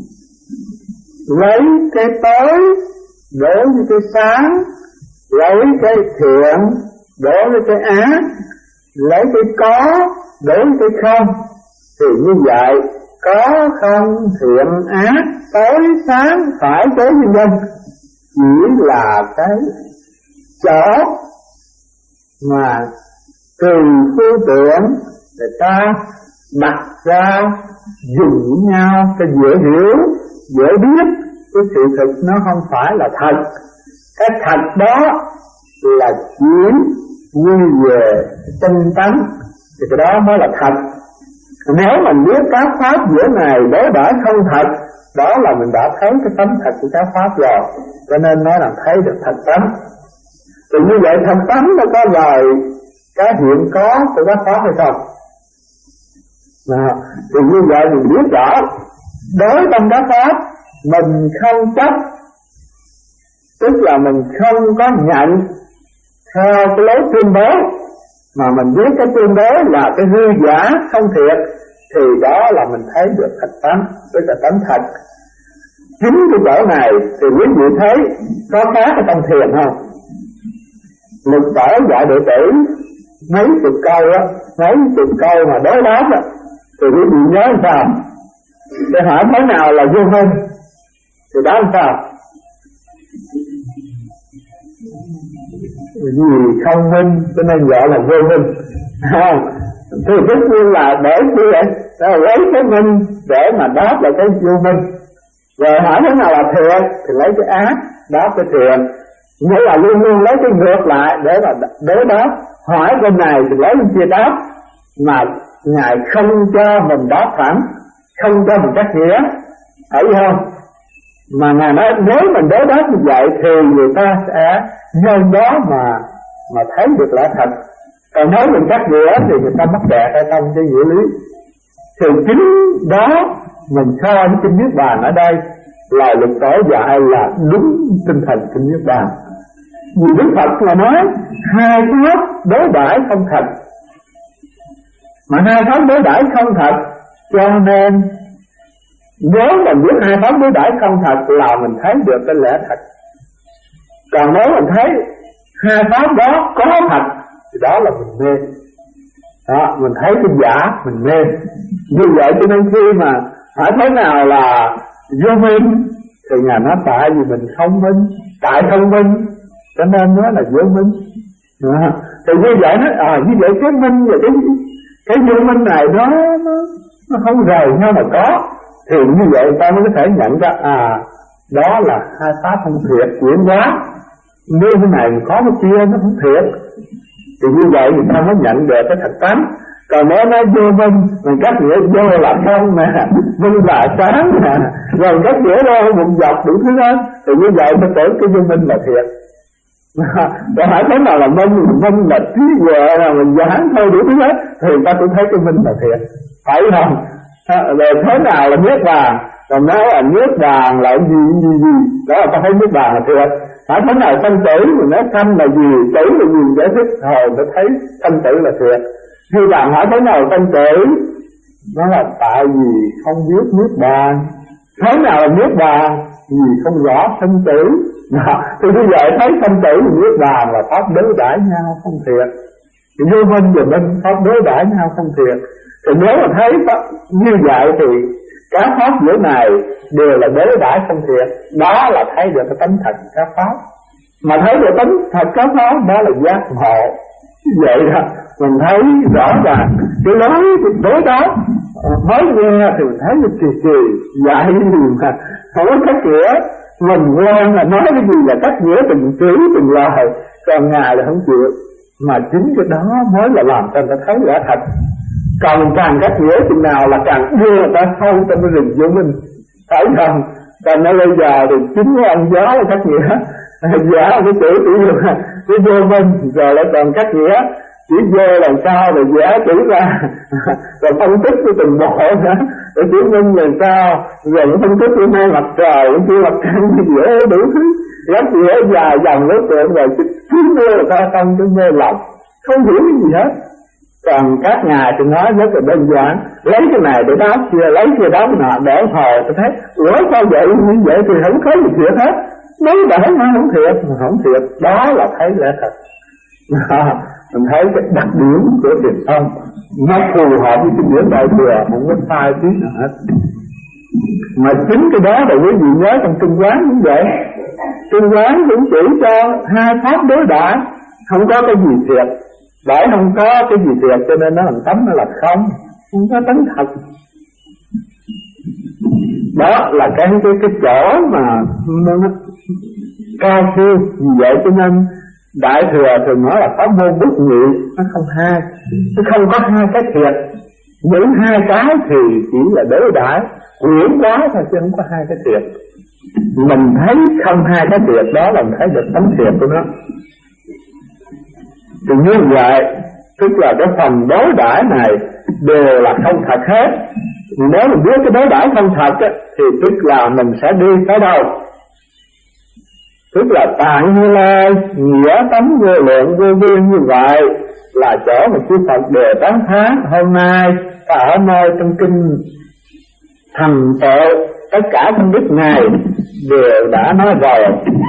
Lấy cái tối đối với cái sáng, lấy cái thiện đối với cái ác, lấy cái có đối với cái không. Thì như vậy có không thiện ác, tối sáng phải tối vân vân chỉ là cái chỗ mà từ phương tiện người ta đặt ra dùng nhau cho dễ hiểu, dễ biết. Cái sự thực nó không phải là thật. Cái thật đó là chuyển quy về chân tánh, thì cái đó mới là thật. Nếu mình biết các pháp giữa này đối đãi không thật, đó là mình đã thấy cái tánh thật của các pháp rồi. Cho nên nói là thấy được thật tánh. Thì như vậy thật tánh nó có lời cái hiện có của các pháp hay không? Thì như vậy mình biết rõ đối trong các pháp mình không chấp, tức là mình không có nhận theo cái lối tuyên bố, mà mình biết cái tuyên bố là cái hư giả không thiệt, thì đó là mình thấy được thật tánh, tức là tánh thật. Chính cái chỗ này thì quý vị thấy có khác ở trong thiền không? Lục tổ dạy đệ tử mấy chục câu á, mấy chục câu mà đối đáp á, thì quý vị nhớ sao? Để hỏi thế nào là vô minh, thì đó làm sao? Vì không minh cho nên gọi là vô minh. Thì tất nhiên là để như vậy, lấy cái minh để mà đáp lại cái vô minh. Rồi hỏi thế nào là thiện thì lấy cái ác đáp cái thiện. Nghĩa là luôn luôn lấy cái ngược lại để mà đối đáp. Hỏi bên này thì lấy bên kia đáp, mà Ngài không cho mình đáp thẳng, không cho mình cắt nghĩa, thấy không? Mà Ngài nói nếu mình đối đáp như vậy thì người ta sẽ nhân đó mà thấy được lẽ thật. Còn nếu mình cắt nghĩa thì người ta mắc kẹt ở trong cái nghĩa lý. Thì chính đó mình so với kinh Niết Bàn ở đây, lời Lục Tổ dạy là đúng tinh thần kinh Niết Bàn. Vì Đức Phật là nói hai pháp đối đãi không thật, mà hai pháp đối đãi không thật, cho nên nếu mình biết hai pháp đối đãi không thật là mình thấy được cái lẽ thật. Còn nếu mình thấy hai pháp đó có thật thì đó là mình mê. Đó, mình thấy cái giả mình mê. Như vậy cho nên khi mà hỏi thế nào là vô minh thì Ngài nói tại vì mình không minh, tại không minh cho nên nói là vô minh. Thì như vậy như vậy cái minh và cái vô minh này nó không rời nhau mà có, thì như vậy ta mới có thể nhận ra đó là hai pháp không thiệt chuyển hóa. nếu cái này có cái kia nó không thiệt, thì như vậy người ta mới nhận được cái thật tánh. Còn nếu nói vô minh, mình cách nghĩa vô là không nè, minh là sáng nè, rồi cách nghĩa đó bụng dọc đủ thứ hết, thì như vậy ta tưởng cái vô minh là thiệt. Còn hỏi thế nào là minh là trí huệ, là mình giảng thôi đủ thứ hết, thì người ta cũng thấy cái minh là thiệt, phải không? Rồi thế nào là niết bàn, còn nói là niết bàn là gì, đó là ta thấy niết bàn là thiệt. Hỏi thế nào sanh tử, mình nói sanh là gì, tử là gì, giải thích hồi ta thấy sanh tử là thiệt. Khi bạn hỏi thế nào sanh tử, nó là tại vì không biết niết bàn. Thế nào là niết bàn, vì không rõ sanh tử. Thì như vậy thấy sanh tử và niết bàn là pháp đối đãi nhau không thiệt. Thì vô minh và minh pháp đối đãi nhau không thiệt. Thì nếu mà thấy như vậy thì các pháp giữa này đều là đối đãi không thiệt. Đó là thấy được cái tánh thật các pháp. Mà thấy được tánh thật các pháp đó là giác ngộ. Vậy đó, mình thấy rõ ràng cái nói đối đó mới nghe thì mình thấy nó kỳ dạy gì mà không có cách nghĩa. Mình quen là nói cái gì là cách nghĩa từng chữ từng lời, còn Ngài là không chịu. Mà chính cái đó mới là làm cho người ta thấy rõ thật. Còn càng cách nghĩa chừng nào là càng đưa người ta sâu trong cái rừng vô minh, phải không? Còn nó bây giờ thì chính cái ông gió là cách nghĩa, giả cái chữ chỉ dùng cái vô minh, rồi lại còn cách nghĩa chỉ vô làm sao rồi giả chữ ra, rồi phân tích cái từng bộ nữa, rồi chữ minh làm sao, rồi phân tích cái hai mặt trời, cái mặt trăng dễ đủ thứ, rất dễ dài dòng đối tượng rồi chính mê là ta không cái mê lòng, không hiểu cái gì hết. Còn các ngài thì nói rất là đơn giản, lấy cái này để đáp kia, lấy kia đáp nọ, để hồi tôi thấy ủa sao vậy, như vậy thì không có gì thiệt hết. Nói để nó không thiệt, mà không thiệt, đó là thấy lẽ thật. Mình thấy cái đặc điểm của thiền tông nó phù hợp với cái điển đại thừa, không có sai tí nào hết. Mà chính cái đó là quý vị nhớ trong Kinh Quán cũng vậy. Kinh Quán cũng chỉ cho hai pháp đối đãi, không có cái gì thiệt. Bởi không có cái gì thiệt cho nên nó làm tánh nó là không có tánh thật. Đó là cái chỗ mà nó cao siêu. Vì vậy cho nên Đại Thừa thường nói là pháp môn bất nhị, nó không hai, nó không có hai cái thiệt. Những hai cái thì chỉ là đối đãi quyển quá thôi chứ không có hai cái thiệt. Mình thấy không hai cái thiệt đó là mình thấy được tánh thiệt của nó. Thì như vậy tức là cái phần đối đãi này đều là không thật hết. Nếu mình biết cái đối đãi không thật á, thì tức là mình sẽ đi tới đâu? Tức là Tạng Như Lai nghĩa tánh vô lượng vô biên như vậy là chỗ mà chư Phật đều tán thán. Hôm nay ta ở nơi trong kinh thành tựu tất cả công đức này đều đã nói rồi.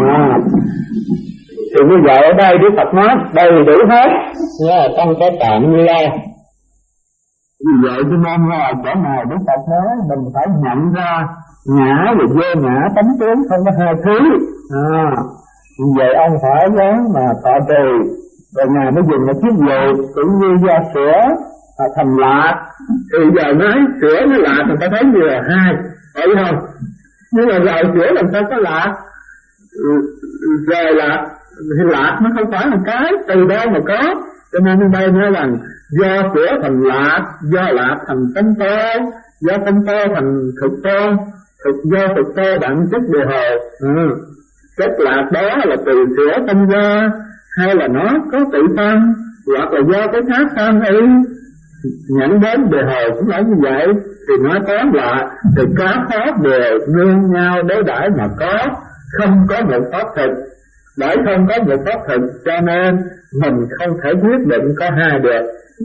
Thì như vậy ở đây Đức Phật nói đầy đủ hết nghe trong cái Tạng Như Lai. Vì vậy cho nên là chỗ này Đức Phật nói mình phải nhận ra ngã và vô ngã tánh tướng không có hai thứ. Vì vậy ông phải dám mà tọa trì. Rồi Ngài mới dùng một thí dụ cũng như do sữa thành lạc. Thì giờ nói sữa với lạc người ta thấy như là hai, phải không? Nhưng mà rồi sữa làm sao có lạc? Rồi lạc thì lạc nó không phải là cái từ đâu mà có. Cho nên ở đây nói rằng do sữa thành lạc, do lạc thành tánh tơ, do tánh tơ thành thực tơ, do thực tơ đẳng chất đề hồ. Chất lạc đó là từ sữa sinh ra, hay là nó có tự thân, hoặc là do cái khác thân ấy nhận đến đề hồ cũng là như vậy. Thì nói tóm lại thì các pháp đều nương nhau đối đãi mà có, không có một pháp thực. Bởi không có một pháp thực cho nên mình không thể quyết định có hai được.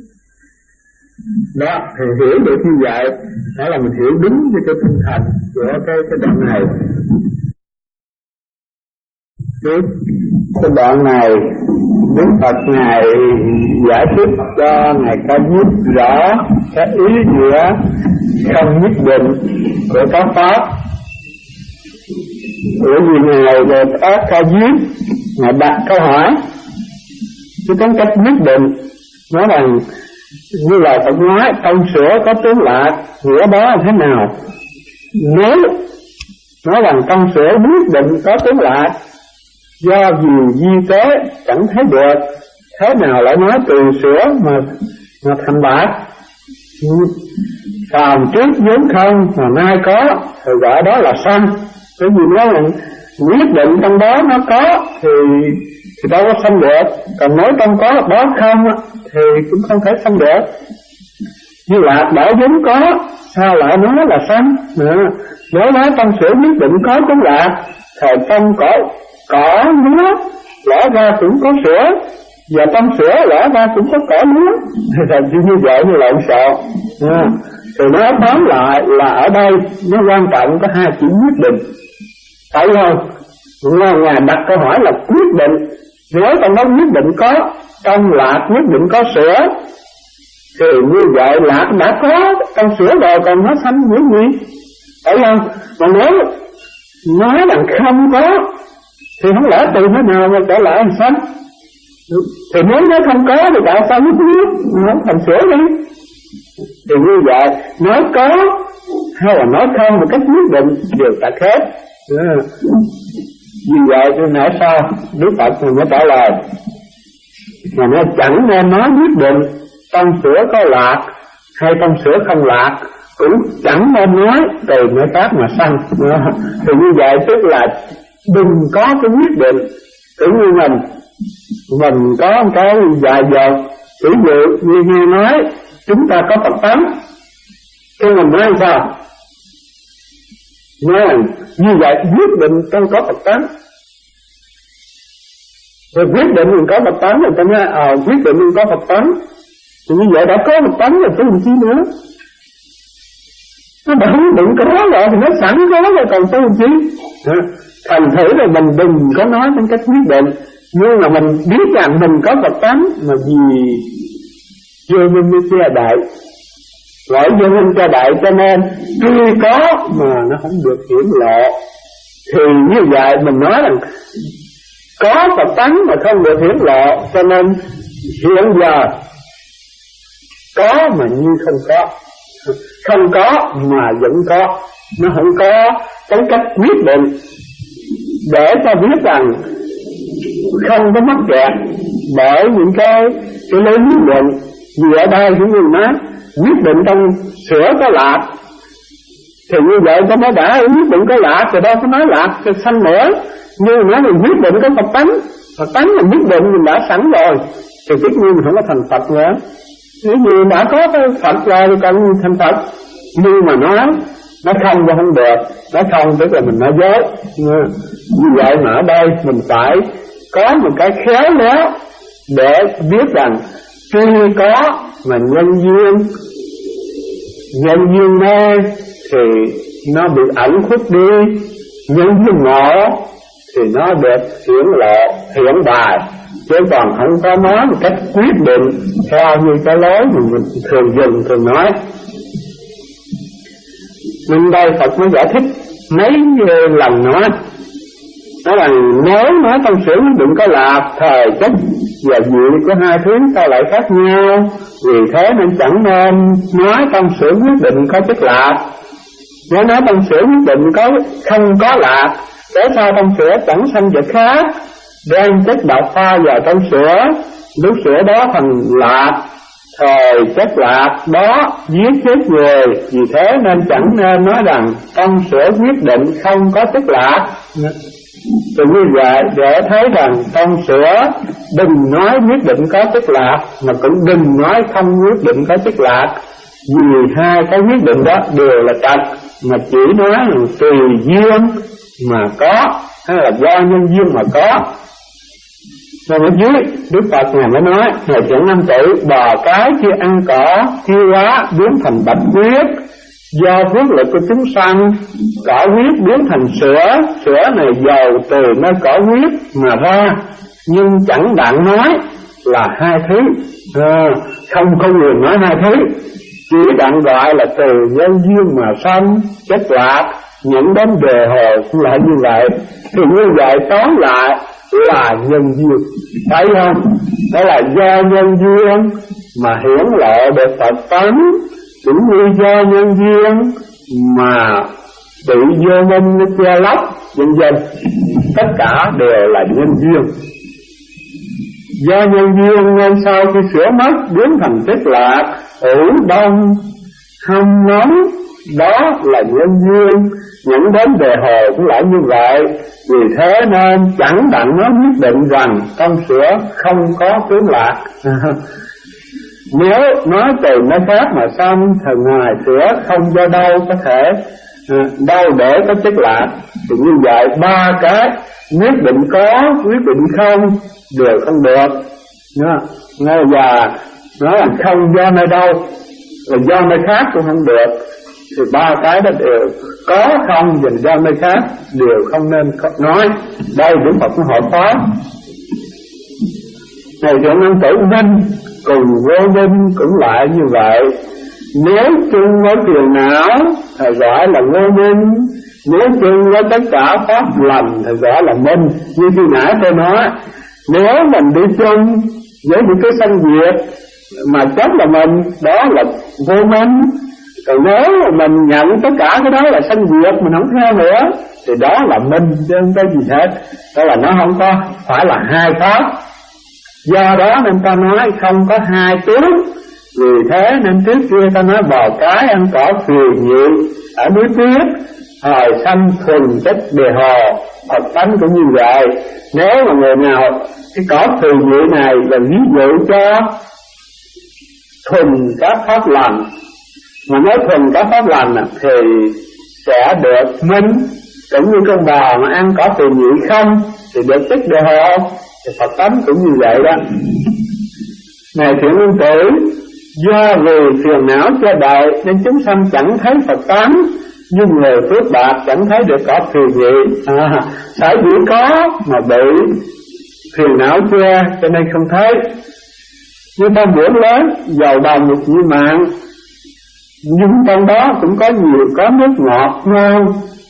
Đó, thì hiểu được như vậy, đó là mình hiểu đúng với cái tinh thần của cái đoạn này. Cái đoạn này Đức Phật Ngài giải thích cho Ngài Ca Diếp rõ cái ý nghĩa không nhất định của các pháp. Bởi vì Ngài về các Ca Diếp Ngài đặt câu hỏi chứ có cách nhất định, nói rằng như là Phật nói trong sữa có tướng lạc, nghĩa đó là thế nào? Nếu nói rằng trong sữa quyết định có tướng lạc,
do vì di tế chẳng thấy được, thế nào lại nói từ sửa mà thành bạc. Phàm trước vốn không mà nay có thì gọi đó là sanh. Bởi vì nó là quyết định trong đó nó có thì đâu có sanh được. Còn nói trong có đó không thì cũng không thể sanh được. Như lạc đã vốn có, sao lại nói là sanh? Nếu nói trong sửa quyết định có cũng lạc, thời trong cỏ lúa lẽ ra cũng có sữa, và trong sữa lẽ ra cũng có cỏ lúa. Rồi như vậy như lộn xộn. Thì nói tóm lại là ở đây nó quan trọng có hai chữ quyết định, phải không? Ngài đặt câu hỏi là quyết định. Nếu trong đó quyết định có, trong lạc quyết định có sữa, thì như vậy lạc đã có trong sữa rồi, còn nó sanh những gì, phải không? Mà nếu nói rằng không có thì không lẽ từ thế nào mà trở lại sanh? Thì nếu nó không có thì tại sao nó biết nó thành sữa đi? Thì như vậy nói có hay là nói không một cách quyết định đều là khác. Vì vậy thì nãy sau Đức Phật mới trả lời mà nó chẳng nên nói quyết định trong sữa có lạc hay trong sữa không lạc, cũng chẳng nên nói từ nơi khác mà sanh. Thì như vậy tức là đừng có cái quyết định. Tự như mình có một cái vài giờ ví dụ như nghe nói chúng ta có Phật tánh, thì mình nói sao? Nói như vậy quyết định tôi có Phật tánh. Rồi quyết định mình có Phật tánh, người ta nói quyết định mình có Phật tánh. Thì như vậy đã có Phật tánh rồi chứ làm chi nữa? Nó đã quyết định có rồi thì nó sẵn có rồi còn chứ làm chi? Thành thử là mình đừng có nói đến cách quyết định, nhưng mà mình biết rằng mình có Phật tánh mà vì vô minh như cha đại, gọi vô minh cha đại cho nên tuy có mà nó không được hiển lộ. Thì như vậy mình nói rằng có Phật tánh mà không được hiển lộ, cho nên hiện giờ có mà như không có, không có mà vẫn có, nó không có cái cách quyết định để cho biết rằng không có mắc kẹt bởi những cái lý quyết định. Vì ở đây chúng mình nói quyết định trong sữa có lạc, thì như vậy có nói đã quyết định có lạc rồi đâu có nói lạc thì sanh nữa. Nhưng nói mình quyết định có Phật tánh, Phật tánh mình quyết định mình đã sẵn rồi thì tất nhiên mình không có thành Phật nữa. Nếu như đã có cái Phật rồi thì cần thành Phật. Nhưng mà nó không và không được, nó không tức là mình nói dối. Như vậy mà ở đây mình phải có một cái khéo léo để biết rằng tuy có mà nhân duyên mê thì nó bị ẩn khuất đi, nhân duyên ngộ thì nó được hiển lộ, hiển bài, chứ còn không có nói một cách quyết định theo như cái lối mình thường nói. Nên đây Phật mới giải thích mấy lần nói rằng nếu nói trong sửa quyết định có lạc, thời chất và vị có hai thứ sao lại khác nhau, vì thế nên chẳng nên nói trong sửa quyết định có chất lạc. Nếu nói trong sửa quyết định không có lạc, để sao trong sữa chẳng sanh vật khác, đem chất độc pha vào trong sữa, lúc sữa đó thành lạc, thời chất lạc đó giết chết người. Vì thế nên chẳng nên nói rằng trong sữa quyết định không có chất lạc. Từ như vậy để thấy rằng trong sữa đừng nói quyết định có chất lạc, mà cũng đừng nói không quyết định có chất lạc, vì hai cái quyết định đó đều là trật, mà chỉ nói là tùy duyên mà có hay là do nhân duyên mà có. Rồi ở dưới Đức Phật ngài mới nói ngày trưởng năm tử, bò cái chưa ăn cỏ tiêu hóa biến thành bạch huyết, do phước lực của chúng sanh, cỏ huyết biến thành sữa, sữa này dầu từ nơi cỏ huyết mà ra, nhưng chẳng đặng nói là hai thứ. Không có người nói hai thứ, chỉ đặng gọi là từ nhân duyên mà sanh chất lạc, những đến đề hồ cũng lại như vậy. Thì như vậy tóm lại là nhân duyên, thấy không? Đó là do nhân duyên mà hiển lộ được Phật tánh, cũng như do nhân duyên mà bị vô minh nó che lấp, vân vân. Tất cả đều là nhân duyên. Do nhân duyên nên sau khi sửa mất biến thành chất lạc, ủ đông, hâm nóng, đó là nhân duyên. Những đến đề hồ cũng lại như vậy. Vì thế nên chẳng đặng nó nhất định rằng trong sửa không có tướng lạc. Nếu nói từ nơi khác mà xong thì ngoài sửa không do đâu có thể đâu để có chất lạc. Thì như vậy ba cái quyết định có, quyết định không đều không được. Và nói là không do nơi đâu, là do nơi khác cũng không được. Thì ba cái đó đều có không và do nơi khác đều không nên nói. Đây Đức Phật cũng hỏi pháp. Này Thượng Năng Tử Minh cùng vô minh cũng lại như vậy. Nếu chung với phiền não thì gọi là vô minh, nếu chung với tất cả pháp lành thì gọi là minh. Như khi nãy tôi nói, nếu mình đi chung với những cái sanh diệt mà chấp là mình, đó là vô minh. Còn nếu mà mình nhận tất cả cái đó là sanh diệt, mình không theo nữa thì đó là minh, chứ không có gì hết. Đó là nó không có phải là hai pháp. Do đó nên ta nói không có hai tướng. Vì thế nên trước kia ta nói bò cái ăn cỏ phiền nhị ở núi tuyết, thời sanh thuần chất đề hồ. Phật tánh cũng như vậy. Nếu mà người nào cái cỏ phiền nhị này là ví dụ cho thuần các pháp lành, mà nói thuần các pháp lành thì sẽ được minh. Cũng như con bò mà ăn cỏ phiền nhị không thì được chất đề hồ. Thì Phật tánh cũng như vậy đó. Này Thiện Nhân Tử, do vì phiền não che đậy nên chúng sanh chẳng thấy Phật tánh, nhưng người phước bạc chẳng thấy được cỏ phiền nhị. Sở dĩ có mà bị phiền não che cho nên không thấy. Như ta biển lớn giàu đồng một nhị mạng, nhưng trong đó cũng có nhiều có nước ngọt ngon,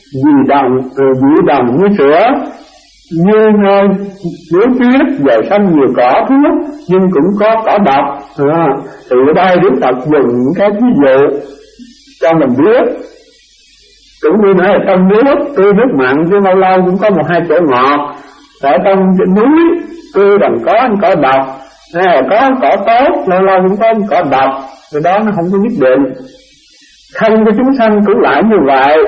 vị đồng như sữa. Như nơi dưới tuyết dày xanh nhiều cỏ thuốc, nhưng cũng có cỏ độc. Thì ở đây Đức Phật dùng những cái ví dụ cho mình biết. Cũng như nói là trong nước tươi nước mặn chứ lâu lâu cũng có một hai chỗ ngọt. Ở trong núi tươi đằng có cỏ độc, hay là có cỏ tốt, lâu lâu cũng có cỏ độc. Thì đó nó không có nhất định. Thân của chúng sanh cũng lại như vậy.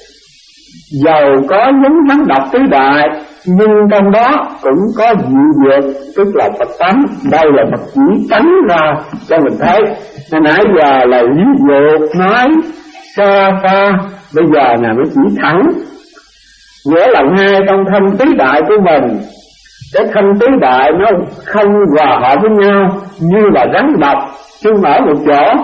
Dầu có nhúng rắn độc tứ đại, nhưng trong đó cũng có dị dược, tức là Phật tánh. Đây là Phật chỉ tánh ra cho mình thấy. Nên nãy giờ là ví dụ nói xa xa, bây giờ là nó chỉ thẳng. Nghĩa là ngay trong thân tứ đại của mình, cái thân tứ đại nó không hòa hợp với nhau như là rắn độc chung ở một chỗ.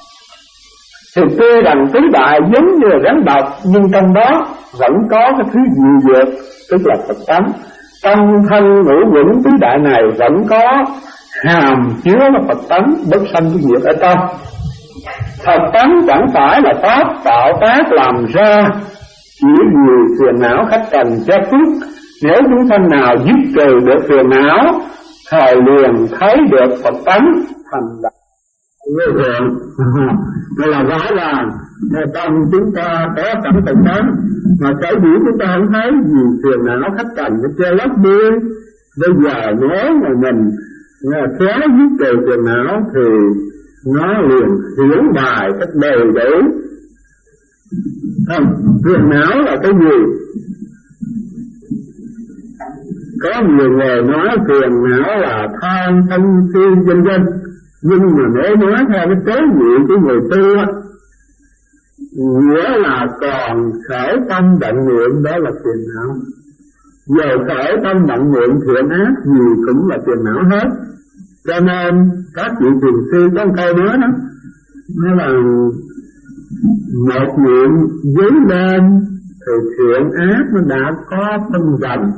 Thì tuy rằng tứ đại giống như là rắn độc, nhưng trong đó vẫn có cái thứ dị dược, tức là Phật tánh. Trong thân ngũ quẩn tứ đại này vẫn có hàm chứa là Phật tánh, bất sanh cái diệt ở trong. Phật tánh chẳng phải là pháp tạo tác làm ra, chỉ vì phiền não khách trần che phước. Nếu chúng sanh nào dứt trừ được phiền não, thời liền thấy được Phật tánh thành đạt vô thượng. Đây là rõ ràng trong chúng ta có cảnh tình tánh, mà sở dĩ chúng ta không thấy vì phiền não khách trần nó che lấp đi. Bây giờ nếu mà mình khéo dứt trừ phiền não thì nó liền hiển bài cách đầy đủ. Phiền não là cái gì? Có nhiều người nói phiền não là than sân si vân vân, nhưng mà nếu nói theo cái tế nhị của người tu á, nghĩa là còn khởi tâm đặng niệm, đó là phiền não. Giờ khởi tâm đặng niệm thiện ác gì cũng là phiền não hết. Cho nên các vị thiền sư có câu nói đó, nó là một niệm dấy lên thì thiện ác nó đã có phân rành.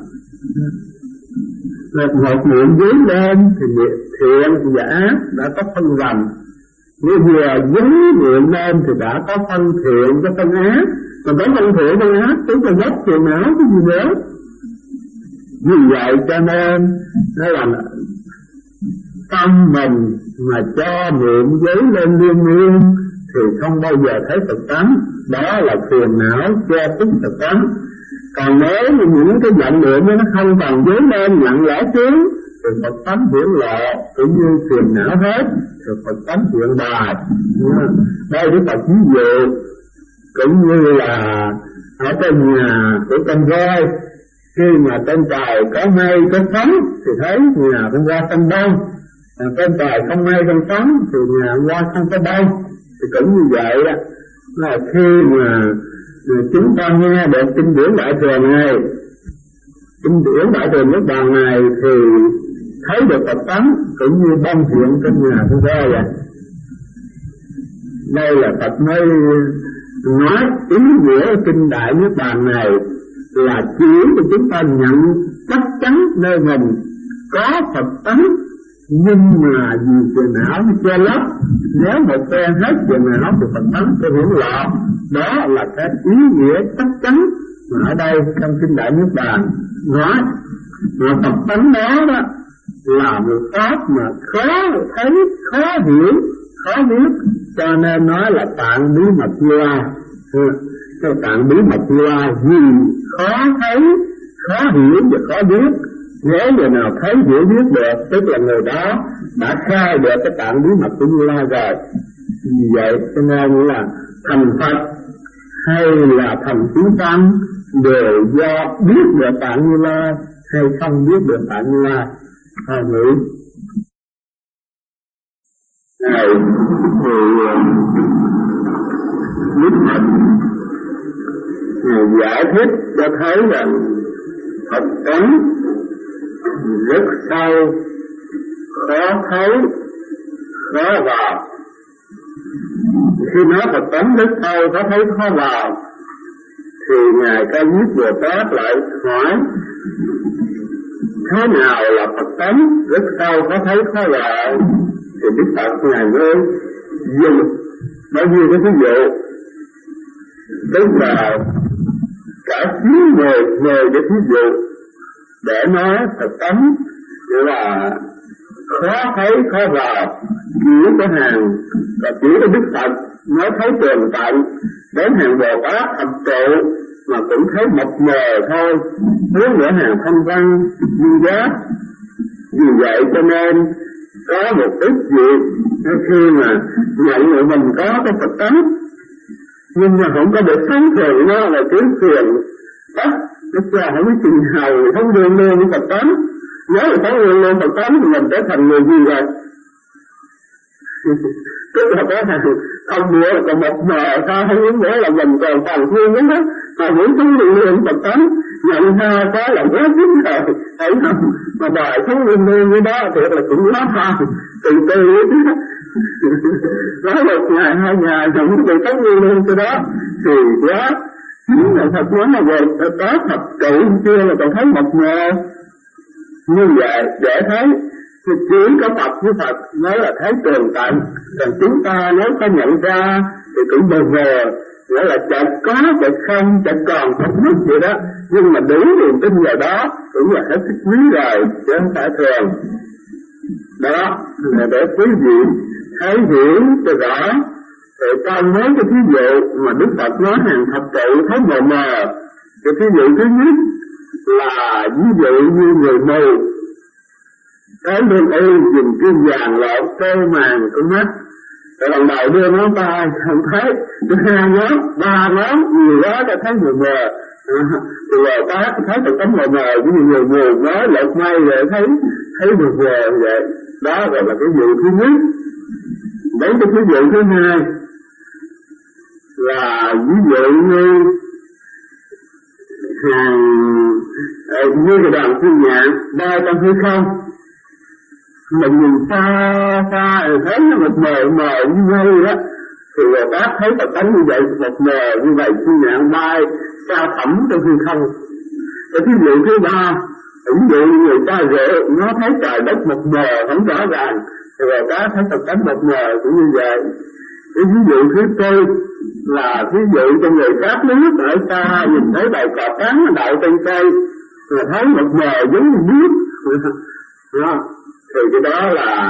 Một niệm dấy lên thì thiện và ác đã có phân rành. Nếu vừa dấy niệm lên thì đã có phân thiện với phân ác. Còn có phân thiện phân ác tức là gốc phiền não cái gì nữa. Như vậy cho nên nó là tâm mình mà cho niệm dấy lên liên miên thì không bao giờ thấy Phật tánh. Đó là phiền não che khuất Phật tánh. Còn nếu những cái vọng niệm nó không còn dấy lên lặng lẽ xuống thì Phật tánh hiển lộ, cũng như phiền não hết thì Phật tánh hiện bài. Đây Đức Phật ví dụ cũng như là ở trên nhà của con voi, khi mà trên trời có mây có sóng thì thấy nhà con voi không đông, trên trời không mây không sóng thì nhà con voi không có đông. Thì cũng như vậy đó, là khi mà chúng ta nghe được kinh điển Đại Thừa này, kinh điển Đại Thừa Niết Bàn này thì thấy được Phật tánh cũng như bông hiện trên nhà con voi vậy. Đây là Phật mới nói ý nghĩa kinh Đại Niết Bàn này là chỉ cho chúng ta nhận chắc chắn nơi mình có Phật tánh, nhưng mà vì phiền não nó che lấp. Nếu một phen hết phiền não thì Phật tánh sẽ hiển lộ. Đó là cái ý nghĩa chắc chắn mà ở đây trong kinh Đại Niết Bàn nói. Mà Phật tánh đó đó là một pháp mà khó thấy, khó hiểu, khó biết, cho nên nói là tạng bí mật Như Lai. Cái tạng bí mật Như Lai vì khó thấy, khó hiểu và khó biết. Nếu người nào thấy hiểu biết được, tức là người đó đã khai được cái tạng bí mật của Như Lai rồi. Vì vậy cho nên là thành Phật hay là thành chúng sanh đều do biết được tạng Như Lai hay không biết được tạng Như Lai. Thôi nghĩ này thì Đức Phật giải thích cho thấy rằng Phật tánh rất sâu, khó thấy, khó vào. Khi nói Phật tánh rất sâu, khó thấy, khó vào thì Ngài Ca Diếp Bồ Tát lại hỏi thế nào là Phật tánh rất sâu, khó thấy, khó vào. Thì Đức Phật Ngài mới dùng bao nhiêu cái ví dụ, tức là cả 10 cái ví dụ để nói Phật tánh là khó thấy, khó vào. Chỉ có hàng và chỉ có Đức Phật nói thấy tường tận, đến hàng Bồ Tát thập trụ mà cũng thấy mập mờ thôi, hướng nữa hàng thanh văn duyên giác. Vì vậy cho nên có một ít việc khi mà nhận người mình có cái Phật tánh, nhưng mà không có được sống thường nó là cứ phiền tất. Đức cha không biết chừng nào không đương lên với Phật tánh. Nếu mà không đương lên Phật tánh thì mình trở thành người gì vậy? Tức là có thằng không nữa là còn mập mờ, sao không những nữa là mình còn tàn thương lắm đó. Mà vẫn không đương lên Phật tánh, nhận ra cái là quá chính rồi, thấy không? Mà đòi không đương lên với đó thì là cũng lắm ha, từ từ nói một ngày, 2 ngày rồi mới bị không đương lên cái đó thì quá. Nếu là thật nói là về có thật trụ chưa là còn thấy mập mờ. Như vậy để thấy thì chỉ có Phật với Phật mới là thấy tường tận. Còn chúng ta nếu có nhận ra thì cũng bờ vờ, nghĩa là chợt có chợt không, chợt còn không biết vậy đó. Nhưng mà đủ niềm tin vào đó cũng là hết sức quý rồi, chứ không phải thường. Đó là để quý vị thấy hiểu cho rõ. Thì trong mấy cái thí dụ mà Đức Phật nói hàng thập trụ thấy mờ mờ, cái thí dụ thứ nhất là ví dụ như người mù cái lương y dùng kim vàng lộn tô màn con mắt, rồi lần đầu đưa ngón tay không thấy, thứ 2 ngón, 3 ngón, nhiều đó ta thấy mờ mờ. Thì rồi ta thấy được tấm mờ mờ, ví dụ người mù nói lột may rồi thấy mờ mờ vậy. Đó gọi là cái dụ thứ nhất. Đấy cái ví dụ thứ 2 là ví dụ như như cái đoàn phi nhạn bay trong hư không, mình nhìn xa xa rồi thấy nó mờ như mây đó, thì người ta thấy Phật tánh như vậy, mờ như vậy, phi nhạn bay cao thẳm trong hư không. Cái ví dụ thứ 3, ví dụ người ta rượu nó thấy trời đất mờ không rõ ràng, thì người ta thấy Phật tánh mờ cũng như vậy. Cái ví dụ thứ 4 là ví dụ cho người cát nước ở xa nhìn thấy bầy cọp trắng đậu trên cây, rồi thấy mờ giống như nước. Đó. Thì cái đó là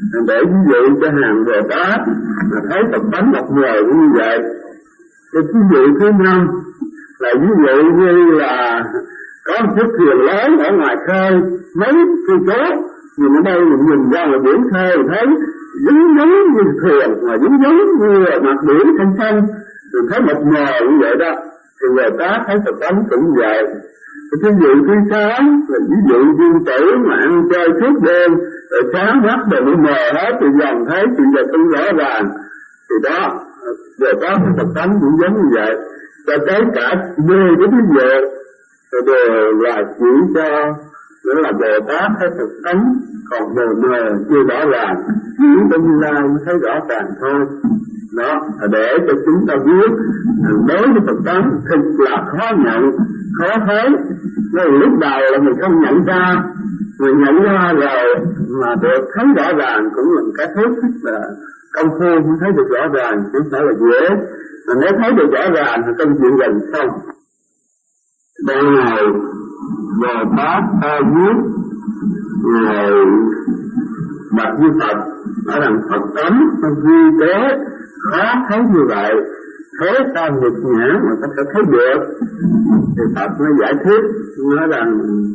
để ví dụ cho hàng Bồ Tát mà thấy Phật tánh độc mờ như vậy. Cái ví dụ thứ 5 là ví dụ như là có một chiếc thuyền lớn ở ngoài khơi mấy cây số, nhưng ở đây mình nhìn ra là biển khơi thấy giống như thuyền mà giống như là mặt biển xanh xanh, mình thấy mập mờ như vậy đó. Thì người ta thấy Phật tánh cũng vậy. Cái ví dụ thứ 6 là ví dụ dương tử mà ăn chơi suốt đêm, rồi sáng mắt rồi bị mờ hết, thì dần thấy chuyện vật không rõ ràng. Thì đó, người ta thấy Phật tánh cũng giống như vậy. Cho tới cả 10 cái ví dụ đều là chỉ cho nữa là Bồ Tát thấy Phật tánh, còn mờ mờ chưa rõ ràng, chỉ trong Như Lai mới thấy rõ ràng thôi. Đó, để cho chúng ta biết đối với Phật tánh thật là khó nhận, khó thấy. Nên lúc đầu là mình không nhận ra, mình nhận ra rồi mà được thấy rõ ràng cũng là cái hết sức là công phu mới thấy được rõ ràng, chứ không phải là dễ. Mà nếu thấy được rõ ràng thì công chuyện gần xong. Đây này Bồ Tát A Diếp ngài bạch với Phật ở đằng Phật tánh nó vi tế khó thấy như vậy, thế sao nghịch nhã mà ta sẽ thấy được? Thì Phật nó giải thích nói rằng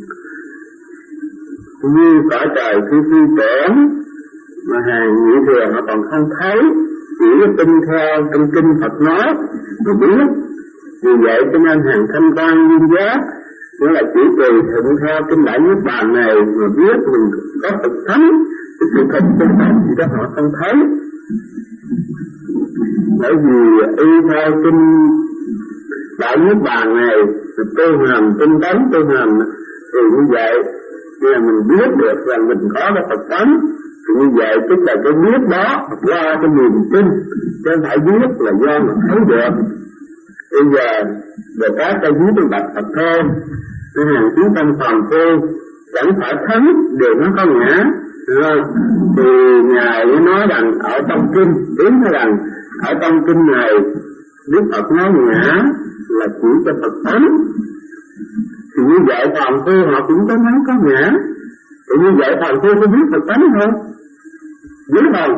như cõi trời khi phi tưởng mà hàng nhị thừa họ còn không thấy, chỉ tin theo trong kinh Phật nói nó biết. Vì vậy cho nên hàng thanh quan viên giác nghĩa là chỉ tùy thuận theo kinh Đại Niết Bàn này mà biết mình có Phật thánh, cái sự thật chân thật gì đó họ không thấy. Bởi vì y theo kinh Đại Niết Bàn này tu hành tinh tấn tu hành thì như vậy nên là mình biết được rằng mình có cái Phật thánh. Thì như vậy tức là cái biết đó qua cái niềm tin, chứ không phải biết là do mình thấy được. Bây giờ Bồ Tát ta dưới trên bạch Phật thêm, nên hàng chúng tâm phàm phu chẳng phải thánh đều nó có ngã. Thì ngài nói rằng ở trong kinh đến thế rằng ở trong kinh này Đức Phật nói ngã là chỉ cho Phật tánh. Thì như vậy phàm phu họ cũng có nói có ngã. Thì như vậy phàm phu có biết Phật tánh không? Biết không?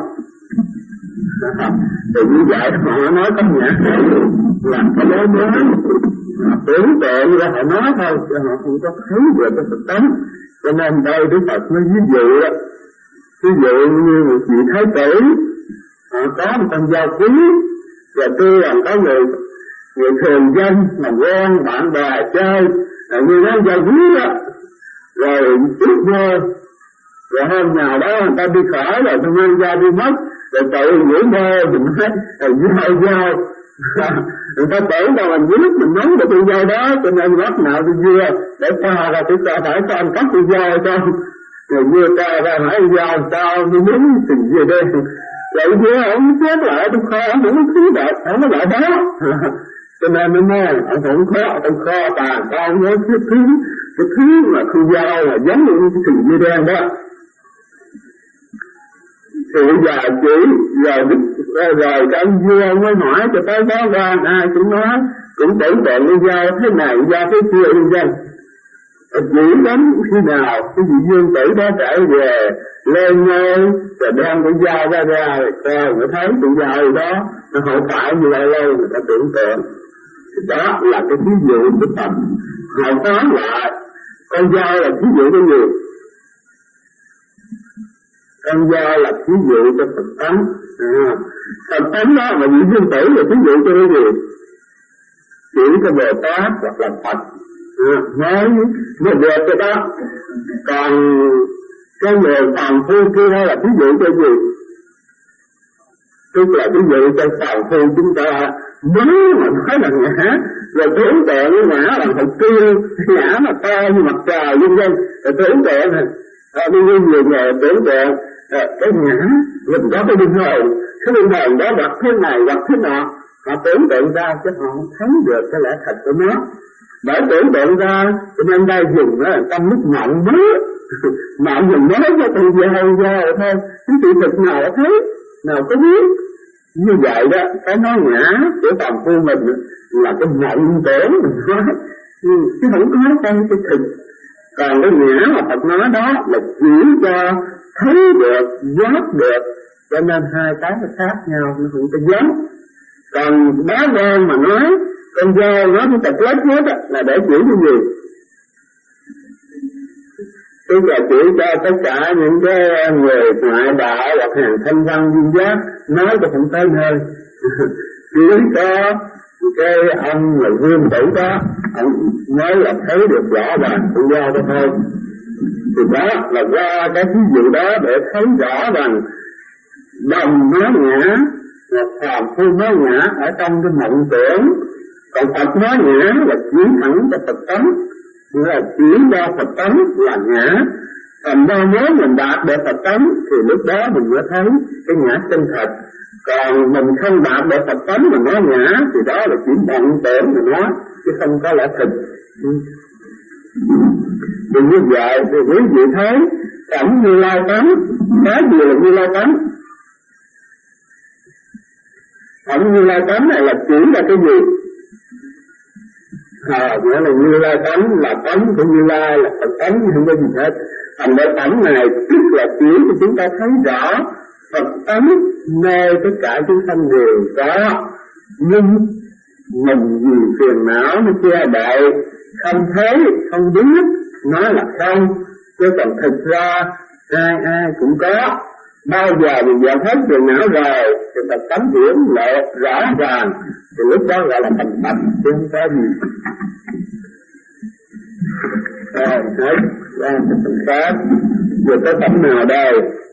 Thì như vậy họ nói có ngã là cái đối mới tưởng tượng ra họ nói thôi, chứ họ không có thấy được cái Phật tánh. Cho nên đây Đức Phật mới ví dụ đó, ví dụ như một vị thái tử họ có một con dao quý, và tuy là có người thường dân làm quen bạn bè chơi như nó dao quý đó, rồi ước mơ, rồi hôm nào đó người ta đi khỏi rồi tôi mang dao đi mất, rồi tự ngủ mơ mình nói dao người ta tưởng đâu mình biết mình nắm được con dao đó, cho nên lúc nào tôi vừa để cho ra tôi cho phải cho anh cắt con dao cho rồi vừa cho ra hỏi dao sao tôi muốn tình gì đây, vậy vừa ông chết lại tôi kho ông cũng thứ đẹp ông có lại đó. Cho nên nó nói ông cũng kho tàn con nhớ cái thứ mà con dao là giống như cái tình gì đen đó. Thì bây giờ chỉ rồi cái ông vua mới hỏi cho tới đó ra ai cũng nói cũng tưởng tượng con dao thế này dao thế kia nhân dân chỉ đến khi nào cái vị dương tử đó trở về lên ngôi rồi đem con dao ra rồi coi người thấy con dao đó nó hậu phải như vậy lâu người ta tưởng tượng. Đó là cái ví dụ của Phật. Họ nói lại con dao là ví dụ cái gì? Con dao là ví dụ cho Phật tánh. Phật tánh đó mà vị dương tử là ví dụ cho cái gì? Chỉ cho Bồ Tát hoặc là Phật nói mới được cái đó. Còn cái người phàm phu kia là ví dụ cho gì? Tức là ví dụ cho phàm phu chúng ta mới mà nói là ngã, rồi tưởng tượng cái ngã là thật tiên, ngã mà to như mặt trời vân vân, rồi tưởng tượng đi như nhiều người tưởng tượng cái ngã mình có cái linh hồn, cái linh hồn đó vật thế này vật thế nọ, họ tưởng tượng ra chứ họ không thấy được cái lẽ thật của nó. Bởi tưởng tượng ra cho nên đây dùng nó là tâm nước mộng mới mộng dùng nói cho từ giờ thôi, cái sự thực nào thấy nào có biết. Như vậy đó cái nói ngã của phàm phu mình là cái mộng tưởng mình nói chứ không có trong cái thực Còn cái ngã mà Phật nói đó là chỉ cho thấy được, giác được, cho nên hai cái nó khác nhau, nó không có giống. Còn đá vàng mà nói, con dao nó cũng tập lết hết là để chỉ cái gì? Tức là chỉ cho tất cả những cái người ngoại đạo hoặc hàng thanh văn duyên giác nói cho không tới nơi. Chỉ có cái ông là Vương Tử đó, ông nói là thấy được rõ ràng con dao đó thôi. Thì đó là qua cái ví dụ đó để thấy rõ rằng đồng nói ngã, phàm phu nói ngã ở trong cái mộng tưởng, còn Phật nói ngã là chỉ thẳng cho Phật tánh, là chỉ do Phật tánh là ngã. Thành ra nếu mình đạt được Phật tánh thì lúc đó mình mới thấy cái ngã chân thật. Còn mình không đạt được Phật tánh mà nói ngã thì đó là chỉ vọng tưởng mà nói, chứ không có lẽ thực. Thì như vậy thì quý vị thấy cảnh Như Lai tánh, cái gì là Như Lai tánh? Cảnh Như Lai tánh này là chỉ là cái gì? Nghĩa là Như Lai tánh là tánh của Như Lai, là Phật tánh, không có gì hết. Thành ra tánh này tức là chỉ cho chúng ta thấy rõ Phật tánh nơi tất cả chúng sanh đều có, nhưng mình vì phiền não nó che đậy, không thấy, không biết, nói là không, chứ còn thực ra ai cũng có. Bao giờ mình dẹp hết phiền não rồi thì Phật tánh hiển lộ rõ ràng, thì lúc đó gọi là thành Phật, chứ không có gì. Rồi, thấy, ra một phần khác, vừa tới tấm nào đây?